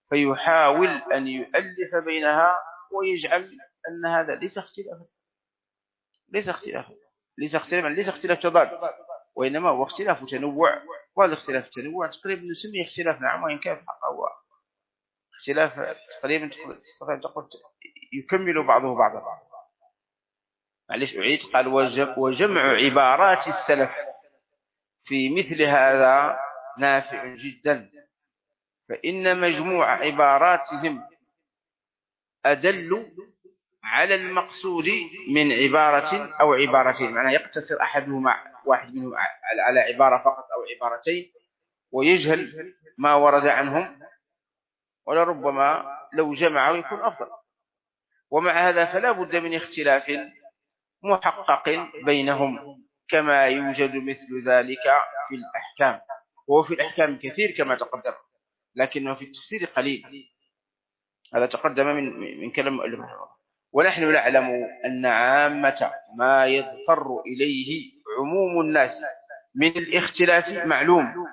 [SPEAKER 1] فيحاول أن يؤلف بينها ويجعل أن هذا ليس اختلافا ليس اختلافا ليس اختلافا ليس اختلاف تضاد، وإنما هو اختلاف تنوع. وهذا اختلاف التنوع تقريبا نسميه اختلاف، نعم، وإن كان الحق هو اختلاف تقريبا تستطيع أن تقول يكمل بعضه بعضا. معلش أعيد، قال وجمع عبارات السلف في مثل هذا نافع جدا، فإن مجموع عباراتهم أدل على المقصود من عبارة أو عبارتين. معناه يقتصر أحدهما واحد منهم على عبارة فقط أو عبارتين ويجهل ما ورد عنهم، ولربما لو جمعه يكون أفضل. ومع هذا فلا بد من اختلاف محقق بينهم، كما يوجد مثل ذلك في الأحكام. وهو في الأحكام كثير كما تقدم، لكنه في التفسير قليل. هذا تقدم من من كلام المؤلف رحمه الله. ونحن نعلم أن عامة ما يضطر إليه عموم الناس من الاختلاف معلوم.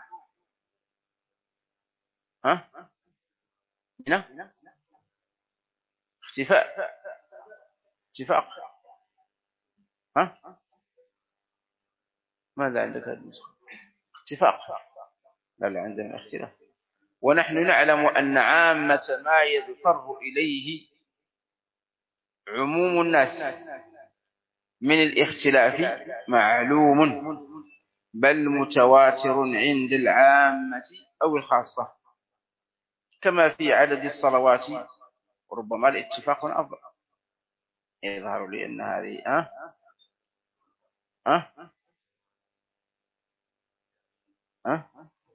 [SPEAKER 1] ها؟ هنا؟ اختفاء اتفاق. ها؟ ماذا عندك هذا النسخة؟ اتفاق. لا لا، عندنا اختلاف. ونحن نعلم أن عامة ما يضطر إليه عموم الناس من الاختلاف معلوم، بل متواتر عند العامة أو الخاصة، كما في عدد الصلوات. وربما الاتفاق أفضل. يظهر لي أن هذه أه أه أه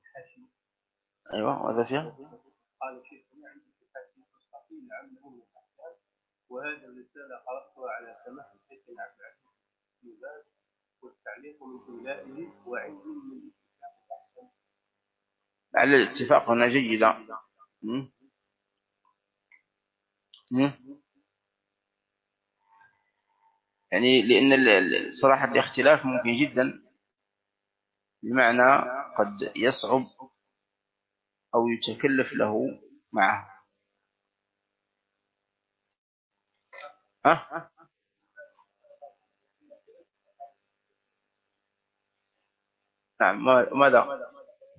[SPEAKER 1] أيوة، وهذا فيها
[SPEAKER 2] قال شيخ عندي في حديث مستقيم عنه من الأحكام، وهذه الرسالة قرأتها على سماح الشيخ عبد العزيز بن باز، والتعليق من إملائه وعندي من الاتفاق الأحسن.
[SPEAKER 1] على الاتفاق هنا جيدا. م? م? يعني لأن صراحة الاختلاف ممكن جدا، بمعنى قد يصعب أو يتكلف له معه. أه؟ نعم. ماذا؟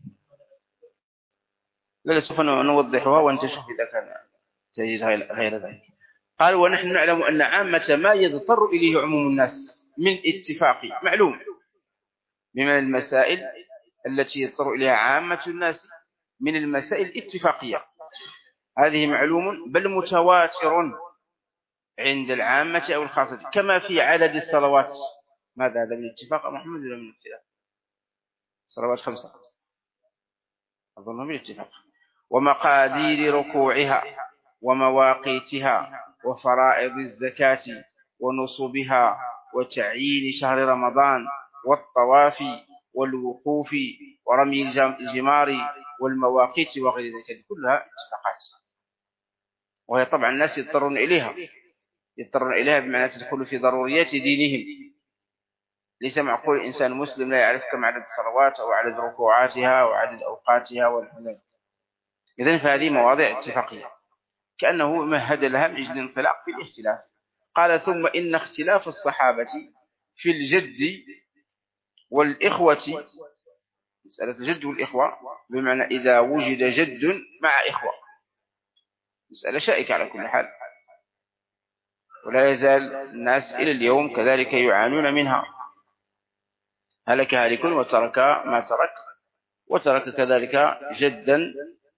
[SPEAKER 1] لا، سوف نوضحها وأنت شوف إذا كان تجد غير ذلك. قال ونحن نعلم أن عامة ما يضطر إليه عموم الناس من اتفاق معلوم، بمن المسائل التي يضطر إليها عامة الناس من المسائل الاتفاقية، هذه معلوم بل متواتر عند العامة أو الخاصة، كما في عدد الصلوات. ماذا هذا؟ من اتفاق محمد ولا من اختلاف؟ صلوات خمسة أظن من اتفاق. ومقادير ركوعها ومواقيتها وفرائض الزكاة ونصوبها وتعيين شهر رمضان والطواف والوقوف ورمي الجمار والمواقيت وغير ذلك، كلها اتفاقات. وهي طبعا الناس يضطرون إليها يضطرون إليها بمعنى تدخل في ضروريات دينهم. ليس معقول إنسان مسلم لا يعرف كم عدد الصلوات أو عدد ركوعاتها وعدد أوقاتها والحلال. إذن فهذه مواضيع اتفاقية، كأنه مهد لها من أجل الانطلاق في الاختلاف. قال ثم إن اختلاف الصحابة في الجد والإخوة، مسألة الجد والإخوة بمعنى إذا وجد جد مع إخوة، مسألة شائكة على كل حال، ولا يزال الناس إلى اليوم كذلك يعانون منها. هلك هالك وترك ما ترك، وترك كذلك جدا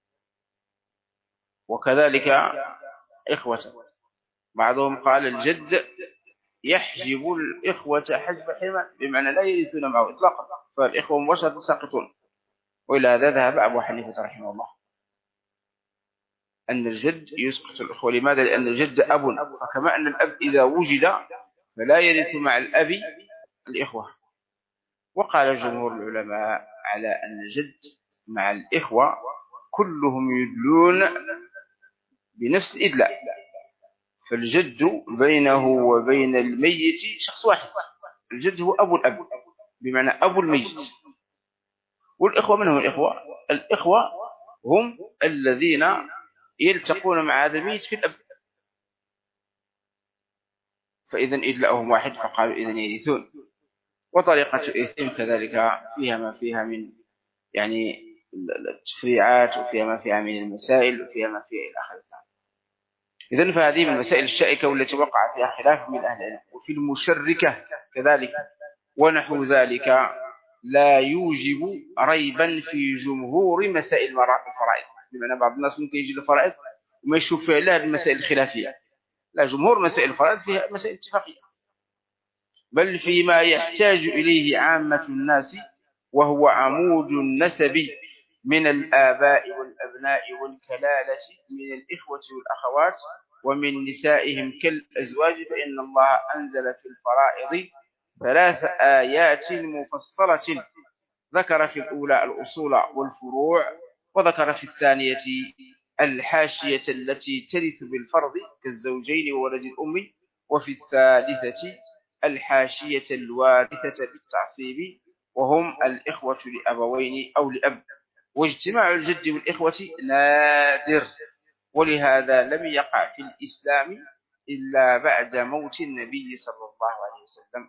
[SPEAKER 1] وكذلك إخوة. بعضهم قال الجد يحجب الإخوة حجب حرمان، بمعنى لا يرثون معه إطلاقا، فالإخوة مباشرة ساقطون. وإلى هذا ذهب أبو حنيفة رحمه الله، أن الجد يسقط الإخوة. لماذا؟ لأن الجد أب، فكما أن الأب إذا وجد فلا يرث مع الأب الإخوة. وقال جمهور العلماء على أن الجد مع الإخوة كلهم يدلون بنفس الإدلاء، فالجد بينه وبين الميت شخص واحد. الجد هو أبو الأب بمعنى أبو الميت. والإخوة من هم الإخوة؟ الإخوة هم الذين يلتقون مع هذا الميت في الأب، فإذا إدلاؤهم واحد فقالوا إذن يرثون. وطريقة إرثهم كذلك فيها ما فيها من يعني التفريعات، وفيها ما فيها من المسائل، وفيها ما فيها إلى آخره. إذن فهذه من المسائل الشائكة والتي وقع فيها خلاف من أهل العلم. وفي المشركة كذلك ونحو ذلك لا يوجب ريبا في جمهور مسائل الفرائض، بمعنى بعض الناس ممكن يجي الفرائض وما يشوف فيها إلا المسائل الخلافية، لا، جمهور مسائل الفرائض فيها مسائل اتفاقية، بل فيما يحتاج إليه عامة الناس، وهو عمود النسب من الآباء والأبناء والكلالة من الإخوة والأخوات ومن نسائهم كالأزواج، فإن الله أنزل في الفرائض ثلاث آيات مفصلة، ذكر في الأولى الأصول والفروع، وذكر في الثانية الحاشية التي ترث بالفرض كالزوجين وولد الأم، وفي الثالثة الحاشية الوارثة بالتعصيب وهم الإخوة لأبوين أو لأب، واجتماع الجد والإخوة نادر، ولهذا لم يقع في الإسلام إلا بعد موت النبي صلى الله عليه وسلم.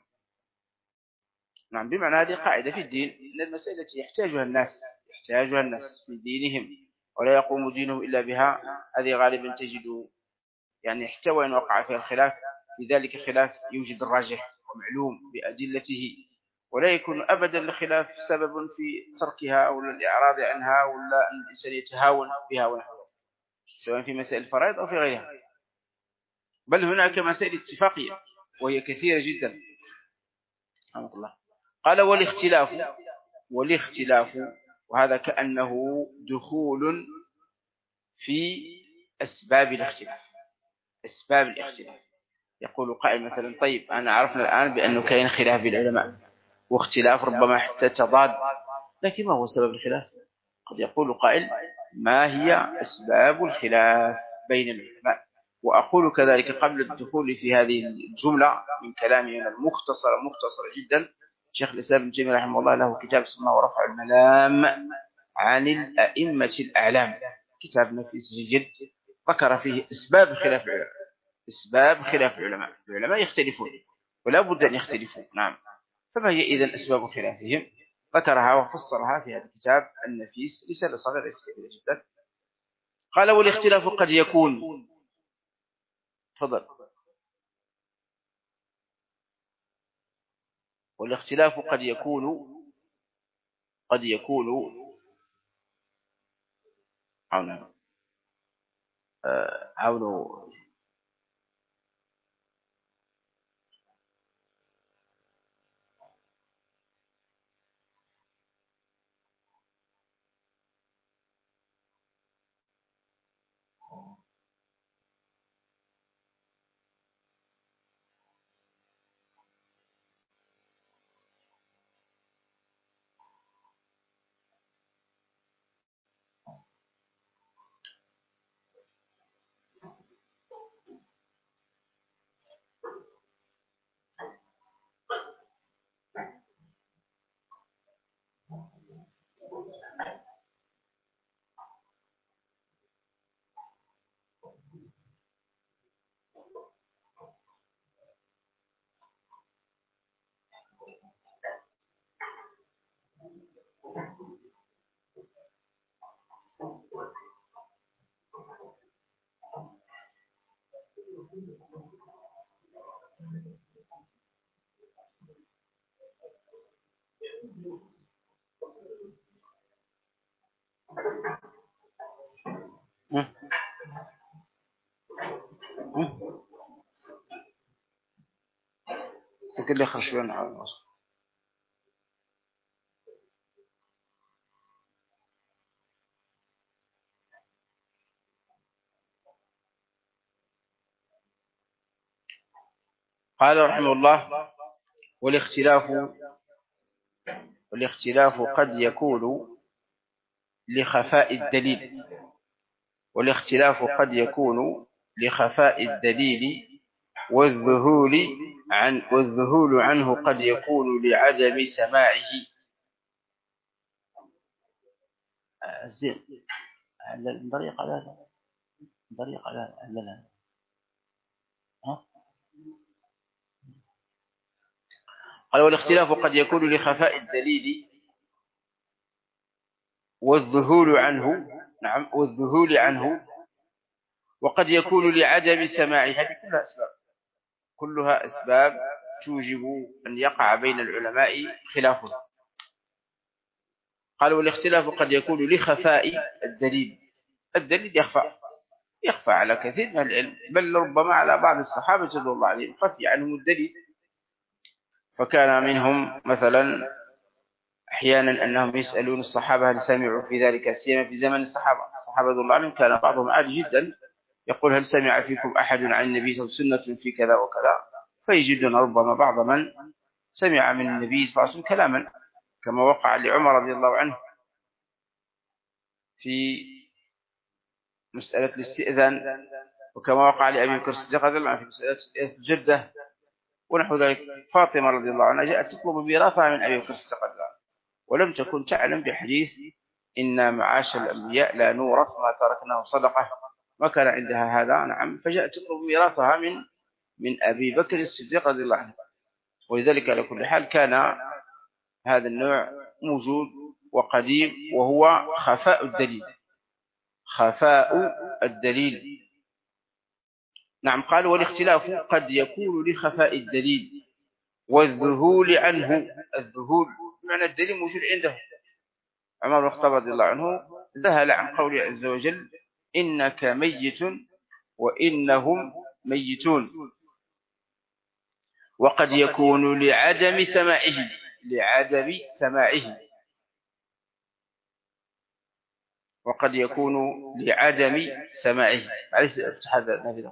[SPEAKER 1] نعم، بمعنى هذه قاعدة في الدين، إن المسائل التي يحتاجها الناس يحتاجها الناس في دينهم ولا يقوم دينهم إلا بها، هذه غالبا تجد يعني احتوى إن وقع فيها الخلاف، في ذلك خلاف يوجد الراجح ومعلوم بأدلته، ولا يكون أبدا الخلاف سبب في تركها أو الإعراض عنها، ولا أن الإنسان يتهاون بها ونحوها، سواء في مسائل الفرائض أو في غيرها، بل هناك مسائل اتفاقية وهي كثيرة جدا. رحمه الله. قال والاختلاف والاختلاف وهذا كأنه دخول في أسباب الاختلاف. أسباب الاختلاف، يقول قائل مثلا طيب أنا عرفنا الآن بأنه كاين خلاف بين العلماء، واختلاف ربما حتى تضاد، لكن ما هو سبب الخلاف؟ قد يقول قائل ما هي أسباب الخلاف بين العلماء؟ وأقول كذلك قبل الدخول في هذه الجملة من كلامي المختصر مختصر جدا، شيخ الإسلام ابن تيمية رحمه الله له كتاب اسمه رفع الملام عن الأئمة الأعلام، كتاب نفيس جدا، ذكر فيه أسباب خلاف العلماء. أسباب خلاف العلماء، العلماء يختلفون ولا بد أن يختلفوا، نعم، فما هي إذن أسباب خلافهم؟ ذكرها وفسرها في هذا الكتاب النفيس، رسالة صغيرة كبيرة جدا. قال والاختلاف قد يكون، تفضل. والاختلاف قد يكون قد يكون عون عون لكن اللي يخرج بين على الوصف. قال رحمه الله والاختلاف والاختلاف قد يكون لخفاء الدليل والاختلاف قد يكون لخفاء الدليل والذهول عن والذهول عنه قد يكون لعدم سماعه. زين، على الطريق هذا طريقة لا لا لا ها؟ قال والاختلاف قد يكون لخفاء الدليل والذهول عنه، نعم والذهول عنه، وقد يكون لعدم سماعه. هذه كلها أسباب، كلها أسباب توجب أن يقع بين العلماء خلاف. قال والاختلاف قد يكون لخفاء الدليل، الدليل يخفى يخفى على كثير من العلم، بل ربما على بعض الصحابة رضي الله عليهم خفي عنهم الدليل، فكان منهم مثلا أحيانا أنهم يسألون الصحابة هل سمعوا في ذلك، سيما في زمن الصحابة الصحابة رضي الله عنهم كان بعضهم عادي جدا يقول هل سمع فيكم أحد عن النبي صلى الله عليه وسلم سنة في كذا وكذا، فيجدون ربما بعض من سمع من النبي صلى الله عليه وسلم كلاما، كما وقع لعمر رضي الله عنه في مسألة الاستئذان، وكما وقع لأبي بكر الصديق رضي الله عنه في مسألة الجدة ونحو ذلك. فاطمة رضي الله عنها جاءت تطلب ميراثها من أبي بكر الصديق رضي الله عنه، ولم تكن تعلم بحديث إن معاش الأنبياء لا نورث ما تركناه صدقة، ما كان عندها هذا، نعم، فجاءت تطلب ميراثها من من أبي بكر الصديق رضي الله عنه. ولذلك على كل حال كان هذا النوع موجود وقديم، وهو خفاء الدليل، خفاء الدليل. نعم. قال والاختلاف قد يكون لخفاء الدليل والذهول عنه، الذهول معنى الدليل موجود عنده. عمر بن الخطاب رضي الله عنه ذهل عن قوله عز وجل إنك ميت وإنهم ميتون، وقد يكون لعدم سماعه، لعدم سماعه، وقد يكون لعدم سماعه. معلش افتح هذا النافذة.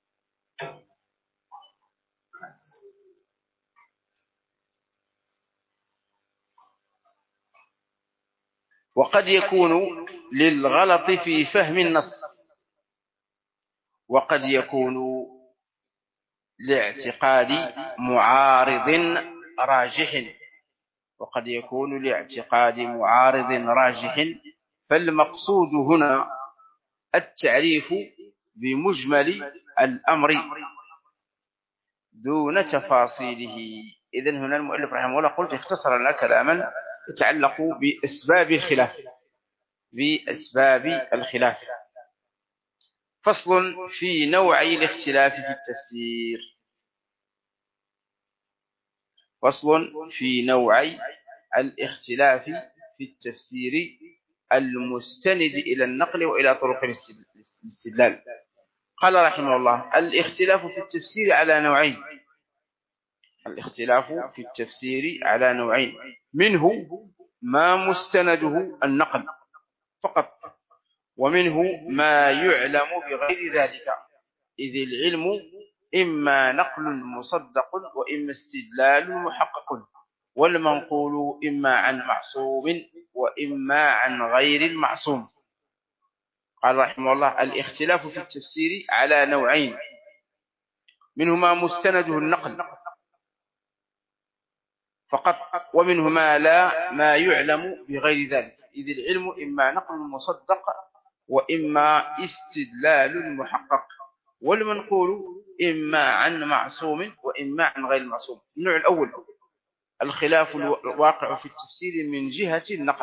[SPEAKER 1] وقد يكون للغلط في فهم النص، وقد يكون لاعتقاد معارض راجح، وقد يكون لاعتقاد معارض راجح. فالمقصود هنا التعريف بمجمل الأمر دون تفاصيله. إذن هنا المؤلف رحمه الله قلت اختصر لنا كلاما يتعلق بأسباب الخلاف، بأسباب الخلاف. فصل في نوعي الاختلاف في التفسير، فصل في نوعي الاختلاف في التفسير المستند إلى النقل وإلى طرق الاستدلال. قال رحمه الله الاختلاف في التفسير على نوعين، الاختلاف في التفسير على نوعين، منه ما مستنده النقل فقط، ومنه ما يعلم بغير ذلك، إذ العلم إما نقل مصدق وإما استدلال محقق، والمنقول إما عن معصوم وإما عن غير المعصوم. قال رحمه الله الاختلاف في التفسير على نوعين، منه ما مستنده النقل فقط، ومنه ما لا ما يعلم بغير ذلك، إذ العلم إما نقل مصدق وإما استدلال محقق، والمنقول إما عن معصوم وإما عن غير معصوم. النوع الأول الخلاف الواقع في التفسير من جهة النقل.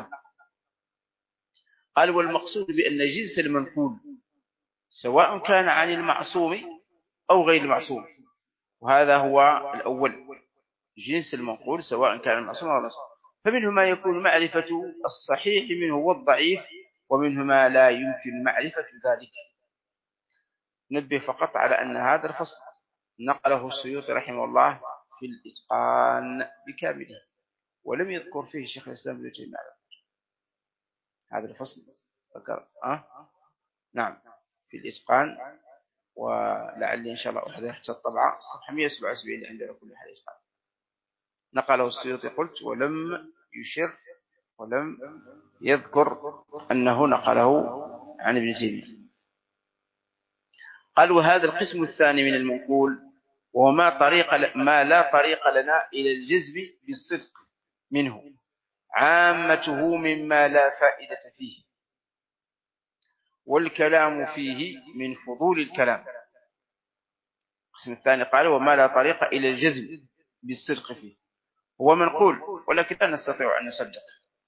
[SPEAKER 1] قال والمقصود بأن جنس المنقول سواء كان عن المعصوم أو غير المعصوم، وهذا هو الأول، جنس المنقول سواء كان المعصوم أو غير المعصوم. فمنه ما يكون معرفة الصحيح منه والضعيف، ومنه ما لا يمكن معرفة ذلك. نبه فقط على أن هذا الفصل نقله السيوطي رحمه الله في الإتقان بكامله، ولم يذكر فيه شيخ الإسلام ابن تيمية هذا الفصل، ذكر أه؟ نعم في الإتقان، ولعلي إن شاء الله أحضر حتى الطبعة صفحة مئة وسبعة وسبعين عندنا كل حال إتقان. نقله السيوطي قلت، ولم يشر ولم يذكر أنه نقله عن ابن تيمية. قال وهذا القسم الثاني من المنقول، وهو ما طريق ما لا طريق لنا إلى الجزم بالصدق منه، عامته مما لا فائدة فيه، والكلام فيه من فضول الكلام. القسم الثاني قال وما لا طريق إلى الجزم بالصدق فيه، هو منقول ولكن لا نستطيع أن نصدق،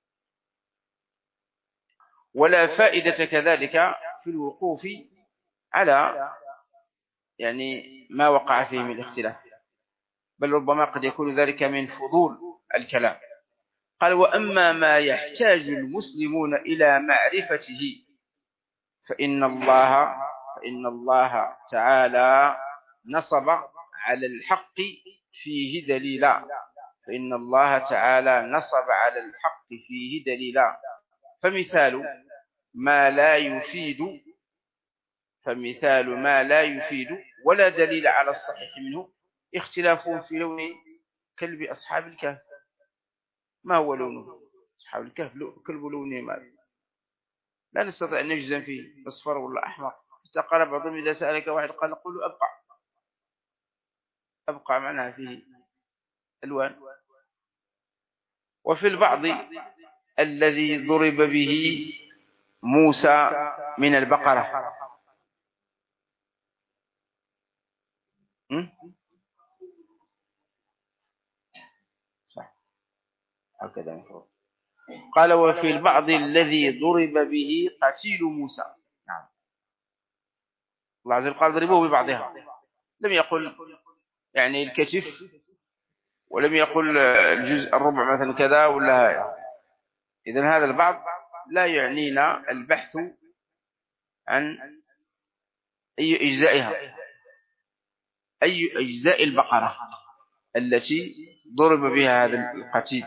[SPEAKER 1] ولا فائدة كذلك في الوقوف على يعني ما وقع فيه من الاختلاف، بل ربما قد يكون ذلك من فضول الكلام. قال وأما ما يحتاج المسلمون إلى معرفته فإن الله فإن الله تعالى نصب على الحق فيه دليلا فإن الله تعالى نصب على الحق فيه دليلا فمثال ما لا يفيد فمثال ما لا يفيد ولا دليل على الصحيح منه اختلافهم في لون كلب أصحاب الكهف. ما هو لونه؟ أصحاب الكهف كلب لونه ماذا؟ لا نستطيع أن نجزم فيه أصفر ولا أحمر. قال بعضهم إذا سألك واحد قال قل أبقع، أبقع معناها فيه ألوان. وفي البعض الذي ضرب به موسى من البقرة صح هكذا المفروض. قال وفي البعض الذي ضرب به قتيل موسى. نعم الله عز وجل قال ضربوه ببعضها، لم يقل يعني الكتف ولم يقل الجزء الربع مثلا كذا ولا هاي. إذن هذا البعض لا يعنينا البحث عن أي أجزائها، أي أجزاء البقرة التي ضرب بها هذا القتيل.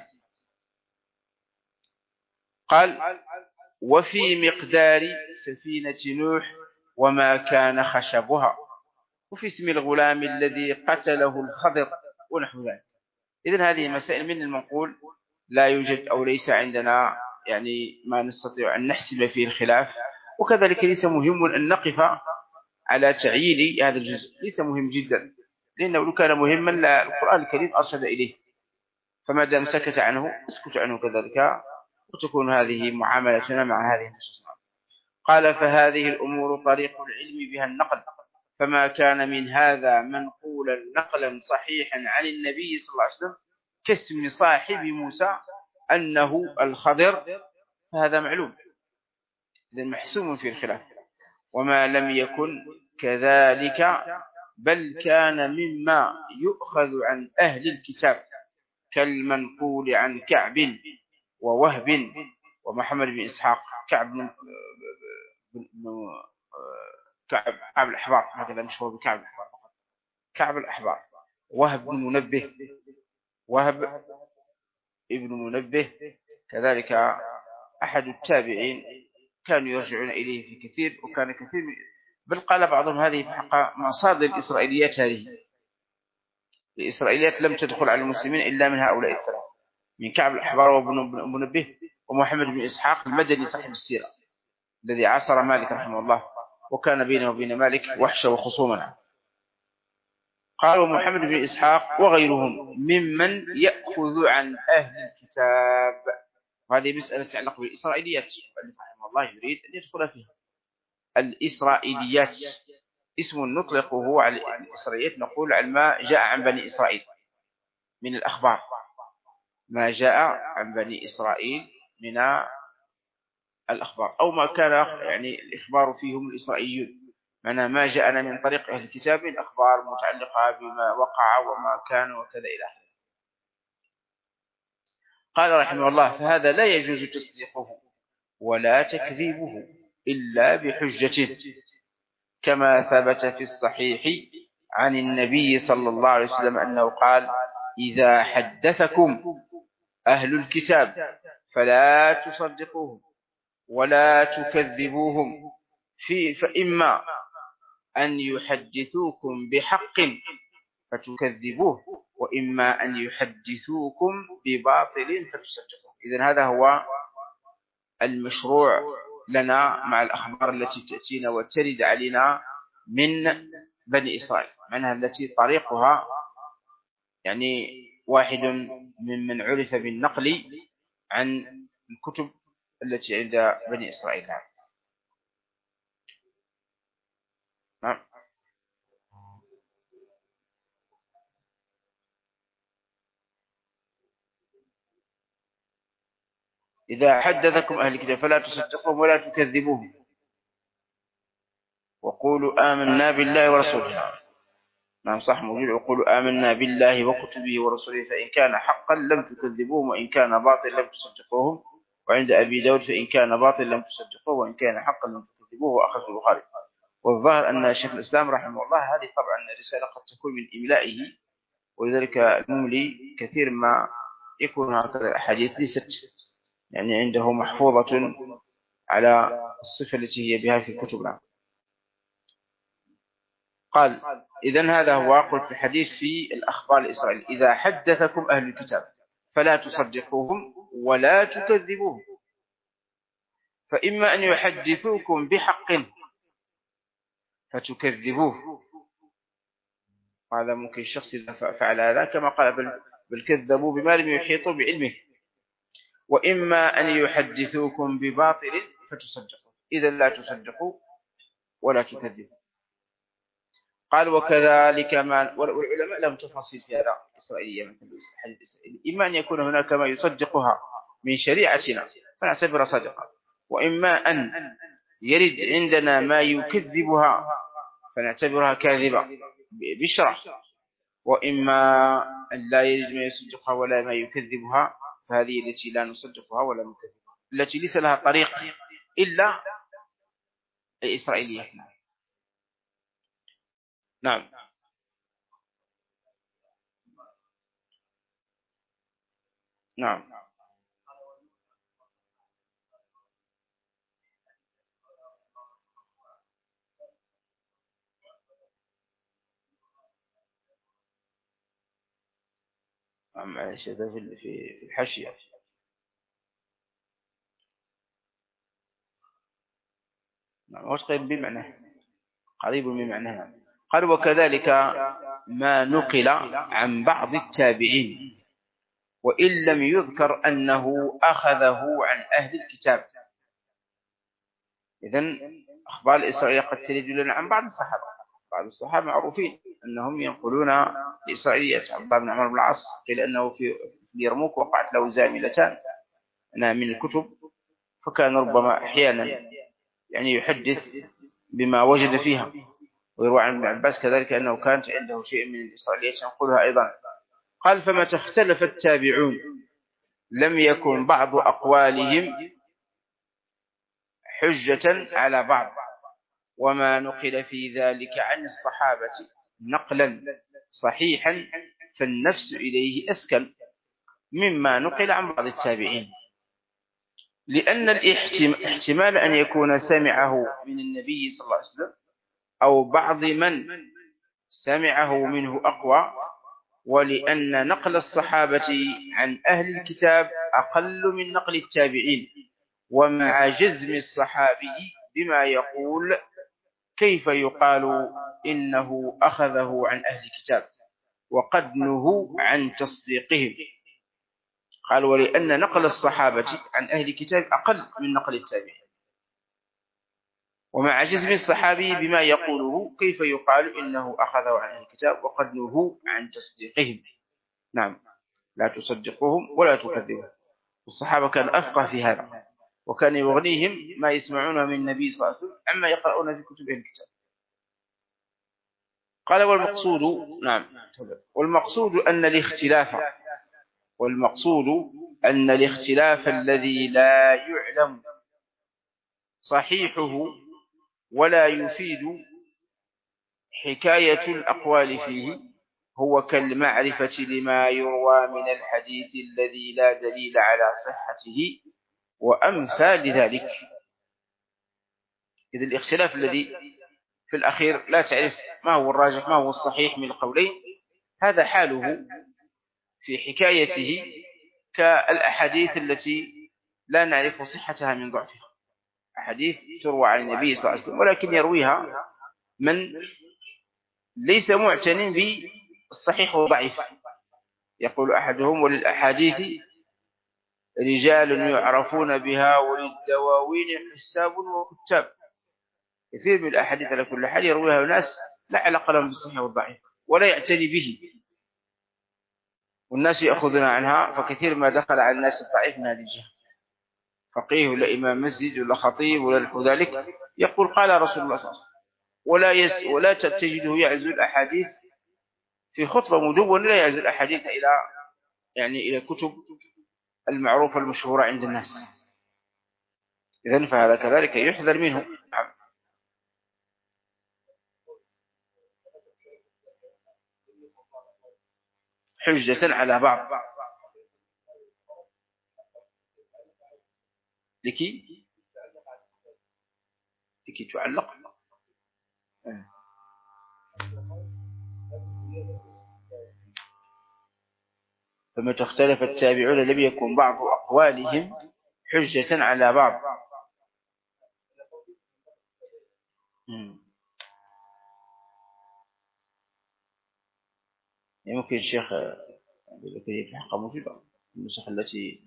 [SPEAKER 1] قال وفي مقدار سفينة نوح وما كان خشبها، وفي اسم الغلام الذي قتله الخضر ونحو ذلك. إذن هذه مسائل من المنقول لا يوجد أو ليس عندنا يعني ما نستطيع أن نحسب فيه الخلاف، وكذلك ليس مهم أن نقف على تعيين هذا الجزء، ليس مهم جدا، لأنه لو كان مهما القرآن الكريم أرشد إليه، فما دام سكت عنه اسكت عنه كذلك، وتكون هذه معاملتنا مع هذه النصوص. قال فهذه الأمور طريق العلم بها النقل، فما كان من هذا منقولا نقلا صحيحا عن النبي صلى الله عليه وسلم كاسم صاحب موسى أنه الخضر فهذا معلوم، إذن محسوم في الخلاف. وما لم يكن كذلك بل كان مما يؤخذ عن أهل الكتاب كالمنقول عن كعب ووهب ومحمد بن إسحاق. كعب بن كعب كعب الأحبار هكذا مشهور بكعب الأحبار، كعب الأحبار. وهب بن منبه، وهب ابن منبه كذلك أحد التابعين كانوا يرجعون إليه في كثير، وكان كثير من بل قال بعضهم هذه في حق مصادر الإسرائيليات، هذه الإسرائيليات لم تدخل على المسلمين إلا من هؤلاء الثلاثة، من كعب الأحبار وابن منبه ومحمد بن إسحاق المدني صاحب السيرة الذي عاصر مالك رحمه الله، وكان بينه وبين مالك وحشة وخصومنا. قالوا محمد بن إسحاق وغيرهم ممن يأخذ عن أهل الكتاب. وهذه مسألة تتعلق بالإسرائيليات، رحمه الله يريد أن يدخل فيها. الإسرائيليات اسم نطلقه على الإسرائيليات، نقول على ما جاء عن بني إسرائيل من الأخبار، ما جاء عن بني إسرائيل من الأخبار، أو ما كان يعني الإخبار فيهم الإسرائيليون، معنى ما جاءنا من طريق أهل الكتاب من أخبار متعلقة بما وقع وما كان وكذا إلى آخره. قال رحمه الله فهذا لا يجوز تصديقه ولا تكذيبه إلا بحجة، كما ثبت في الصحيح عن النبي صلى الله عليه وسلم أنه قال إذا حدثكم أهل الكتاب فلا تصدقوهم ولا تكذبوهم في فإما أن يحدثوكم بحق فتكذبوه وإما أن يحدثوكم بباطل فتصدقوه. إذن هذا هو المشروع لنا مع الأخبار التي تأتينا وترد علينا من بني إسرائيل، منها التي طريقها يعني واحد ممن عرف بالنقل عن الكتب التي عند بني إسرائيل. إذا حدثكم أهل الكتاب فلا تصدقوهم ولا تكذبوهم وقولوا آمنا بالله ورسوله. نعم صح موجود. وقولوا آمنا بالله وكتبه ورسوله فإن كان حقا لم تكذبوهم وإن كان باطل لم تصدقوهم. وعند أبي داود فإن كان باطل لم تصدقوه وإن كان حقا لم تكذبوه وأخذ البخاري. والظاهر أن شيخ الإسلام رحمه الله هذه طبعا الرسالة قد تكون من إملائه، ولذلك المملي كثير ما يكون هكذا الأحاديث ليست يعني عنده محفوظة على الصفة التي هي بها في كتبنا. قال إذن هذا هو قلت الحديث في الأخبار الإسرائيلية: إذا حدثكم أهل الكتاب فلا تصدقوهم ولا تكذبوهم، فإما أن يحدثوكم بحق فتكذبوه، هذا ممكن الشخص إذا فعل هذا كما قال بل, بل كذبوا بما لم يحيطوا بعلمه، وإما أن يحدثوكم بباطل فتصدقوا، إذا لا تصدقوا ولا تكذبوا. قال وكذلك ما، والعلماء لهم تفاصيل في هذا الإسرائيلية مثل الحديث الإسرائيلي، إما أن يكون هناك ما يصدقها من شريعتنا فنعتبر صادقا، وإما أن يرد عندنا ما يكذبها فنعتبرها كاذبة بالشرع، وإما أن لا يرد ما يصدقها ولا ما يكذبها فهذه التي لا نصدقها ولا نكذبها، التي ليس لها طريق إلا الإسرائيلية. نعم. نعم. معلش هذا في في الحاشية. نعم هو قريب بمعنى قريب من معناها. قال وكذلك ما نقل عن بعض التابعين وإن لم يذكر أنه أخذه عن أهل الكتاب. إذن أخبار الإسرائيلية قد ترد لنا عن بعض الصحابة، بعض الصحابة معروفين أنهم ينقلون الإسرائيلية. عبد الله بن عمرو بن العاص قيل أنه في اليرموك وقعت له زاملتان من الكتب، فكان ربما أحيانا يعني يحدث بما وجد فيها. ويروى عن ابن عباس كذلك أنه كانت عنده شيء من الإسرائيليات ينقلها أيضا. قال فمتى اختلف التابعون لم يكن بعض أقوالهم حجة على بعض، وما نقل في ذلك عن الصحابة نقلا صحيحا فالنفس إليه أسكن مما نقل عن بعض التابعين، لأن الاحتمال أن يكون سمعه من النبي صلى الله عليه وسلم أو بعض من سمعه منه أقوى، ولأن نقل الصحابة عن أهل الكتاب أقل من نقل التابعين، ومع جزم الصحابي بما يقول كيف يقال إنه أخذه عن أهل الكتاب وقد نهوا عن تصديقهم. قال ولأن نقل الصحابة عن أهل الكتاب أقل من نقل التابعين، ومع جزم الصحابي بما يقوله كيف يقال إنه أخذه عن أهل الكتاب وقد نهوا عن تصديقهم. نعم لا تصدقوهم ولا تكذبوهم. الصحابة كان أفقه في هذا، وكان يغنيهم ما يسمعونه من النبي صلى الله عليه وسلم عما يقرؤون في كتب أهل الكتاب. قال والمقصود نعم والمقصود أن الاختلاف والمقصود أن الاختلاف الذي لا يعلم صحيحه ولا يفيد حكاية الأقوال فيه هو كالمعرفة لما يروى من الحديث الذي لا دليل على صحته وأمثال ذلك. إذا الاختلاف الذي في الأخير لا تعرف ما هو الراجح ما هو الصحيح من القولين، هذا حاله في حكايته كالأحاديث التي لا نعرف صحتها من ضعفها، أحاديث تروى عن النبي صلى الله عليه وسلم ولكن يرويها من ليس معتن بالصحيح والضعيف. يقول أحدهم وللأحاديث رجال يعرفون بها وللدواوين حساب وكتاب. كثير من الأحاديث على كل حال يرويها ناس لا علاقة لهم بالصحيح والضعيف ولا يعتني به، والناس يأخذون عنها، فكثير ما دخل على الناس الضعيف من هذه الجهة. فقيه ولا إمام مسجد ولا خطيب ولا نحو ذلك يقول قال رسول الله صلى الله عليه وسلم، ولا يس ولا تجده يعزو الأحاديث في خطبة مدونة، لا يعزو الأحاديث إلى يعني إلى كتب المعروفة المشهورة عند الناس. إذن فهذا كذلك يحذر منه. حجة على بعض لكي لكي تعلق. فمتى اختلف التابعون لم يكن بعض أقوالهم حجة على بعض. يمكن الشيخ في الحلقة موجودة النسخ التي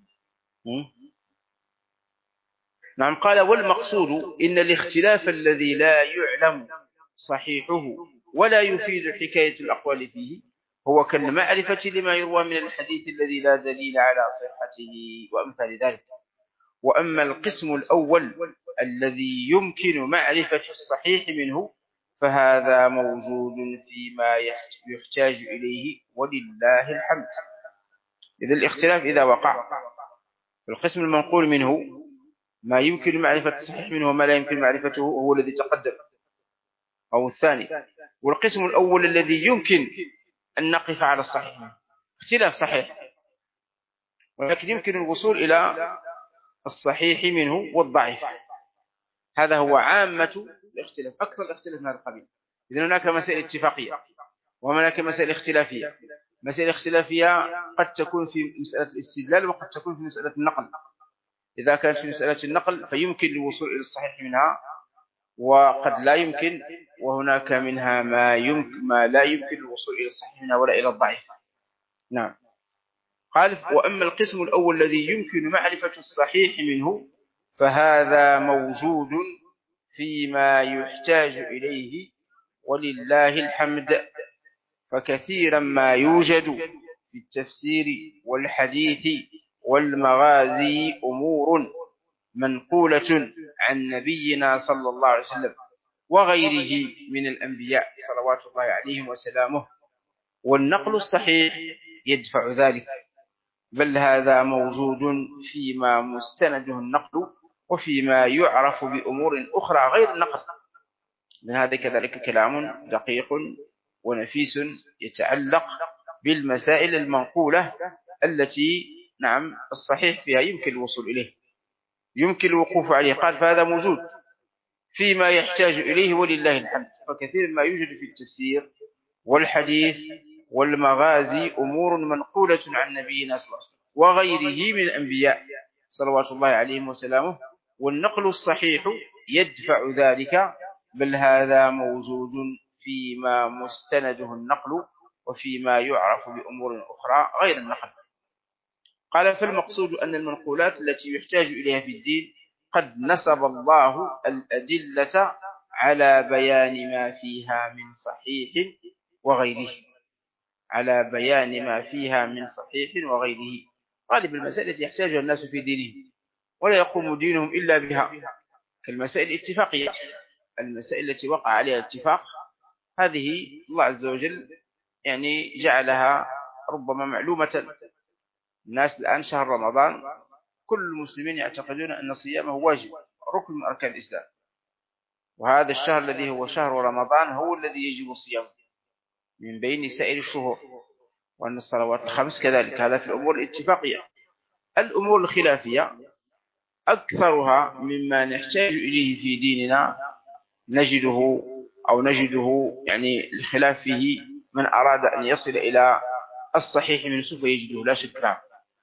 [SPEAKER 1] نعم. قال والمقصود إن الاختلاف الذي لا يعلم صحيحه ولا يفيد حكاية الأقوال فيه هو كالمعرفة لما يروى من الحديث الذي لا دليل على صحته وأمثال ذلك. وأما القسم الأول الذي يمكن معرفة الصحيح منه فهذا موجود فيما يحتاج إليه ولله الحمد. إذا الاختلاف إذا وقع القسم المنقول منه ما يمكن معرفة الصحيح منه وما لا يمكن معرفته هو الذي تقدم أو الثاني. والقسم الأول الذي يمكن أن نقف على الصحيح منه اختلاف صحيح ولكن يمكن الوصول إلى الصحيح منه والضعيف. هذا هو عامة الاختلاف، أكثر الاختلاف من هذا القبيل. إذن هناك مسائل اتفاقية وهناك مسائل اختلافية. مسائل اختلافية قد تكون في مسألة الاستدلال وقد تكون في مسألة النقل. إذا كانت في مسألة النقل فيمكن الوصول إلى الصحيح منها وقد لا يمكن، وهناك منها ما يمكن ما لا يمكن الوصول إلى الصحيح منها ولا إلى الضعيف. نعم. قال وأما القسم الأول الذي يمكن معرفة الصحيح منه فهذا موجود فيما يحتاج إليه ولله الحمد. فكثيرا ما يوجد في التفسير والحديث والمغازي أمور منقولة عن نبينا صلى الله عليه وسلم وغيره من الأنبياء صلوات الله عليهم وسلامه، والنقل الصحيح يدفع ذلك، بل هذا موجود فيما مستنده النقل وفيما يعرف بأمور أخرى غير النقل. من هذا كذلك كلام دقيق ونفيس يتعلق بالمسائل المنقولة التي نعم الصحيح فيها يمكن الوصول إليه، يمكن الوقوف عليه. قال فهذا موجود فيما يحتاج إليه ولله الحمد. فكثير ما يوجد في التفسير والحديث والمغازي أمور منقولة عن نبينا صلى الله عليه وسلم وغيره من الأنبياء صلوات الله عليهم وسلامه، والنقل الصحيح يدفع ذلك، بل هذا موجود فيما مستنده النقل وفيما يعرف بأمور أخرى غير النقل. قال فالمقصود أن المنقولات التي يحتاج إليها في الدين قد نصب الله الأدلة على بيان ما فيها من صحيح وغيره، على بيان ما فيها من صحيح وغيره. غالب المسائل التي يحتاجها الناس في دينهم ولا يقوم دينهم إلا بها كالمسائل الاتفاقية، المسائل التي وقع عليها الاتفاق هذه الله عز وجل يعني جعلها ربما معلومة. الناس الآن شهر رمضان كل المسلمين يعتقدون أن صيامه واجب ركن من أركان الإسلام، وهذا الشهر الذي هو شهر رمضان هو الذي يجب صيامه من بين سائر الشهور، وأن الصلوات الخمس كذلك. هذا في الأمور الاتفاقية. الأمور الخلافية أكثرها مما نحتاج إليه في ديننا نجده أو نجده يعني الخلاف فيه من أراد أن يصل إلى الصحيح من سوف يجده لا شك.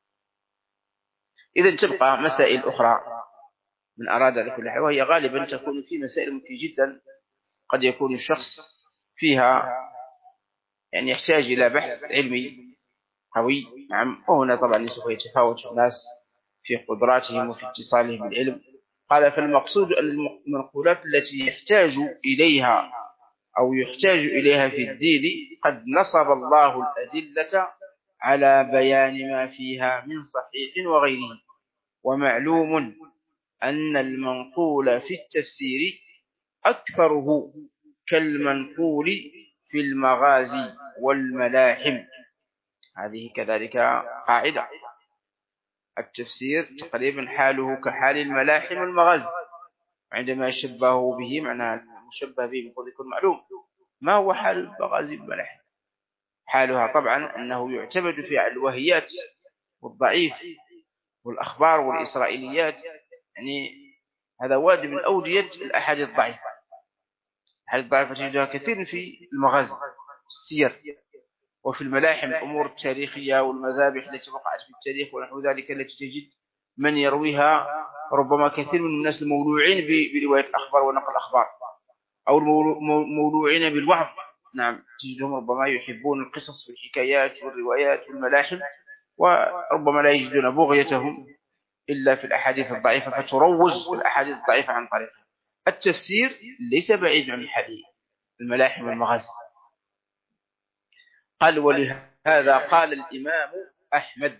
[SPEAKER 1] إذن تبقى مسائل أخرى من أراد لكل حال، وهي غالبا تكون في مسائل ممكن جدا قد يكون الشخص فيها يعني يحتاج إلى بحث علمي قوي. نعم. وهنا طبعا سوف يتفاوت الناس في قدراتهم وفي اتصالهم بالعلم. قال فالمقصود أن المنقولات التي يحتاج إليها أو يحتاج إليها في الدين قد نصب الله الأدلة على بيان ما فيها من صحيح وغيره، ومعلوم أن المنقول في التفسير أكثره كالمنقول في المغازي والملاحم. هذه كذلك قاعدة. التفسير تقريبا حاله كحال الملاحم والمغازي، عندما يشبهه به معنى المشبه به المفروض يكون معلوم ما هو حال المغازي والملاحم. حالها طبعا أنه يعتمد في الوهيات والضعيف والأخبار والإسرائيليات، يعني هذا واد من أودية الأحاديث الضعيفة. الأحاديث الضعيفة تجدها كثير في المغازي والسير وفي الملاحم، الأمور التاريخية والمذابح التي وقعت في التاريخ ونحو ذلك، التي تجد من يرويها ربما كثير من الناس المولوعين برواية الأخبار ونقل الأخبار، أو المولوعين بالوعظ. نعم، تجدهم ربما يحبون القصص والحكايات والروايات والملاحم، وربما لا يجدون بغيتهم إلا في الأحاديث الضعيفة، فتروج الأحاديث الضعيفة عن طريقها. التفسير ليس بعيد عن الحديث الملاحم والمغازي. قال ولهذا قال الإمام أحمد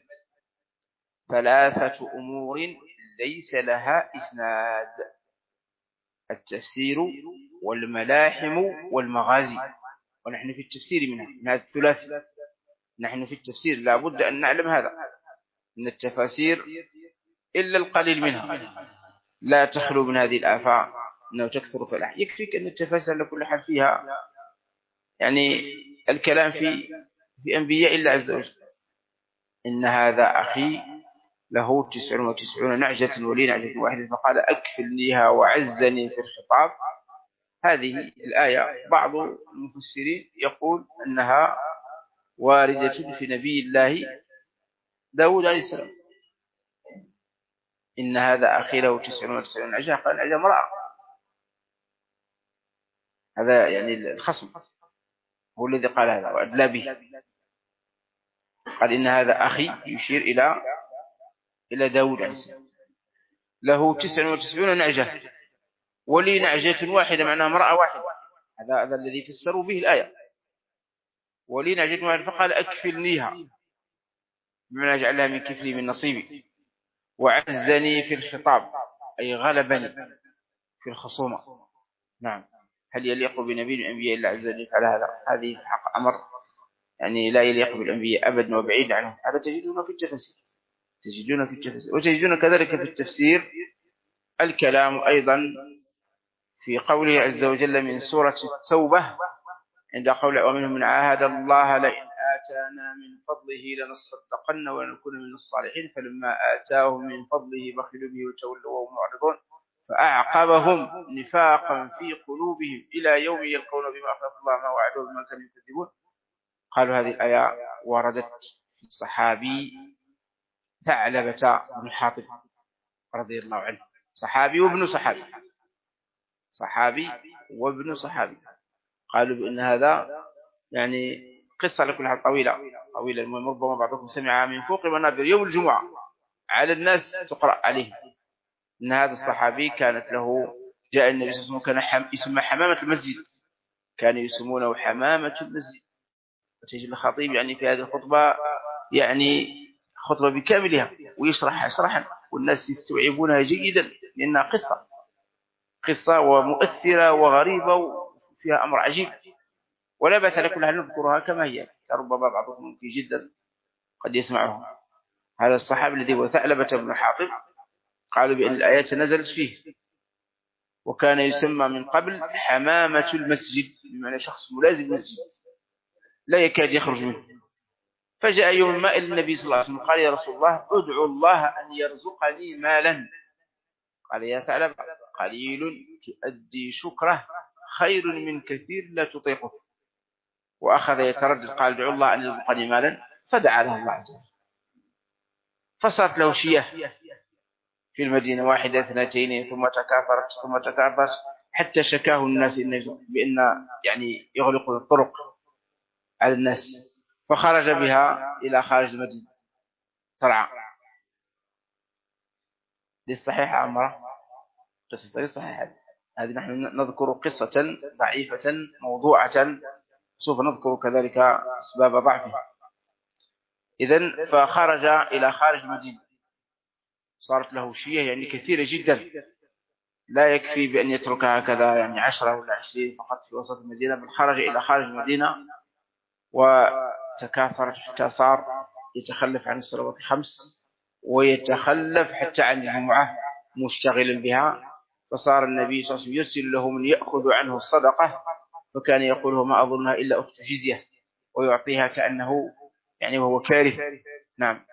[SPEAKER 1] ثلاثة أمور ليس لها إسناد: التفسير والملاحم والمغازي. ونحن في التفسير منها، من هذا الثلاثي. نحن في التفسير لا بد أن نعلم هذا، أن التفاسير إلا القليل منها لا تخلو من هذه الآفات، أنه تكثر في الأحياء. يكفيك أن التفاسير لكل حال فيها يعني الكلام في في أنبياء الله عز وجل. إن هذا أخي له تسع وتسعون نعجة ولي نعجة واحدة فقال أكفلنيها وعزني في الخطاب. هذه الآية بعض المفسرين يقول أنها واردة في نبي الله داود عليه السلام. إن هذا أخي له تسع وتسعون نعجة، قال نعجة امرأة، هذا يعني الخصم هو الذي قال هذا وأدلى به. قال إن هذا أخي يشير إلى إلى داود عليه السلام، له تسع وتسعون نعجة ولي نعجة واحدة، معناها امرأة واحدة. هذا هذا الذي فسروا به الآية، ولي نعجة واحدة فقال أكفلنيها، بمعنى جعلها من كفلي من نصيبي. وعزني في الخطاب أي غلبني في الخصومة. نعم، هل يليق بنبي من أنبياء الله عز وجل على هذا؟ هذه حق أمر يعني لا يليق بالأنبياء أبدا وبعيد عنهم. هذا تجدونه في التفسير، تجدونه في التفسير وتجدون كذلك في التفسير الكلام أيضا في قوله عز وجل من سورة التوبة عند قوله ومنهم من عاهد الله لئن آتانا من فضله لنصدقن ونكون من الصالحين فلما آتاهم من فضله بخلوا به وتولوا وهم معرضون فأعقبهم نفاقا في قلوبهم إلى يوم يلقون بما أخلف الله ما وعدوا بما كانوا يكذبون. قالوا هذه الآية وردت في الصحابي ثعلبة بن حاطب رضي الله عنه، صحابي وابن صحابي، صحابي وابن صحابي. قالوا بأن هذا يعني قصة لكل حال طويلة طويلة، المهم ربما بعضكم سمعها من فوق منابر يوم الجمعة على الناس تقرأ عليه. إن هذا الصحابي كانت له جاء النبي صلى الله عليه وسلم كان حم... يسمى حمامة المسجد، كانوا يسمونه حمامة المسجد. وتجد الخطيب يعني في هذه الخطبة يعني خطبة بكاملها ويشرحها شرحا والناس يستوعبونها جيدا، لأنها قصة قصة ومؤثرة وغريبة وفيها أمر عجيب، ولا بأس لكل حال نذكرها كما هي، ربما بعضكم ممكن جدا قد يسمعها. هذا الصحابي الذي هو ثعلبة بن حاطب قالوا بأن الآيات نزلت فيه، وكان يسمى من قبل حمامة المسجد، بمعنى شخص ملازم المسجد لا يكاد يخرج منه. فجاء يوم ما إلى النبي صلى الله عليه وسلم قال يا رسول الله ادعو الله أن يرزقني مالا. قال يا ثعلبة قليل تؤدي شكره خير من كثير لا تطيقه. وأخذ يتردد قال ادعو الله أن يرزقني مالا، فدعا له الله عز وجل فصارت له شياه في المدينة، واحدة اثنتين ثم تكاثرت ثم تكاثرت حتى شكاه الناس بأن يعني يغلقوا الطرق على الناس، فخرج بها إلى خارج المدينة صرعا. للصحيح عمره قصة صحيحة. هذه نحن نذكر قصة ضعيفة موضوعة، سوف نذكر كذلك أسباب ضعفها. إذن فخرج إلى خارج المدينة صارت له شيء يعني كثيرة جدا، لا يكفي بأن يتركها هكذا يعني عشرة ولا عشرين فقط في وسط المدينة، بل خرج إلى خارج المدينة وتكاثرت حتى صار يتخلف عن الصلوات الخمس ويتخلف حتى عن الجمعة مشتغلا بها. فصار النبي صلى الله عليه وسلم يرسل له من يأخذ عنه الصدقة، فكان يقول ما أظنها إلا أخت جزية، ويعطيها كأنه يعني وهو كارث. نعم.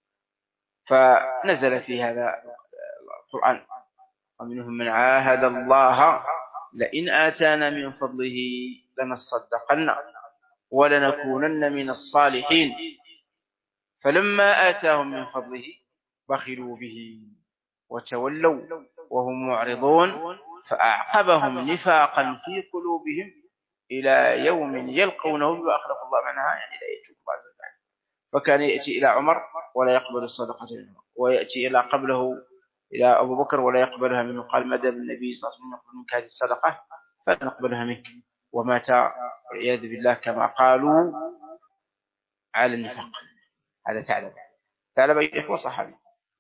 [SPEAKER 1] فنزل في هذا القرآن ومنهم من عاهد الله لئن آتانا من فضله لنصدقن ولنكونن من الصالحين فلما آتاهم من فضله بخلوا به وتولوا وهم معرضون فأعقبهم نفاقا في قلوبهم إلى يوم يلقونه وأخلف الله منها، يعني لا يتوب بعد ذلك. فكان يأتي إلى عمر ولا يقبل الصدقة منه، ويأتي إلى قبله إلى أبو بكر ولا يقبلها منه، قال مدى النبي صلى الله عليه وسلم يقبل منك هذه الصدقة فلا نقبلها منك، ومات والعياذ بالله كما قالوا على النفاق. هذا ثعلبة. ثعلبة يا إخوة صحابي،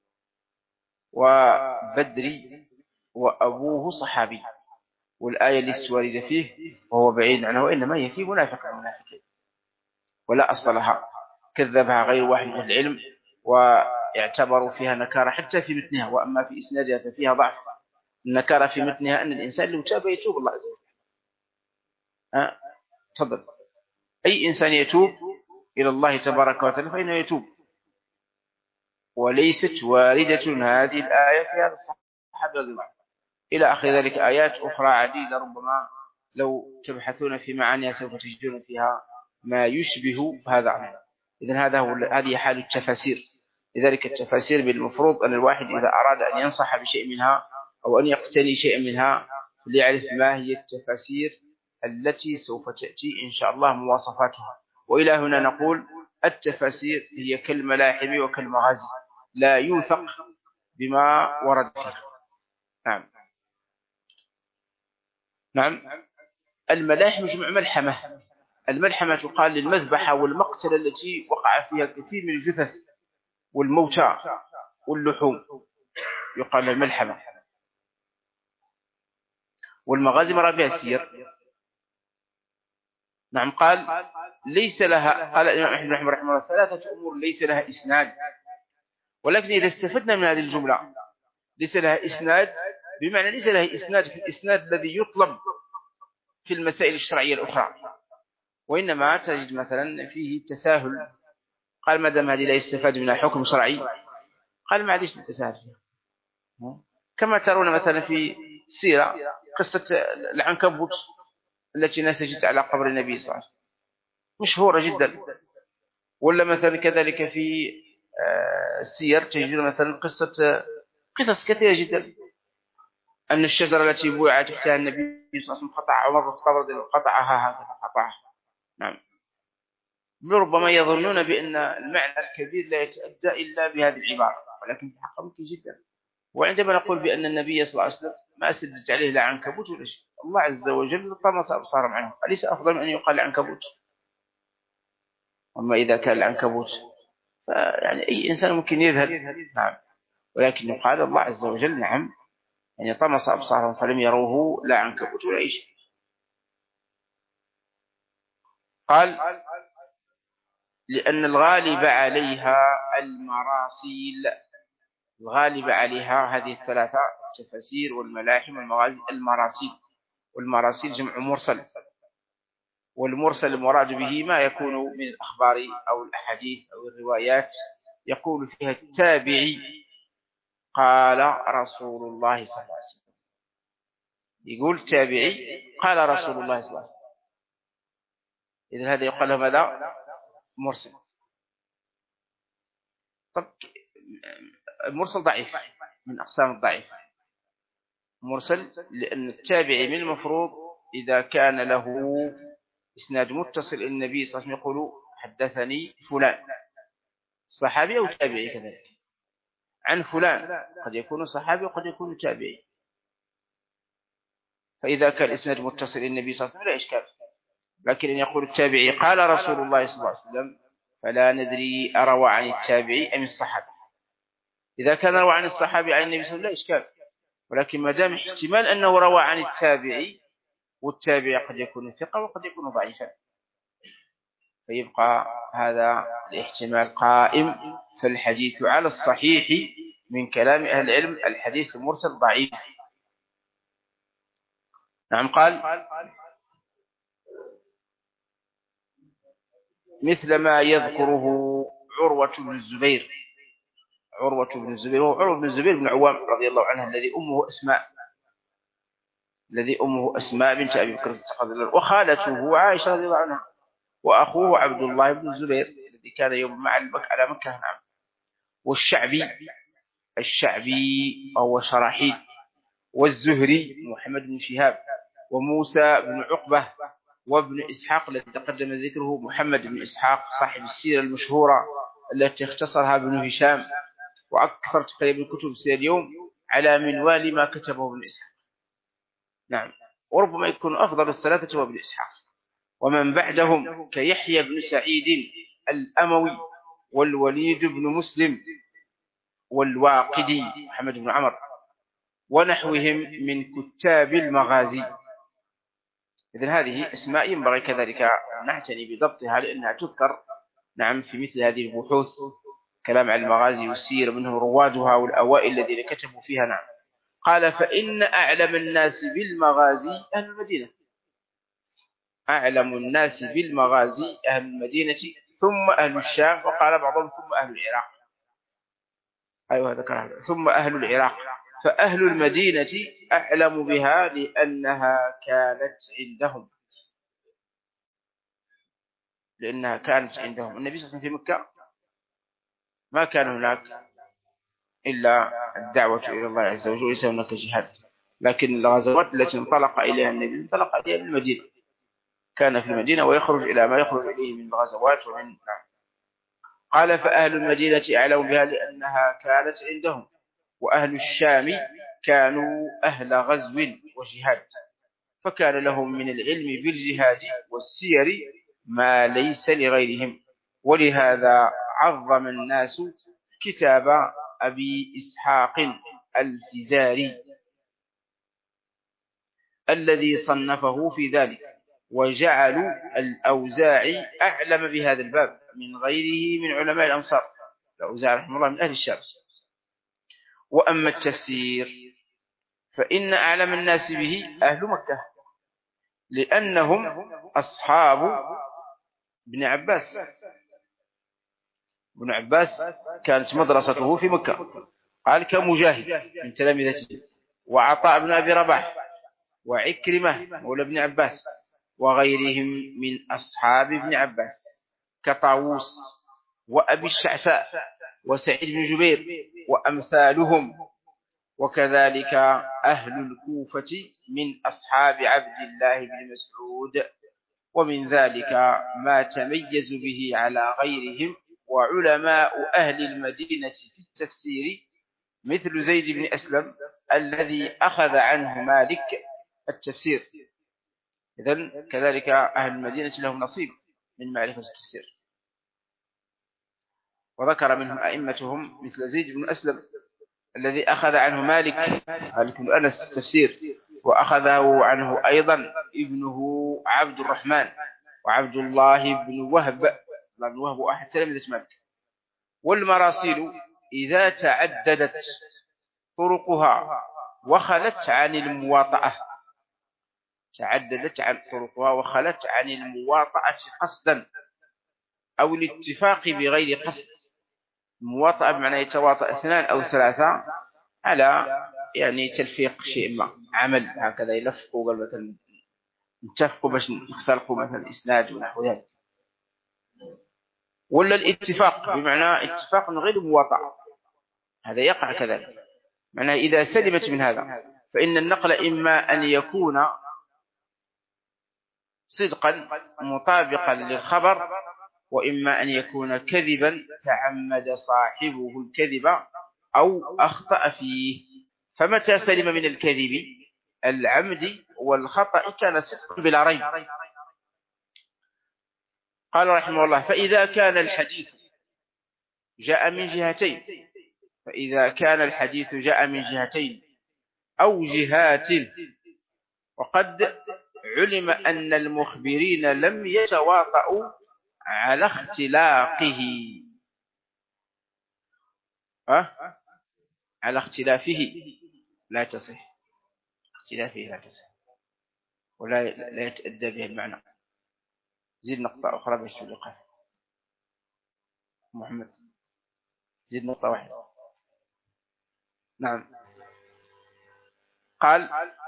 [SPEAKER 1] وبدري وأبوه صحابي، والآية اللي واردة فيه وهو بعيد عنه وإنما هي في منافق المنافقين ولا أصل لها، كذبها غير واحد من العلم واعتبروا فيها نكارة حتى في متنها، وأما في إسنادها ففيها ضعف. النكارة في متنها أن الإنسان لو تاب يتوب الله عز وجل. أه؟ تفضل. أي إنسان يتوب إلى الله تبارك وتعالى فإنه يتوب، وليست واردة هذه الآية في هذا الصحابة رضي الله عنهم. إلى آخر ذلك آيات أخرى عديدة ربما لو تبحثون في معانيها سوف تجدون فيها ما يشبه هذا عنه. إذن هذا هو هذه حال التفاسير. لذلك التفاسير بالمفروض أن الواحد إذا أراد أن ينصح بشيء منها أو أن يقتني شيء منها ليعرف ما هي التفاسير التي سوف تأتي إن شاء الله مواصفاتها. وإلى هنا نقول التفاسير هي كالملاحم وكالمغازي، لا يوثق بما ورد فيها. نعم. نعم. الملاحم جمع ملحمة. الملحمة تقال للمذبحة والمقتلة التي وقع فيها كثير من الجثث والموتى واللحوم، يقال الملحمة. والمغازي مراد بها السير. نعم. قال ليس لها، قال الإمام أحمد رحمه الله ثلاثة أمور ليس لها إسناد، ولكن إذا استفدنا من هذه الجملة ليس لها إسناد بمعنى ليس لها إسناد في الإسناد الذي يطلب في المسائل الشرعية الأخرى، وإنما تجد مثلا فيه تساهل. قال ما دام هذه لا يستفاد منها حكم شرعي قال ما عادش نتساهل فيها. كما ترون مثلا في السيرة قصة العنكبوت التي نسجت على قبر النبي صلى الله عليه وسلم مشهورة جدا. ولا مثلا كذلك في السير تجد مثلا قصة قصص كثيرة جدا، أن الشجرة التي بويع تحتها النبي صلى الله عليه وسلم قطع عمر القبر قطعها هكذا قطعها. نعم. ربما يظنون بأن المعنى الكبير لا يتأدى إلا بهذه العبارة، ولكن في الحقيقة ممكن جدا. وعندما نقول بأن النبي صلى الله عليه وسلم ما سدت عليه لا عنكبوت ولا شيء، الله عز وجل طمس أبصارهم عنه، أليس أفضل من أن يقال عنكبوت؟ أما إذا كان العنكبوت فيعني أي إنسان ممكن يذهب. نعم. ولكن يقال الله عز وجل نعم يعني طمس أبصارهم فلم يروه لا عنكبوت ولا أي شيء. قال لأن الغالب عليها المراسيل، الغالب عليها هذه الثلاثة التفاسير والملاحم والمغازي. المراسيل، والمراسيل جمع مرسل، والمرسل المراد به ما يكون من الأخبار أو الأحاديث أو الروايات يقول فيها التابعي قال رسول الله صلى الله عليه وسلم، يقول تابعي قال رسول الله صلى الله عليه وسلم. إذن هذا يقال له ماذا؟ مرسل. طب المرسل ضعيف من أقسام الضعيف. مرسل لأن التابعي من المفروض إذا كان له إسناد متصل النبي صلى الله عليه وسلم يقول حدثني فلان، صحابي أو تابعي كذلك، عن فلان، قد يكون صحابي وقد يكون تابعي. فإذا كان الإسناد متصل النبي صلى الله عليه وسلم لا إشكال. لكن أن يقول التابعي قال رسول الله صلى الله عليه وسلم فلا ندري أروى عن التابعي أم الصحابي. إذا كان روى عن الصحابي عن النبي صلى الله عليه وسلم لا إشكال، ولكن ما دام احتمال أنه روى عن التابعي، والتابعي قد يكون ثقة وقد يكون ضعيفا، فيبقى هذا الاحتمال قائم. فالحديث على الصحيح من كلام أهل العلم الحديث المرسل ضعيف. نعم. قال مثل ما يذكره عروة بن الزبير. عروة بن الزبير هو عروة بن الزبير بن عوام رضي الله عنه الذي أمه أسماء الذي أمه أسماء بنت أبي بكر الصديق، وخالته عائشة رضي الله عنها، وأخوه عبد الله بن الزبير الذي كان يوم مع المك على مكة. نعم. والشعبي الشعبي هو شراحيل، والزهري محمد بن شهاب، وموسى بن عقبة، وابن إسحاق الذي تقدم ذكره محمد بن إسحاق صاحب السيرة المشهورة التي اختصرها ابن هشام، وأكثر تقريبا كتب السيرة اليوم على منوال ما كتبه ابن إسحاق. نعم. وربما يكون أفضل الثلاثة هو ابن إسحاق، ومن بعدهم كيحيى بن سعيد الأموي، والوليد بن مسلم، والواقدي محمد بن عمر، ونحوهم من كتاب المغازي. إذن هذه اسماء ينبغي كذلك نعتني بضبطها لأنها تذكر نعم في مثل هذه البحوث، كلام عن المغازي والسير، منه روادها والأوائل الذين كتبوا فيها. نعم. قال فإن أعلم الناس بالمغازي أهل المدينة. أعلم الناس بالمغازي أهل المدينة، ثم أهل الشام، وقال بعضهم ثم أهل العراق. أيوة ذكر هذا، ثم أهل العراق. فأهل المدينة أعلم بها لأنها كانت عندهم لأنها كانت عندهم النبي صلى الله عليه وسلم في مكة ما كان هناك إلا الدعوة إلى الله عز وجل، وليس هناك جهاد، لكن الغزوات التي انطلق إليها النبي انطلق إليها من المدينة، كان في المدينة ويخرج إلى ما يخرج إليه من الغزوات ومن. قال فأهل المدينة أعلم بها لأنها كانت عندهم، وأهل الشام كانوا أهل غزو وجهاد، فكان لهم من العلم بالجهاد والسير ما ليس لغيرهم، ولهذا عظم الناس كتاب أبي إسحاق الفزاري الذي صنفه في ذلك، وجعلوا الأوزاعي أعلم بهذا الباب من غيره من علماء الأمصار. الأوزاعي رحمه الله من أهل الشام. وأما التفسير فإن أعلم الناس به أهل مكة، لأنهم أصحاب ابن عباس. ابن عباس كانت مدرسته في مكة، قال كمجاهد من تلامذته، وعطاء بن أبي رباح، وعكرمة مولى ابن عباس، وغيرهم من أصحاب ابن عباس كطاووس وأبي الشعثاء وسعيد بن جبير وأمثالهم. وكذلك أهل الكوفة من أصحاب عبد الله بن مسعود، ومن ذلك ما تميز به على غيرهم. وعلماء أهل المدينة في التفسير مثل زيد بن أسلم الذي أخذ عنه مالك التفسير. إذن كذلك أهل المدينة لهم نصيب من معرفة التفسير، وذكر منهم أئمتهم مثل زيد بن أسلم الذي أخذ عنه مالك مالك بن أنس التفسير، وأخذه عنه أيضا ابنه عبد الرحمن وعبد الله بن وهب بن وهب أحد تلامذة مالك. والمراسيل إذا تعددت طرقها وخلت عن المواطأة تعددت عن طرقها وخلت عن المواطأة قصدا أو الاتفاق بغير قصد. المواطأة بمعنى يتواطأ اثنان أو ثلاثة على يعني تلفيق شيء ما، عمل هكذا يلفقوا قبل مثلا يتفقوا باش يختلقوا مثلا إسناد ونحو ذلك. ولا الاتفاق بمعنى اتفاق من غير مواطأة، هذا يقع كذلك. معناه إذا سلمت من هذا فإن النقل إما أن يكون صدقا مطابقا للخبر، وإما أن يكون كذبا تعمد صاحبه الكذب أو أخطأ فيه. فمتى سلم من الكذب العمد والخطأ كان صدقا بلا ريب. قال رحمه الله فإذا كان الحديث جاء من جهتين فإذا كان الحديث جاء من جهتين أو جهات وقد علم أن المخبرين لم يتواطؤوا على اختلاقه أه؟ على اختلافه لا تصح، اختلافه لا تصح ولا لا يتأدى به المعنى. زيد نقطة أخرى باش تلقى محمد، زيد نقطة واحدة. نعم. قال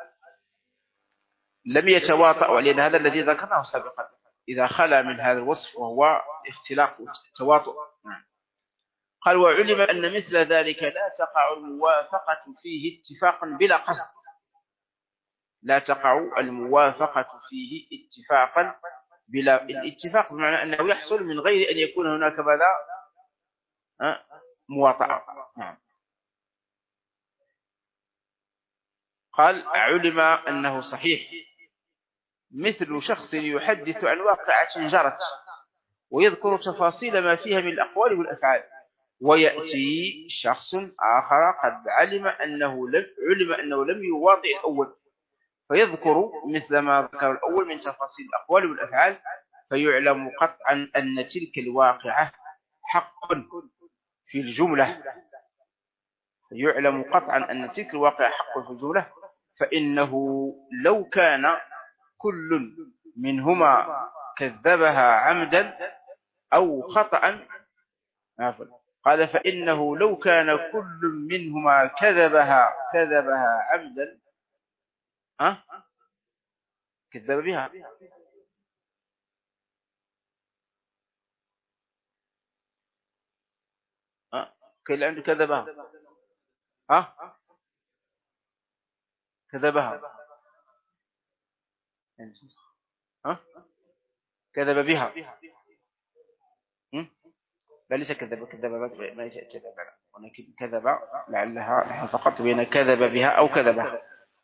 [SPEAKER 1] لم يتواطأ، لأن هذا الذي ذكرناه سابقا إذا خلا من هذا الوصف وهو اختلاق التواطؤ. قال وعلم أن مثل ذلك لا تقع الموافقة فيه اتفاقا بلا قصد، لا تقع الموافقة فيه اتفاقا بلا، الاتفاق بمعنى أنه يحصل من غير أن يكون هناك ماذا مواطأة. نعم. قال علم أنه صحيح مثل شخص يحدث عن واقعة جرت ويذكر تفاصيل ما فيها من الأقوال والأفعال، ويأتي شخص آخر قد علم أنه لم علم أنه لم يواطئ الأول فيذكر مثل ما ذكر الأول من تفاصيل الأقوال والأفعال، فيعلم قطعا أن تلك الواقعة حق في الجملة يعلم قطعا أن تلك الواقعة حق في الجملة، فإنه لو كان كل منهما كذبها عمدا أو خطأ، قال فإنه لو كان كل منهما كذبها كذبها عمدا أه؟ كذب بها أه؟ كل عنده كذبها أه؟ كذبها أه؟ كذب بها بل ليس كذب كذب ما يتأتى ولكن كذب لعلها فقط بين كذب بها أو كذبها،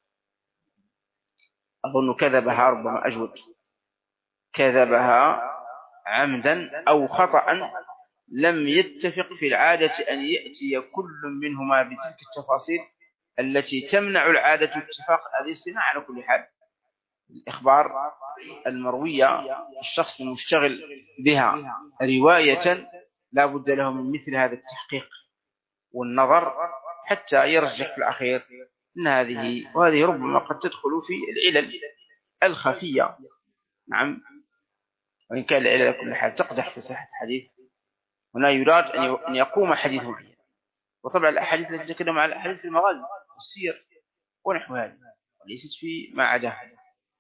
[SPEAKER 1] أظن كذبها ربما أجود، كذبها عمدا أو خطأ لم يتفق في العادة أن يأتي كل منهما بتلك التفاصيل التي تمنع العادة اتفاق هذه الصناعة. على كل حال الإخبار المروية الشخص المشتغل بها رواية لا بد له من مثل هذا التحقيق والنظر حتى يرجح في الأخير أن هذه وهذه ربما قد تدخل في العلل الخفية. نعم. وإن كان العلل على كل حال تقدح في صحة الحديث، هنا يراد أن يقوم حديث معين. وطبعا الأحاديث التي تتكلم عن الأحاديث في المغازي والسير ونحو هذا وليست في ما عداها.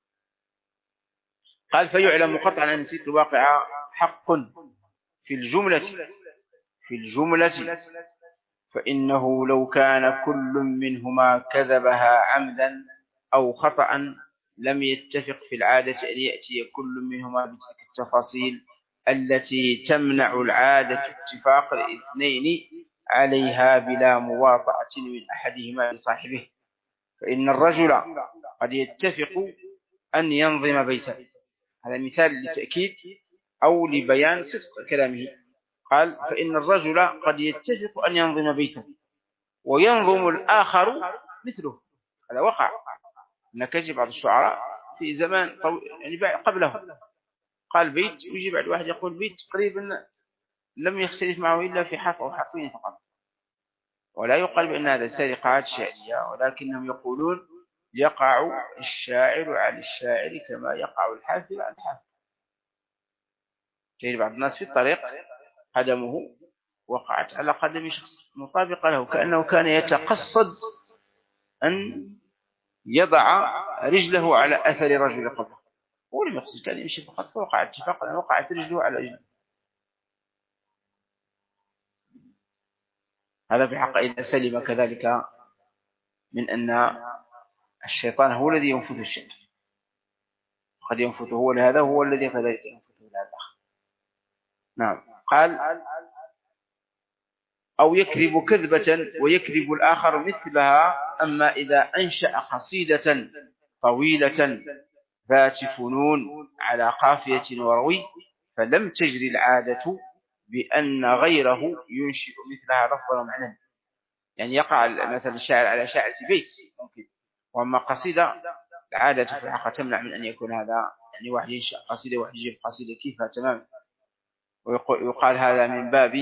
[SPEAKER 1] قال فيعلم قطعا أن تلك الواقعة حق في الجملة في الجملة فإنه لو كان كل منهما كذبها عمدا أو خطأ لم يتفق في العادة أن يأتي كل منهما بتلك التفاصيل التي تمنع العادة اتفاق الاثنين عليها بلا مواطأة من أحدهما لصاحبه. فإن الرجل قد يتفق أن ينظم بيته، هذا مثال لتأكيد أو لبيان صدق كلامه. قال فإن الرجل قد يتفق أن ينظم بيته وينظم الآخر مثله، هذا وقع. هناك بعض الشعراء في زمان يعني قبله قال بيت ويجي بعد واحد يقول بيت تقريبا لم يختلف معه إلا في حرف أو حرفين فقط، ولا يقال بأن هذا سرقات شعرية، ولكنهم يقولون يقع الشاعر على الشاعر كما يقع الحافظ على الحافظ. تجد بعض الناس في الطريق قدمه وقعت على قدم شخص مطابقة له كأنه كان يتقصد أن يضع رجله على أثر رجل قبله، ولم يقصد، كان يمشي فقط فوقع اتفاقا وقعت رجله على رجله. هذا في حق إذا سلم كذلك من أن الشيطان هو الذي ينفذ الشر، قد ينفذه هو لهذا هو الذي كذلك ينفذه لهذا. نعم. قال أو يكذب كذبة ويكذب الآخر مثلها. أما إذا أنشأ قصيدة طويلة ذات فنون على قافية وروي فلم تجري العادة بأن غيره ينشئ مثلها لفظا ومعنى. يعني يقع مثلا الشاعر على شاعر في بيت ممكن. وأما قصيدة العادة في الحقيقة تمنع من أن يكون هذا، يعني واحد ينشأ قصيدة واحد يجيب قصيدة كيفها تمام، ويقال هذا من باب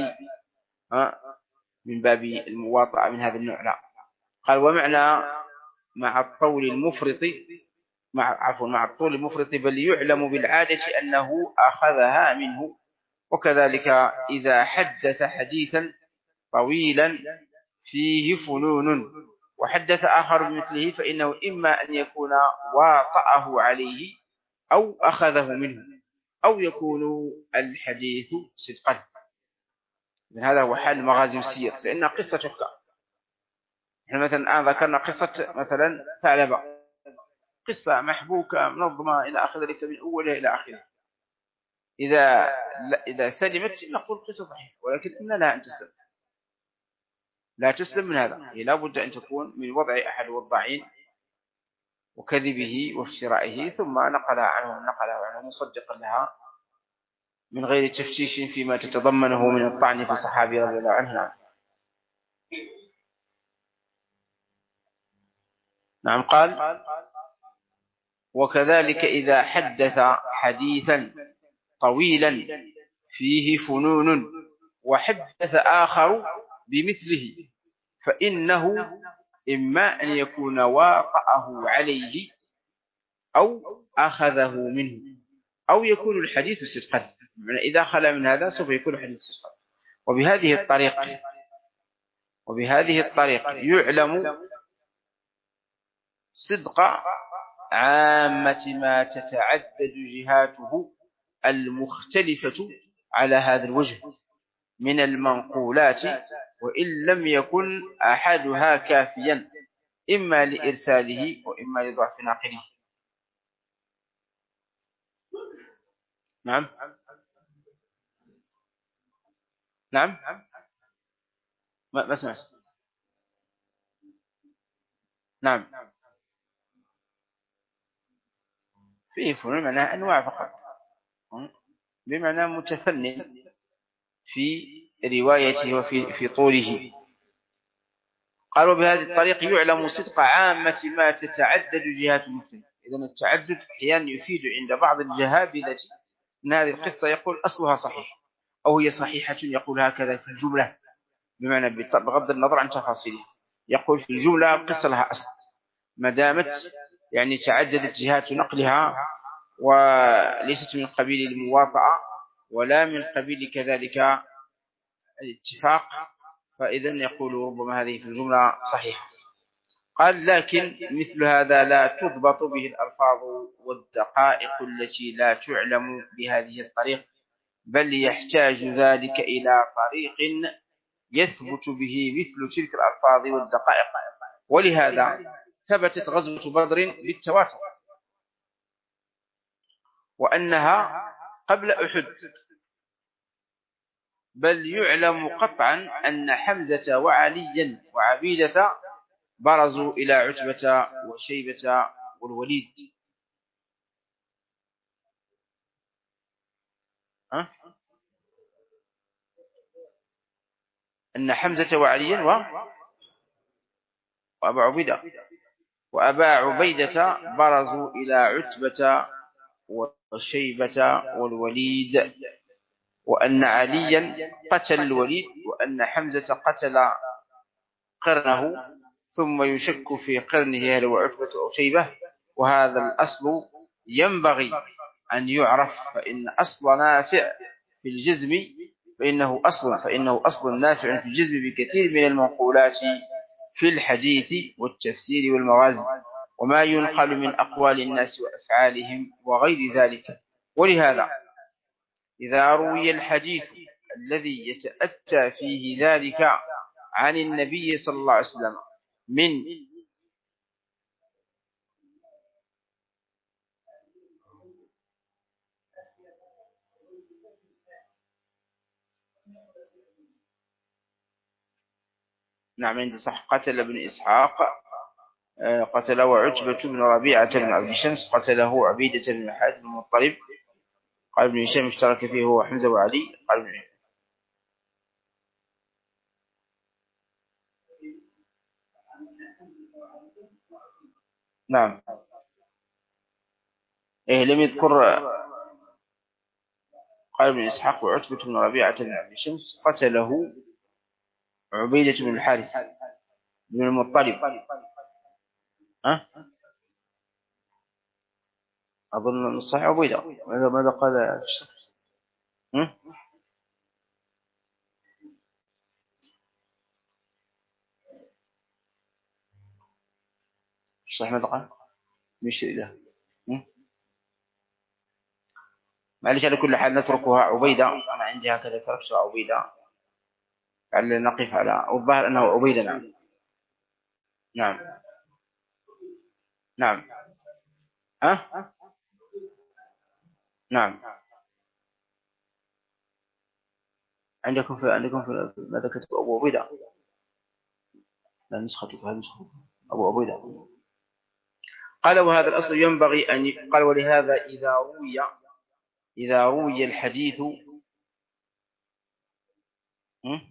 [SPEAKER 1] من باب المواطأة من هذا النوع. لا. قال ومعنى مع الطول المفرط مع عفوا مع الطول المفرط بل يعلم بالعادة أنه أخذها منه. وكذلك إذا حدث حديثا طويلا فيه فنون وحدث آخر بمثله فإنه إما أن يكون واطأه عليه أو أخذه منه أو يكون الحديث صدقا. هذا هو حال مغازي السير، لأن قصة تحكى. احنا مثلا الآن ذكرنا قصة مثلا ثعلبة، قصة محبوكة منظمة إلى آخر ذلك من أولها إلى آخره. إذا إذا سلمت نقول قصة صحيحة، ولكن إن لا أن تسلم، لا تسلم من هذا. هي لا بد أن تكون من وضع أحد الوضاعين وكذبه وافترائه ثم نقلها عنه نقلها عنه مصدقا لها من غير تفتيش فيما تتضمنه من الطعن في الصحابي رضي الله عنه. نعم. قال وكذلك إذا حدث حديثا طويلا فيه فنون وحدث آخر بمثله فإنه إما أن يكون واقعه عليه أو أخذه منه أو يكون الحديث صدقا. إذا خلا من هذا سوف يكون الحديث صدقا. وبهذه الطريقة وبهذه الطريقة يعلم صدق عامة ما تتعدد جهاته المختلفة على هذا الوجه من المنقولات، وإن لم يكن أحدها كافيا إما لإرساله وإما لضعف ناقله. نعم نعم ما ما سمعت. نعم فيه فنون معناها أنواع فقط، بمعنى متفنن في روايته وفي في طوله. قالوا بهذه الطريقة يعلم صدق عامة ما تتعدد جهات المختلفة. إذن التعدد أحيانا يفيد عند بعض الجهابذة أن هذه القصة يقول أصلها صحيح أو هي صحيحة، يقول هكذا في الجملة بمعنى بغض النظر عن تفاصيله، يقول في الجملة القصة لها أصل ما دامت يعني تعددت جهات نقلها وليست من قبيل المواطأة ولا من قبيل كذلك الاتفاق، فإذن يقول ربما هذه في الجملة صحيحة. قال لكن مثل هذا لا تضبط به الألفاظ والدقائق التي لا تعلم بهذه الطريقة، بل يحتاج ذلك إلى طريق يثبت به مثل تلك الألفاظ والدقائق. ولهذا ثبتت غزوة بدر بالتواتر وأنها قبل أحد، بل يعلم قطعا أن حمزة وعليا وعبيدة برزوا إلى عتبة وشيبة والوليد. أه؟ أن حمزة وعليا و... وأبا عبيدة وأبا عبيدة برزوا إلى عتبة وشيبة والوليد، وأن عليا قتل الوليد وأن حمزة قتل قرنه، ثم يشك في قرنه هل هو عتبة أو شيبة. وهذا الأصل ينبغي أن يعرف، فإن أصل نافع في الجزم فإنه أصل فإنه أصل نافع في الجزم بكثير من المنقولات في الحديث والتفسير والموازن وما ينقل من أقوال الناس وأفعالهم وغير ذلك. ولهذا إذا روي الحديث الذي يتأتى فيه ذلك عن النبي صلى الله عليه وسلم من نعم عندي صح قتل ابن إسحاق قتله عتبة بن ربيعة بن عبد شمس قتله عبيدة بن حاتم بن المطلب. قال ابن هشام اشترك فيه هو حمزة وعلي. قال ابن نعم. إيه لم يذكر قال ابن إسحاق وعتبة بن ربيعة بن عبد شمس قتله عبيدة بن الحارث بن المطلب. أه؟ أظن الصحيح عبيدة. ماذا ماذا قال؟ أه؟ صحيح ماذا قال؟ مش إله. أه؟ معلش على كل حال نتركها عبيدة. أنا عندي هكذا تركتها عبيدة لعل نقف على الظاهر أنه عبيدة. نعم نعم نعم. أه؟ نعم. عندكم في عندكم في ماذا كتب أبو عبيدة؟ لا نسختك هذه نسختك أبو عبيدة. قال وهذا الأصل ينبغي أن ي... قال ولهذا إذا روي إذا روي الحديث م?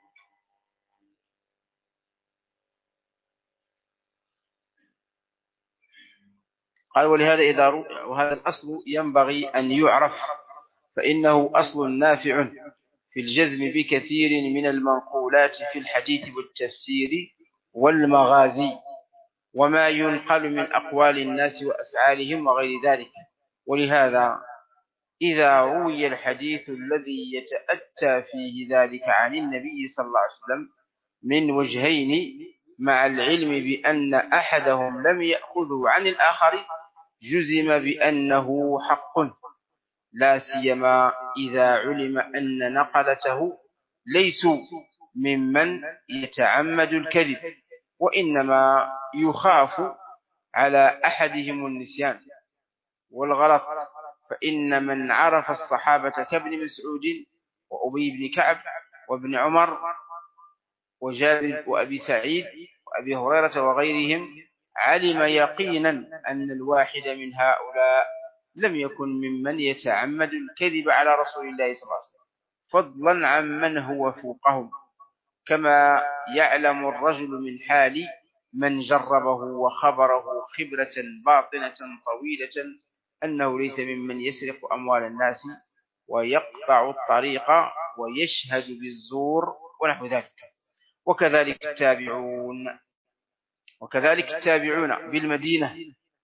[SPEAKER 1] قال ولهذا إذا روي وهذا الأصل ينبغي أن يعرف فإنه أصل نافع في الجزم بكثير من المنقولات في الحديث والتفسير والمغازي وما ينقل من أقوال الناس وأفعالهم وغير ذلك. ولهذا إذا روي الحديث الذي يتأتى فيه ذلك عن النبي صلى الله عليه وسلم من وجهين مع العلم بأن أحدهم لم يأخذه عن الآخر جزم بأنه حق، لا سيما إذا علم أن نقلته ليسوا ممن يتعمد الكذب وإنما يخاف على أحدهم النسيان والغلط. فإن من عرف الصحابة كابن مسعود وأبي بن كعب وابن عمر وجابر وأبي سعيد وأبي هريرة وغيرهم علم يقينا أن الواحد من هؤلاء لم يكن ممن يتعمد الكذب على رسول الله صلى الله عليه وسلم، فضلا عمن هو فوقهم، كما يعلم الرجل من حال من جربه وخبره خبرة باطنة طويلة أنه ليس ممن يسرق أموال الناس ويقطع الطريق ويشهد بالزور ونحو ذلك. وكذلك التابعون وكذلك التابعون بالمدينة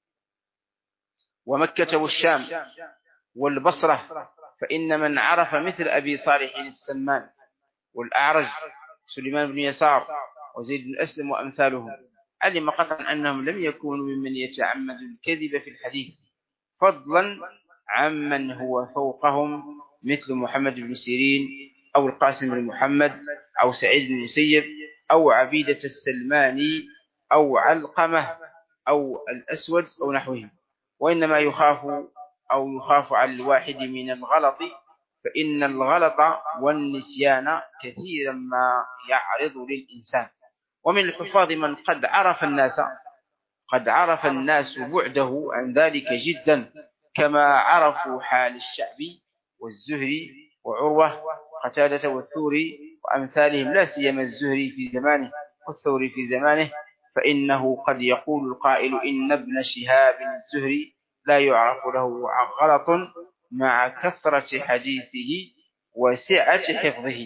[SPEAKER 1] ومكة والشام والبصرة، فإن من عرف مثل أبي صالح السمان والأعرج سليمان بن يسار وزيد بن أسلم وأمثالهم علم قطعا أنهم لم يكونوا ممن يتعمد الكذب في الحديث، فضلا عمن هو فوقهم مثل محمد بن سيرين أو القاسم بن محمد أو سعيد بن المسيب أو عبيدة السلماني أو علقمة أو الأسود أو نحوهم. وإنما يخاف أو يخاف على الواحد من الغلط، فإن الغلط والنسيان كثيرا ما يعرض للإنسان. ومن الحفاظ من قد عرف الناس قد عرف الناس بعده عن ذلك جدا، كما عرفوا حال الشعبي والزهري وعروة قتادة والثوري وأمثالهم، لا سيما الزهري في زمانه والثوري في زمانه، فإنه قد يقول القائل إن ابن شهاب الزهري لا يعرف له غلط مع كثرة حديثه وسعة حفظه.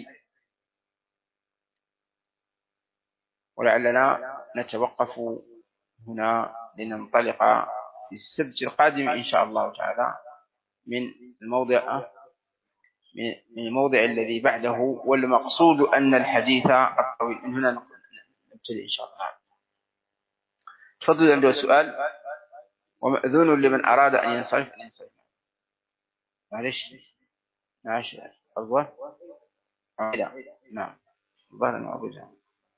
[SPEAKER 1] ولعلنا نتوقف هنا لننطلق في السبت القادم إن شاء الله تعالى من الموضع من الموضع الذي بعده، والمقصود أن الحديث الطويل. من هنا نبتدئ إن شاء الله. تفضل عنده سؤال، ومأذون لمن أراد أن ينصرف أن ينصرف. معلش معلش أفضل نعم ظهر المعبود.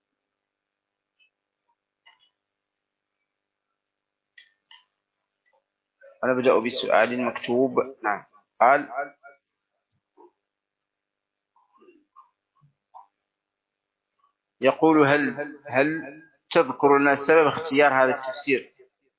[SPEAKER 1] أنا بدأ بسؤال مكتوب. نعم قال يقول هل هل تذكر لنا سبب اختيار هذا التفسير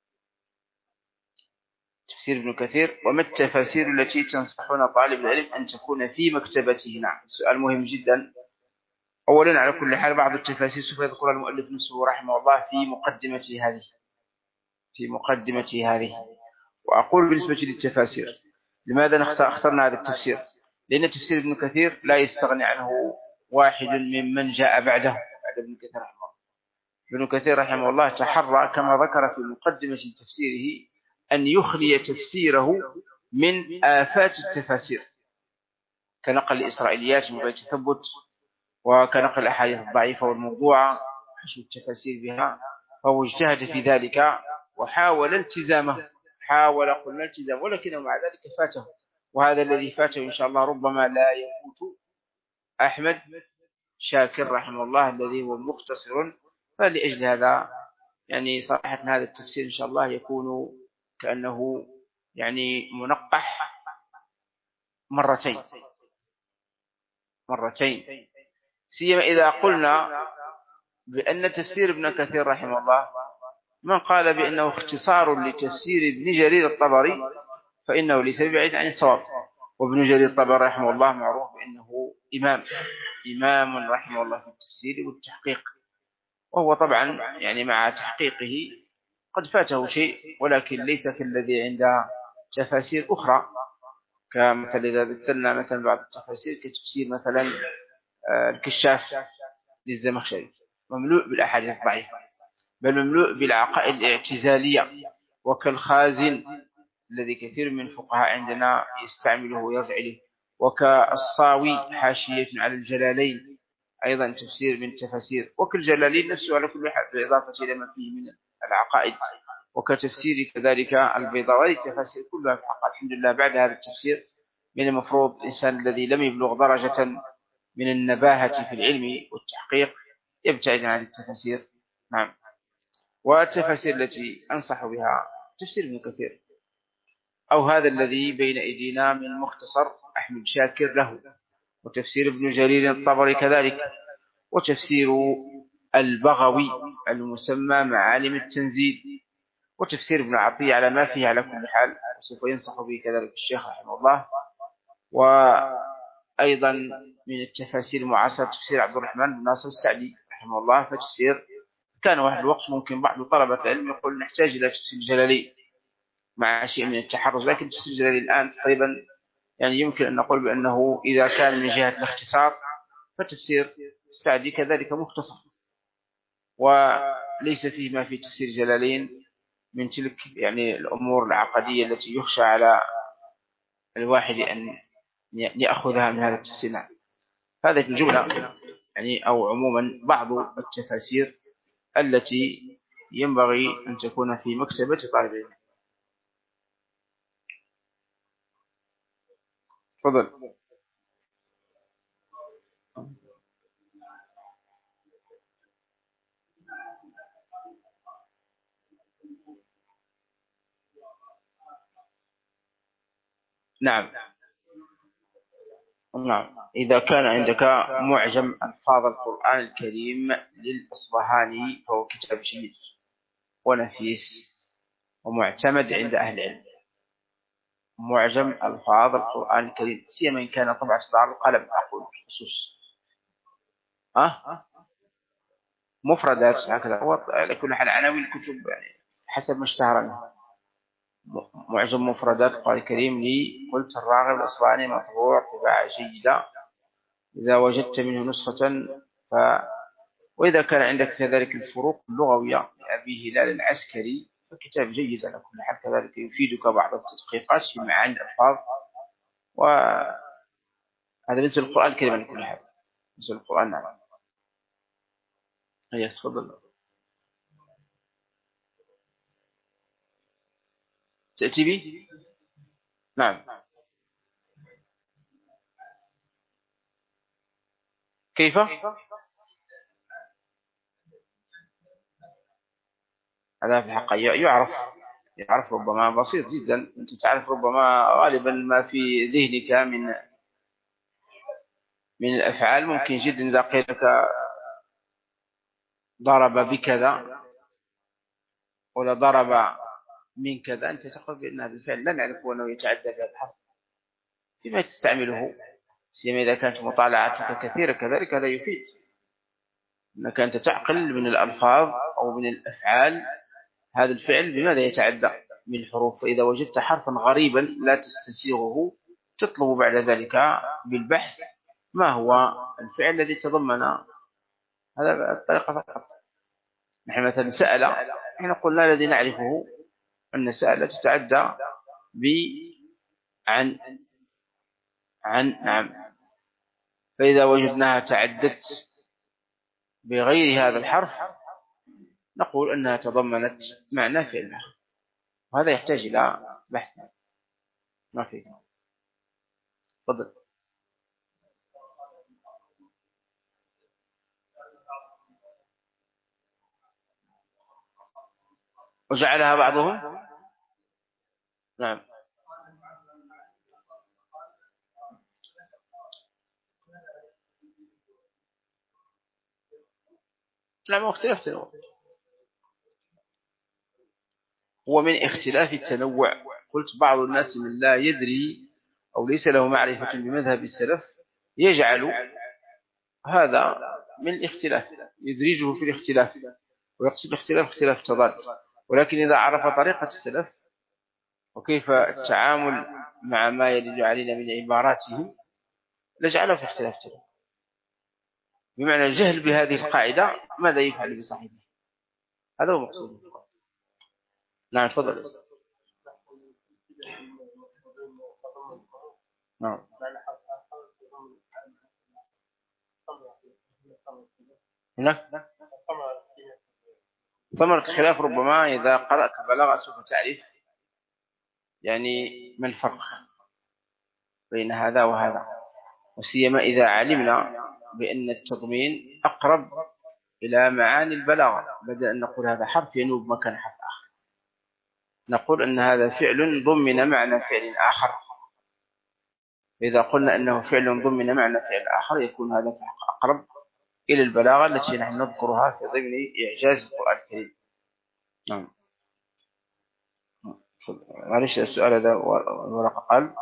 [SPEAKER 1] تفسير ابن كثير، وما التفاسير التي تنصحون طالب العلم أن تكون في مكتبته؟ نعم سؤال مهم جدا. أولا على كل حال بعض التفاسير سوف يذكر المؤلف نفسه رحمه الله في مقدمته هذه، في مقدمة هذه. وأقول بالنسبة للتفاسير، لماذا اخترنا هذا التفسير؟ لأن تفسير ابن كثير لا يستغني عنه واحد ممن جاء بعده بعد ابن كثير رحمه الله. ابن كثير رحمه الله تحرى كما ذكر في مقدمة تفسيره أن يخلي تفسيره من آفات التفاسير، كنقل الإسرائيليات من غير تثبت، وكنقل الأحاديث الضعيفة والموضوعة حشو التفاسير بها. فهو اجتهد في ذلك وحاول التزامه، حاول قلنا التزامه، ولكنه مع ذلك فاته. وهذا الذي فاته إن شاء الله ربما لا يفوت أحمد شاكر رحمه الله الذي هو مختصر. فلأجل هذا يعني صراحة هذا التفسير إن شاء الله يكون كأنه يعني منقح مرتين مرتين سيما إذا قلنا بأن تفسير ابن كثير رحمه الله من قال بأنه اختصار لتفسير ابن جرير الطبري فإنه ليس بعيد عن الصواب. وابن جرير الطبري رحمه الله معروف بأنه إمام إمام رحمه الله في التفسير والتحقيق، وهو طبعا يعني مع تحقيقه قد فاته شيء، ولكن ليس كالذي عند تفاسير أخرى، كمثل إذا ذكرنا مثلا بعض التفاسير كتفسير مثلا الكشاف للزمخشري مملوء بالأحاديث الضعيفة، بل مملوء بالعقائد الاعتزالية، وكالخازن الذي كثير من الفقهاء عندنا يستعمله ويرجع إليه، وكالصاوي حاشية على الجلالين أيضا تفسير من التفاسير، وكالجلالين نفسه على كل حال بالإضافة إلى ما فيه من العقائد، وكتفسير كذلك البيضاوي. التفاسير كلها في الحق الحمد لله بعد هذا التفسير من المفروض الإنسان الذي لم يبلغ درجة من النباهة في العلم والتحقيق يبتعد عن التفاسير. نعم. والتفاسير التي أنصح بها تفسير ابن كثير، أو هذا الذي بين أيدينا من مختصر أحمد شاكر له، وتفسير ابن جرير الطبري كذلك، وتفسير البغوي المسمى معالم التنزيل، وتفسير ابن عطية على ما فيه على كل حال، وسوف ينصح به كذلك الشيخ رحمه الله. وأيضا من التفاسير المعاصرة تفسير عبد الرحمن بن ناصر السعدي رحمه الله. فتفسير كان واحد الوقت ممكن بعض طلبة العلم يقول نحتاج إلى تفسير الجلالي مع شيء من التحرز، لكن تفسير الجلالي الآن تقريبا يعني يمكن أن نقول بأنه إذا كان من جهة الاختصار فتفسير السعدي كذلك مختصر، وليس فيه ما في تفسير جلالين من تلك يعني الأمور العقدية التي يخشى على الواحد أن يأخذها من هذا التفسير. هذا في الجملة يعني أو عموما بعض التفاسير التي ينبغي أن تكون في مكتبة طالب العلم. تفضل. نعم نعم. إذا كان عندك معجم ألفاظ القرآن الكريم للأصبهاني فهو كتاب جيد ونفيس ومعتمد عند أهل العلم. معجم ألفاظ القرآن الكريم سيما إن كان طبعة دار القلم أقول بالخصوص أه؟ مفردات هكذا، على كل حال عناوين الكتب يعني حسب ما اشتهر. معجم مفردات القرآن الكريم لي قلت الراغب الأصبهاني مطبوع طباعة جيدة إذا وجدت منه نسخة ف... وإذا كان عندك كذلك الفروق اللغوية لأبي هلال العسكري فكتاب جيد على كل حال، كذلك يفيدك بعض التدقيقات في معاني الألفاظ. وهذا بالنسبة للقرآن الكريم على كل حال. بالنسبة للقرآن نعم. هيا تفضل. تأتي بي؟ نعم. كيف؟ هذا في الحقيقة يعرف يعرف ربما بسيط جدا. أنت تعرف ربما غالبا ما في ذهنك من من الأفعال ممكن جدا إذا قيل لك ضرب بكذا ولا ضرب من كذا أنت تقول بأن هذا الفعل لا نعرف أنه يتعدى بهذا الحرف فيما تستعمله، سيما إذا كانت مطالعتك كثيرة كذلك هذا يفيد أنك أنت تعقل من الألفاظ أو من الأفعال هذا الفعل بماذا يتعدى من الحروف. فإذا وجدت حرفا غريبا لا تستسيغه تطلب بعد ذلك بالبحث ما هو الفعل الذي تضمن هذا الطريقة فقط. نحن مثلا سأل، نحن قلنا الذي نعرفه أن سأل تتعدى ب عن عن نعم. فإذا وجدناها تعدت بغير هذا الحرف نقول أنها تضمنت معنى فعل آخر، وهذا يحتاج إلى بحث. ما فيه. تفضل. وجعلها بعضهم نعم نعم اختلاف تنوع، هو من اختلاف التنوع. قلت بعض الناس من لا يدري أو ليس له معرفة بمذهب السلف يجعل هذا من الاختلاف، يدرجه في الاختلاف ويقصد الاختلاف اختلاف تضاد. ولكن إذا عرف طريقة السلف وكيف التعامل مع ما يدل علينا من عباراتهم لجعله في اختلاف تضاد. بمعنى الجهل بهذه القاعدة ماذا يفعل بصاحبه؟ هذا هو مقصود. نعم تفضل. نعم هناك ثمرة الخلاف ربما إذا قرأت البلاغة سوف تعرف يعني ما الفرق بين هذا وهذا، وسيما إذا علمنا بأن التضمين أقرب إلى معاني البلاغة، بدل أن نقول هذا حرف ينوب مكان حرف آخر نقول أن هذا فعل ضمن معنى فعل آخر. إذا قلنا أنه فعل ضمن معنى فعل آخر يكون هذا أقرب إلى البلاغة التي نحن نذكرها في ضمن إعجاز القرآن الكريم. نعم معلش السؤال هذا ورقة. قال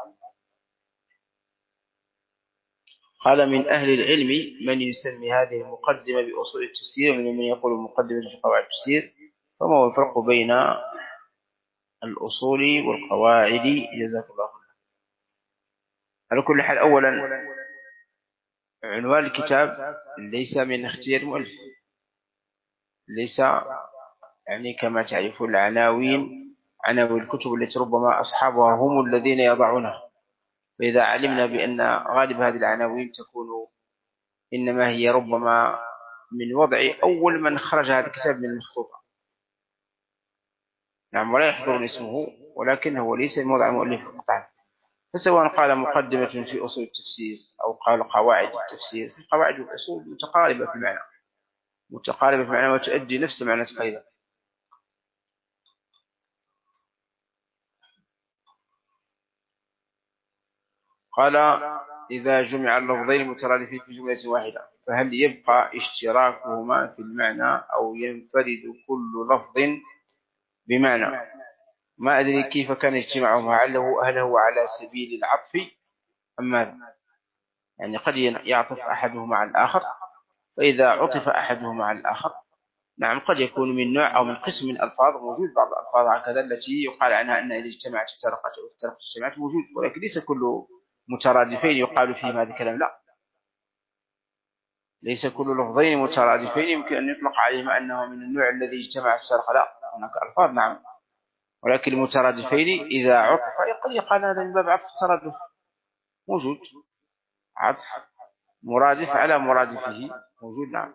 [SPEAKER 1] قال من أهل العلم من يسمي هذه المقدمة بأصول التفسير ومن من يقول مقدمة في قواعد التفسير، فما هو الفرق بين الأصول والقواعد؟ جزاك الله خيرا. على كل حال أولا عنوان الكتاب ليس من اختيار المؤلف، ليس يعني كما تعرفون العناوين عناوين الكتب التي ربما أصحابها هم الذين يضعونها. فإذا علمنا بأن غالب هذه العناوين تكون إنما هي ربما من وضع أول من خرج هذا الكتاب من المخطوطة، نعم ولا يحضرون اسمه، ولكن هو ليس من وضع المؤلف قطعا. فسواء قال مقدمة في أصول التفسير أو قال قواعد التفسير، القواعد والأصول متقاربة في المعنى متقاربة في المعنى وتؤدي نفس المعنى تقريبا. قال إذا جمع اللفظين مترادفين في جملة واحدة فهل يبقى اشتراكهما في المعنى أو ينفرد كل لفظ بمعنى؟ ما أدري كيف كان اجتماعهما، هل هو على سبيل العطف أم ماذا؟ يعني قد يعطف أحدهما على الآخر، فإذا عطف أحدهما على الآخر نعم قد يكون من نوع أو من قسم من الألفاظ موجود. بعض الألفاظ هكذا التي يقال عنها أن إذا اجتمعت افترقت أو افترقت اجتمعت موجود، ولكن ليس كل مترادفين يقال فيهم هذا الكلام، لا، ليس كل لفظين مترادفين يمكن أن يطلق عليهما أنه من النوع الذي اجتمع افترق، لا، هناك ألفاظ نعم، ولكن المترادفين إذا عطف قد يقال هذا من باب عطف الترادف موجود، عطف مرادف على مرادفه موجود نعم.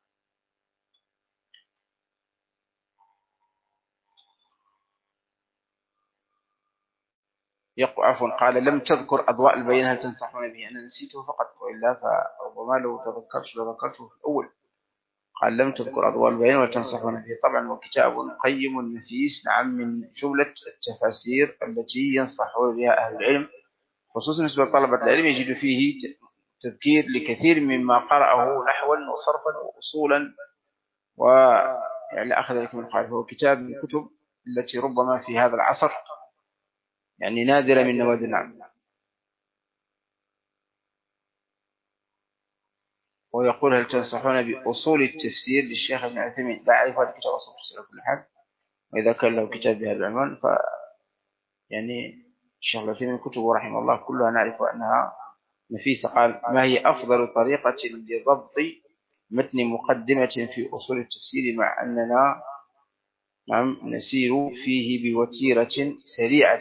[SPEAKER 1] عفوا قال لم تذكر أضواء البيان هل تنصحون به؟ أنا نسيته فقط وإلا فربما لو تذكرت لو ذكرته في الأول. قال لم تذكر أضواء البيان ولا تنصحون به، طبعا وكتاب قيم نفيس نعم من جملة التفاسير التي ينصحون بها أهل العلم خصوصا بالنسبة لطلبة العلم، يجد فيه تذكير لكثير مما قرأه نحوا وصرفا وأصولا ويعني أخذ ذلك من قاعدة. هو كتاب من الكتب التي ربما في هذا العصر يعني نادرة من نوادر العلم. ويقول هل تنصحون بأصول التفسير للشيخ ابن عثيمين؟ لا أعرف هذا الكتاب أصول التفسير كل حال، وإذا كان له كتاب بهذا العنوان ف يعني الشيخ العثيمين كتبه رحمه الله كلها نعرف أنها نفيسة. قال: ما هي أفضل طريقة لضبط متن مقدمة في أصول التفسير مع أننا نعم نسير فيه بوتيرة سريعة؟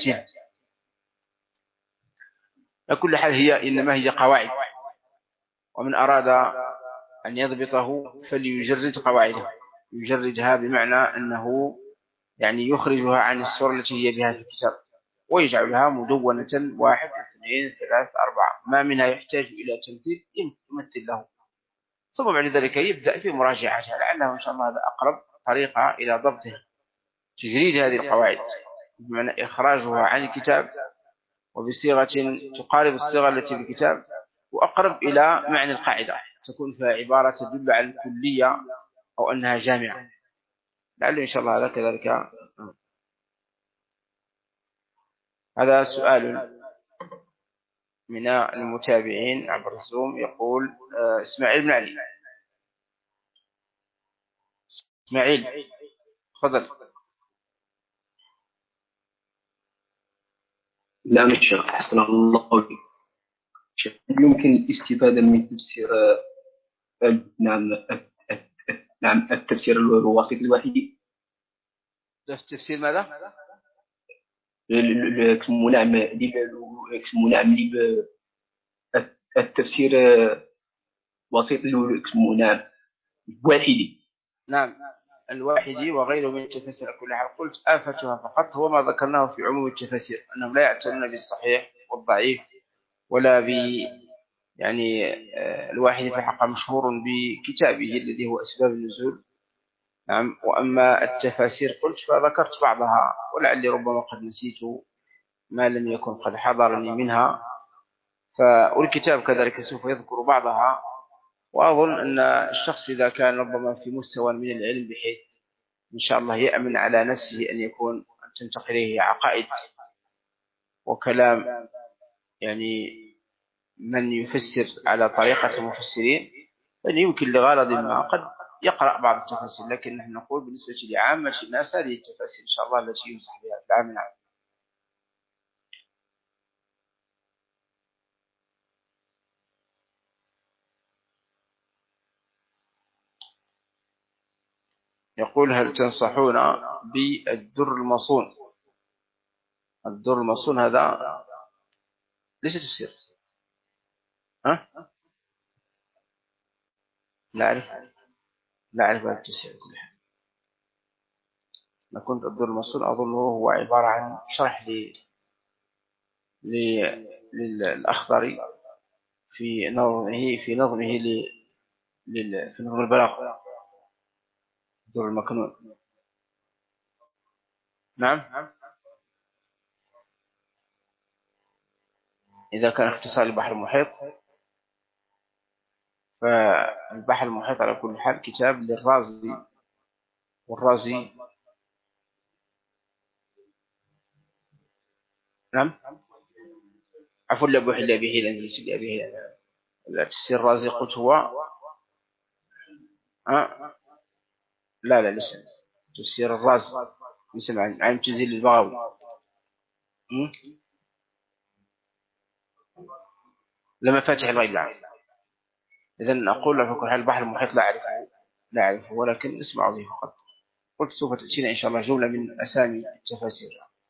[SPEAKER 1] على كل حال هي إنما هي قواعد، ومن أراد أن يضبطه فليجرد قواعده، يجردها بمعنى أنه يعني يخرجها عن الصورة التي هي بها في الكتاب ويجعلها مدونة: واحد اثنين ثلاث أربعة، ما منها يحتاج إلى تمثيل يمثل له، ثم بعد ذلك يبدأ في مراجعتها، لعله إن شاء الله هذا أقرب طريقة إلى ضبطها، تجريد هذه القواعد بمعنى إخراجها عن الكتاب وبصيغة تقارب الصيغة التي في الكتاب وأقرب إلى معنى القاعدة، تكون فيها عبارة تدل على الكلية أو أنها جامعة، لعله إن شاء الله هذا كذلك. هذا سؤال من المتابعين عبر الزوم يقول: إسماعيل بن علي. إسماعيل تفضل.
[SPEAKER 3] نعم الشيخ حسن الله بك. يمكن الاستفادة من تفسير نعم نعم التفسير الوسيط الوحيد.
[SPEAKER 1] تفسير ماذا؟
[SPEAKER 3] نعم نعم التفسير وسيط نعم الواحدي.
[SPEAKER 1] نعم الواحدي وغيره من التفاسير. كل حال قلت آفتها فقط هو ما ذكرناه في عموم التفاسير، أنهم لا يعتنون بالصحيح والضعيف ولا ب يعني الواحدي في الحقيقة مشهور بكتابه الذي هو أسباب النزول. نعم. وأما التفاسير قلت فذكرت بعضها ولعلي ربما قد نسيت ما لم يكن قد حضرني منها، فالكتاب كذلك سوف يذكر بعضها. وأظن أن الشخص إذا كان ربما في مستوى من العلم بحيث إن شاء الله يأمن على نفسه أن يكون أن تنتقل إليه عقائد وكلام يعني من يفسر على طريقة المفسرين، فإن يمكن لغرض ما قد يقرأ بعض التفاسير، لكن نحن نقول بالنسبة لعامة الناس هذه التفاسير إن شاء الله التي ينصح بها العام العام. يقول: هل تنصحون بالدر المصون؟ الدر المصون هذا ليس تفسير، ها؟ لا أعرف لا أعرف هذا التفسير. كل حال ما كنت الدر المصون أظنه هو عبارة عن شرح ل للأخضري في نظمه في نظمه ل في نظم البلاغة، الدر المكنون. نعم. إذا كان اختصار البحر المحيط فالبحر المحيط على كل حال كتاب للرازي، والرازي نعم عفوا لأبو حلا به الأندلسي لأبيه التفسير الرازي قلت هو أه؟ لا لا ليس تفسير الرازي اسم عن تزيل البغوي. لما فاتح الغيب العام. إذن أقول في كل حال البحر المحيط لا أعرفه لا أعرفه ولكن اسمع به فقط. قلت سوف تأتينا إن شاء الله جملة من أسامي التفاسير.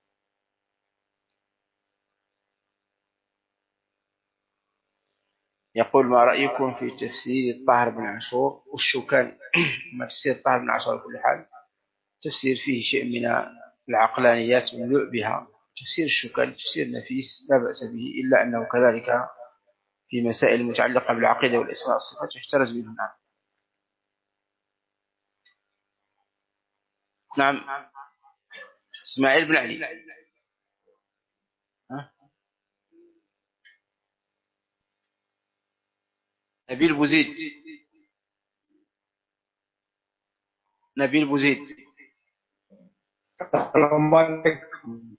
[SPEAKER 1] يقول: ما رأيكم في تفسير الطاهر بن عاشور والشوكاني؟ ما تفسير الطاهر بن عاشور كل حال تفسير فيه شيء من العقلانيات مملوء بها. تفسير الشوكاني تفسير نفيس لا بأس به، إلا أنه كذلك في مسائل متعلقة بالعقيدة والأسماء والصفات يحترز منه. نعم. نعم إسماعيل بن علي. ها؟ نبيل بوزيد. نبيل بوزيد.
[SPEAKER 4] السلام عليكم.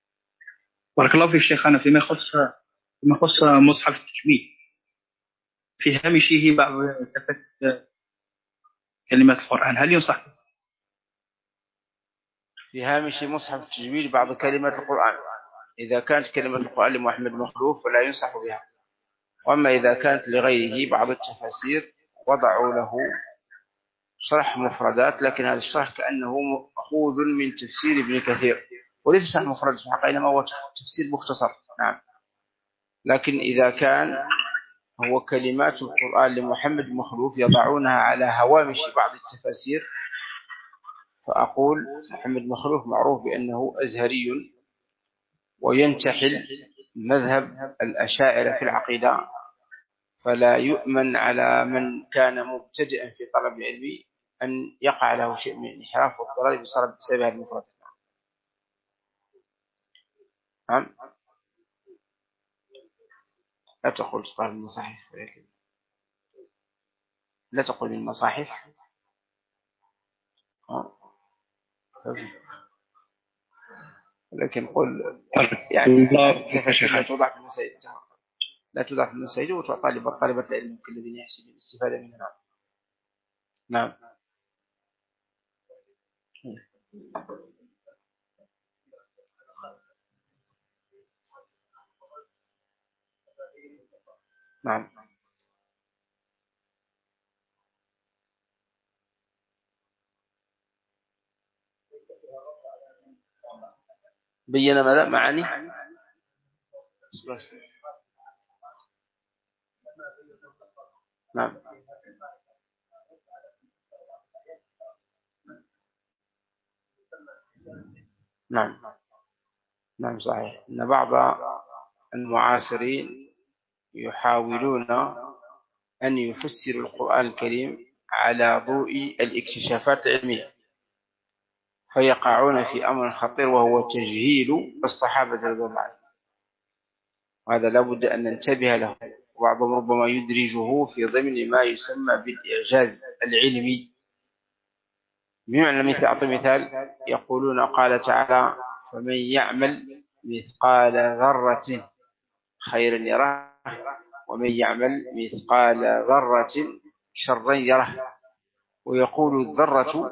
[SPEAKER 5] بارك الله فيك شيخنا. فيما يخص فيما يخص مصحف التشبيه في هامشه بعض كلمات القرآن، هل ينصح؟
[SPEAKER 1] في هامش مصحف التجويد بعض كلمات القرآن، إذا كانت كلمة القرآن لمحمد مخلوف فلا ينصح بها، وأما إذا كانت لغيره بعض التفاسير وضعوا له شرح مفردات، لكن هذا الشرح كأنه مأخوذ من تفسير ابن كثير، وليس شرح مفردات في الحقيقة إنما هو تفسير مختصر. نعم، لكن إذا كان هو كلمات القرآن لمحمد مخلوف يضعونها على هوامش بعض التفاسير، فأقول محمد مخلوف معروف بأنه أزهري وينتحل مذهب الأشاعرة في العقيدة، فلا يؤمن على من كان مبتدئا في طلب العلم أن يقع له شيء من الانحراف والضلال بسبب هذه المفردات. نعم، لا تقول تطالب المصاحف، لا تقول المصاحف، لكن قل يعني لا توضع في المساجد، لا توضع في المساجد وطالب طالبة العلم كالذين يحسن الاستفادة منها. نعم. نعم. بين ماذا معاني؟ نعم. نعم. نعم صحيح أن بعض المعاصرين يحاولون أن يفسروا القرآن الكريم على ضوء الاكتشافات العلمية، فيقعون في أمر خطير وهو تجهيل الصحابة رضي الله عنهم، وهذا لابد أن ننتبه له، وبعضهم ربما يدرجه في ضمن ما يسمى بالإعجاز العلمي. بمعنى مثل أعطي مثال، يقولون قال تعالى فمن يعمل مثقال ذرة خيرا يره ومن يعمل مثقال ذرة شرا يره، ويقول الذرة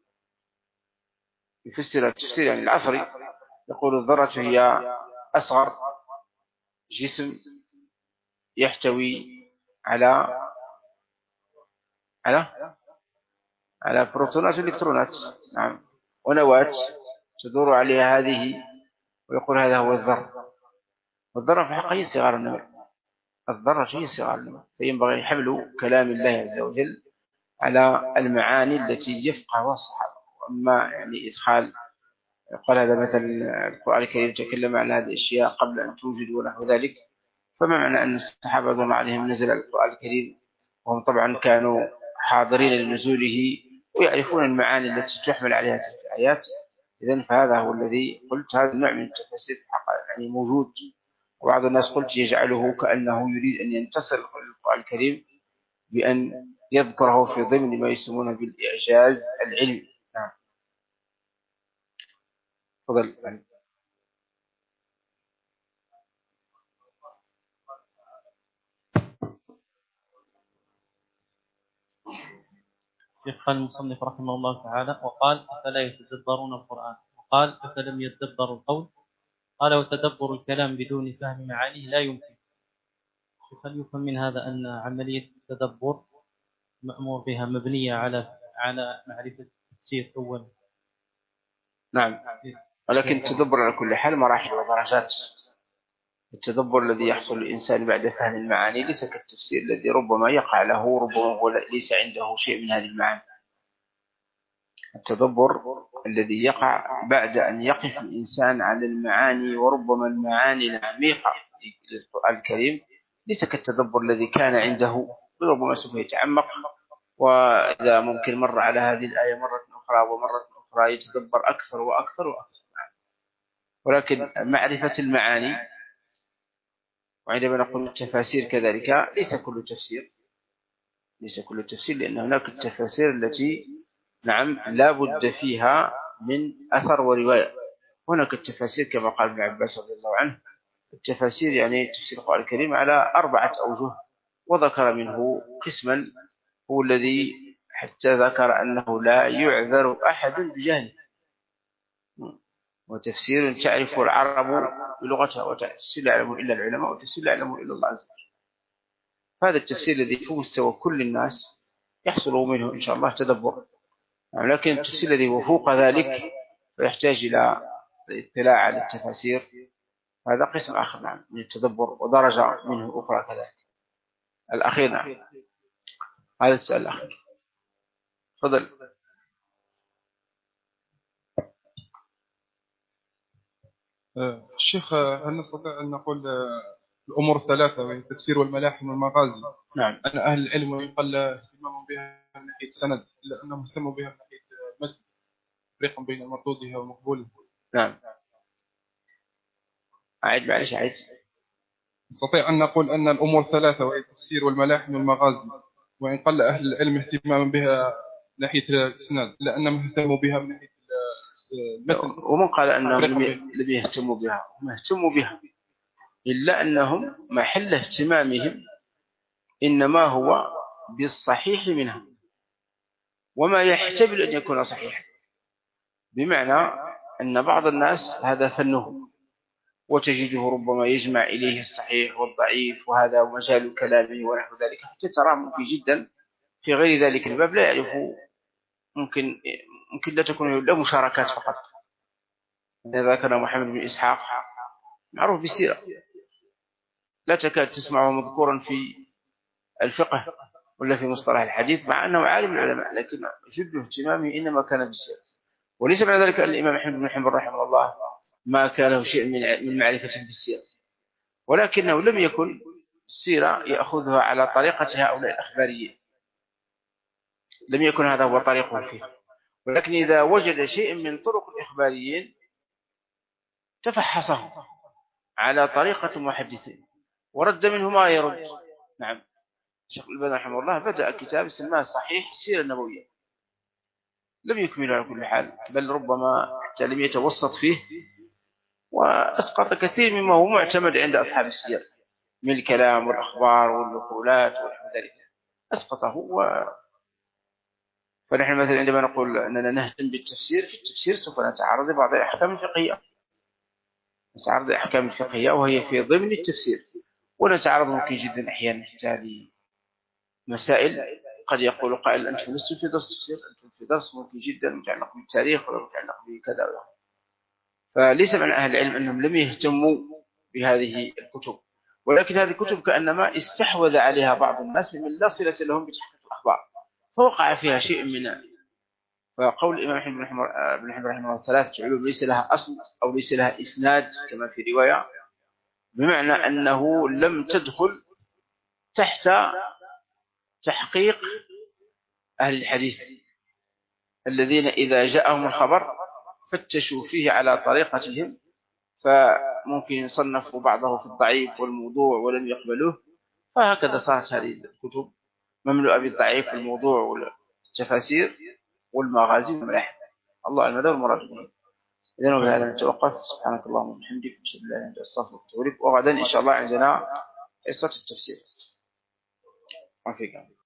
[SPEAKER 1] يفسر التفسير يعني العصري، يقول الذرة هي أصغر جسم يحتوي على على على بروتونات والإلكترونات. نعم، ونواة تدور عليها هذه، ويقول هذا هو الذر، والذرة في الحقيقة هي صغار النمل، الذرة هي صغار النمل، فينبغي حمل كلام الله عز وجل على المعاني التي يفقهها الصحابة. أما يعني إدخال قال هذا مثلا القرآن الكريم تكلم عن هذه الأشياء قبل أن توجد ونحو ذلك، فما معنى أن الصحابة رضي الله عنهم نزل القرآن الكريم وهم طبعا كانوا حاضرين لنزوله ويعرفون المعاني التي تحمل عليها تلك الآيات. إذن فهذا هو الذي قلت، هذا النوع من التفسير يعني موجود، وبعض الناس قلت يجعله كأنه يريد أن ينتصر للقرآن الكريم بأن يذكره في ضمن ما يسمونه بالإعجاز العلمي. نعم. تفضل.
[SPEAKER 6] قال المصنف رحمه الله تعالى وقال أفلا يتدبرون القرآن، وقال أفلم يتدبروا القول، قال وتدبر الكلام بدون فهم معانيه لا يمكن. هل يفهم من هذا أن عملية التدبر مأمور بها مبنية على على معرفة التفسير أولا؟
[SPEAKER 1] نعم، ولكن التدبر على كل حال مراحل ودرجات. التدبر الذي يحصل للإنسان بعد فهم المعاني ليس كالتفسير الذي ربما يقع له ربما هو ليس عنده شيء من هذه المعاني. التدبر الذي يقع بعد أن يقف الإنسان على المعاني وربما المعاني العميقة للقرآن الكريم ليس كالتدبر الذي كان عنده، ربما سوف يتعمق، وإذا ممكن مر على هذه الآية مرة أخرى ومرة أخرى يتدبر أكثر وأكثر وأكثر. ولكن معرفة المعاني، وعندما نقول التفاسير كذلك ليس كل تفسير ليس كل تفسير لأن هناك التفاسير التي نعم لا بد فيها من أثر ورواية. هناك التفاسير كما قال ابن عباس رضي الله عنه، التفاسير يعني تفسير القرآن الكريم على أربعة أوجه، وذكر منه قسما هو الذي حتى ذكر أنه لا يعذر أحد بجهله، وتفسير تعرف العرب بلغتها وتفسير لا يعلم إلا العلماء وتفسير لا يعلم إلا الله عز وجل. هذا التفسير الذي في مستوى كل الناس يحصل منه إن شاء الله تدبر، لكن التفسير الذي هو فوق ذلك ويحتاج إلى الاطلاع على التفاسير هذا قسم آخر نعم من التدبر ودرجة منه أخرى كذلك. الأخير نعم هذا السؤال الأخير. تفضل.
[SPEAKER 7] الشيخ هل نستطيع أن نقول الأمور الثلاثة وهي التفسير والملاحم والمغازي
[SPEAKER 1] نعم
[SPEAKER 7] أن أهل العلم ويقل اهتمام بها من ناحية السند إلا أنهم اهتموا بها من ناحية المتن فريق بين مردودها ومقبولها؟
[SPEAKER 1] نعم أعيد معلش أعيد.
[SPEAKER 7] نستطيع أن نقول أن الأمور ثلاثة وهي التفسير والملاحم والمغازي وإن قل أهل العلم اهتماما بها من ناحية الإسناد لأنهم اهتموا بها من ناحية المتن.
[SPEAKER 1] ومن قال أنهم لم يهتموا بها؟ هم اهتموا بها، إلا أنهم محل اهتمامهم إنما هو بالصحيح منها وما يحتمل أن يكون صحيحا، بمعنى أن بعض الناس هذا فنه وتجده ربما يجمع إليه الصحيح والضعيف وهذا مجال كلامه ونحو ذلك، حتى ترى ممكن جدا في غير ذلك الباب لا يعرف، ممكن ممكن لا تكون له مشاركات فقط. إذا كان محمد بن إسحاق معروف بالسيرة لا تكاد تسمعه مذكورا في الفقه ولا في مصطلح الحديث مع أنه عالم العلماء، لكن جد اهتمامه إنما كان بالسيرة. وليس معنى ذلك أن الإمام أحمد بن حنبل رحمه الله ما كان له شيء من معرفة بالسيرة، ولكنه لم يكن السيرة يأخذها على طريقة هؤلاء الأخباريين، لم يكن هذا هو طريقه فيه، ولكن إذا وجد شيء من طرق الإخباريين تفحصه على طريقة المحدثين ورد منه ما يرد. نعم الشيخ الألباني رحمه الله بدأ كتاب سماه صحيح السيرة النبوية، لم يكمله على كل حال، بل ربما حتى لم يتوسط فيه وأسقط كثير مما هو معتمد عند أصحاب السير من الكلام والأخبار والنقولات ونحو ذلك أسقطه. و... فنحن مثلا عندما نقول أننا نهتم بالتفسير، في التفسير سوف نتعرض لبعض الأحكام الفقهية، نتعرض الأحكام الفقهية وهي في ضمن التفسير، ونتعرض ممكن جدا أحيانا حتى لمسائل قد يقول قائل أنتم لستم في درس تفسير، أنتم في درس ممكن جدا متعلق بالتاريخ ولا متعلق بكذا ولا. فليس من أهل العلم أنهم لم يهتموا بهذه الكتب، ولكن هذه الكتب كأنما استحوذ عليها بعض الناس ممن لا صلة لهم بتحقيق الأخبار فوقع فيها شيء من. فقول الإمام أحمد بن حنبل رحمه الله ثلاثة علوم ليس لها أصل أو ليس لها إسناد كما في رواية، بمعنى أنه لم تدخل تحت تحقيق أهل الحديث الذين إذا جاءهم الخبر فتشوا فيه على طريقتهم، فممكن يصنفوا بعضه في الضعيف والموضوع ولم يقبلوه. فهكذا صارت هذه الكتب مملوءة بالضعيف والموضوع والتفاسير والمغازي والملاحم. الله المدى والمراد به. إذن وبهذا نتوقف. سبحانك اللهم وبحمدك أشهد أن لا إله إلا أنت أستغفرك وأتوب إليك. وغدا إن شاء الله عندنا قصة التفسير. وفيكم.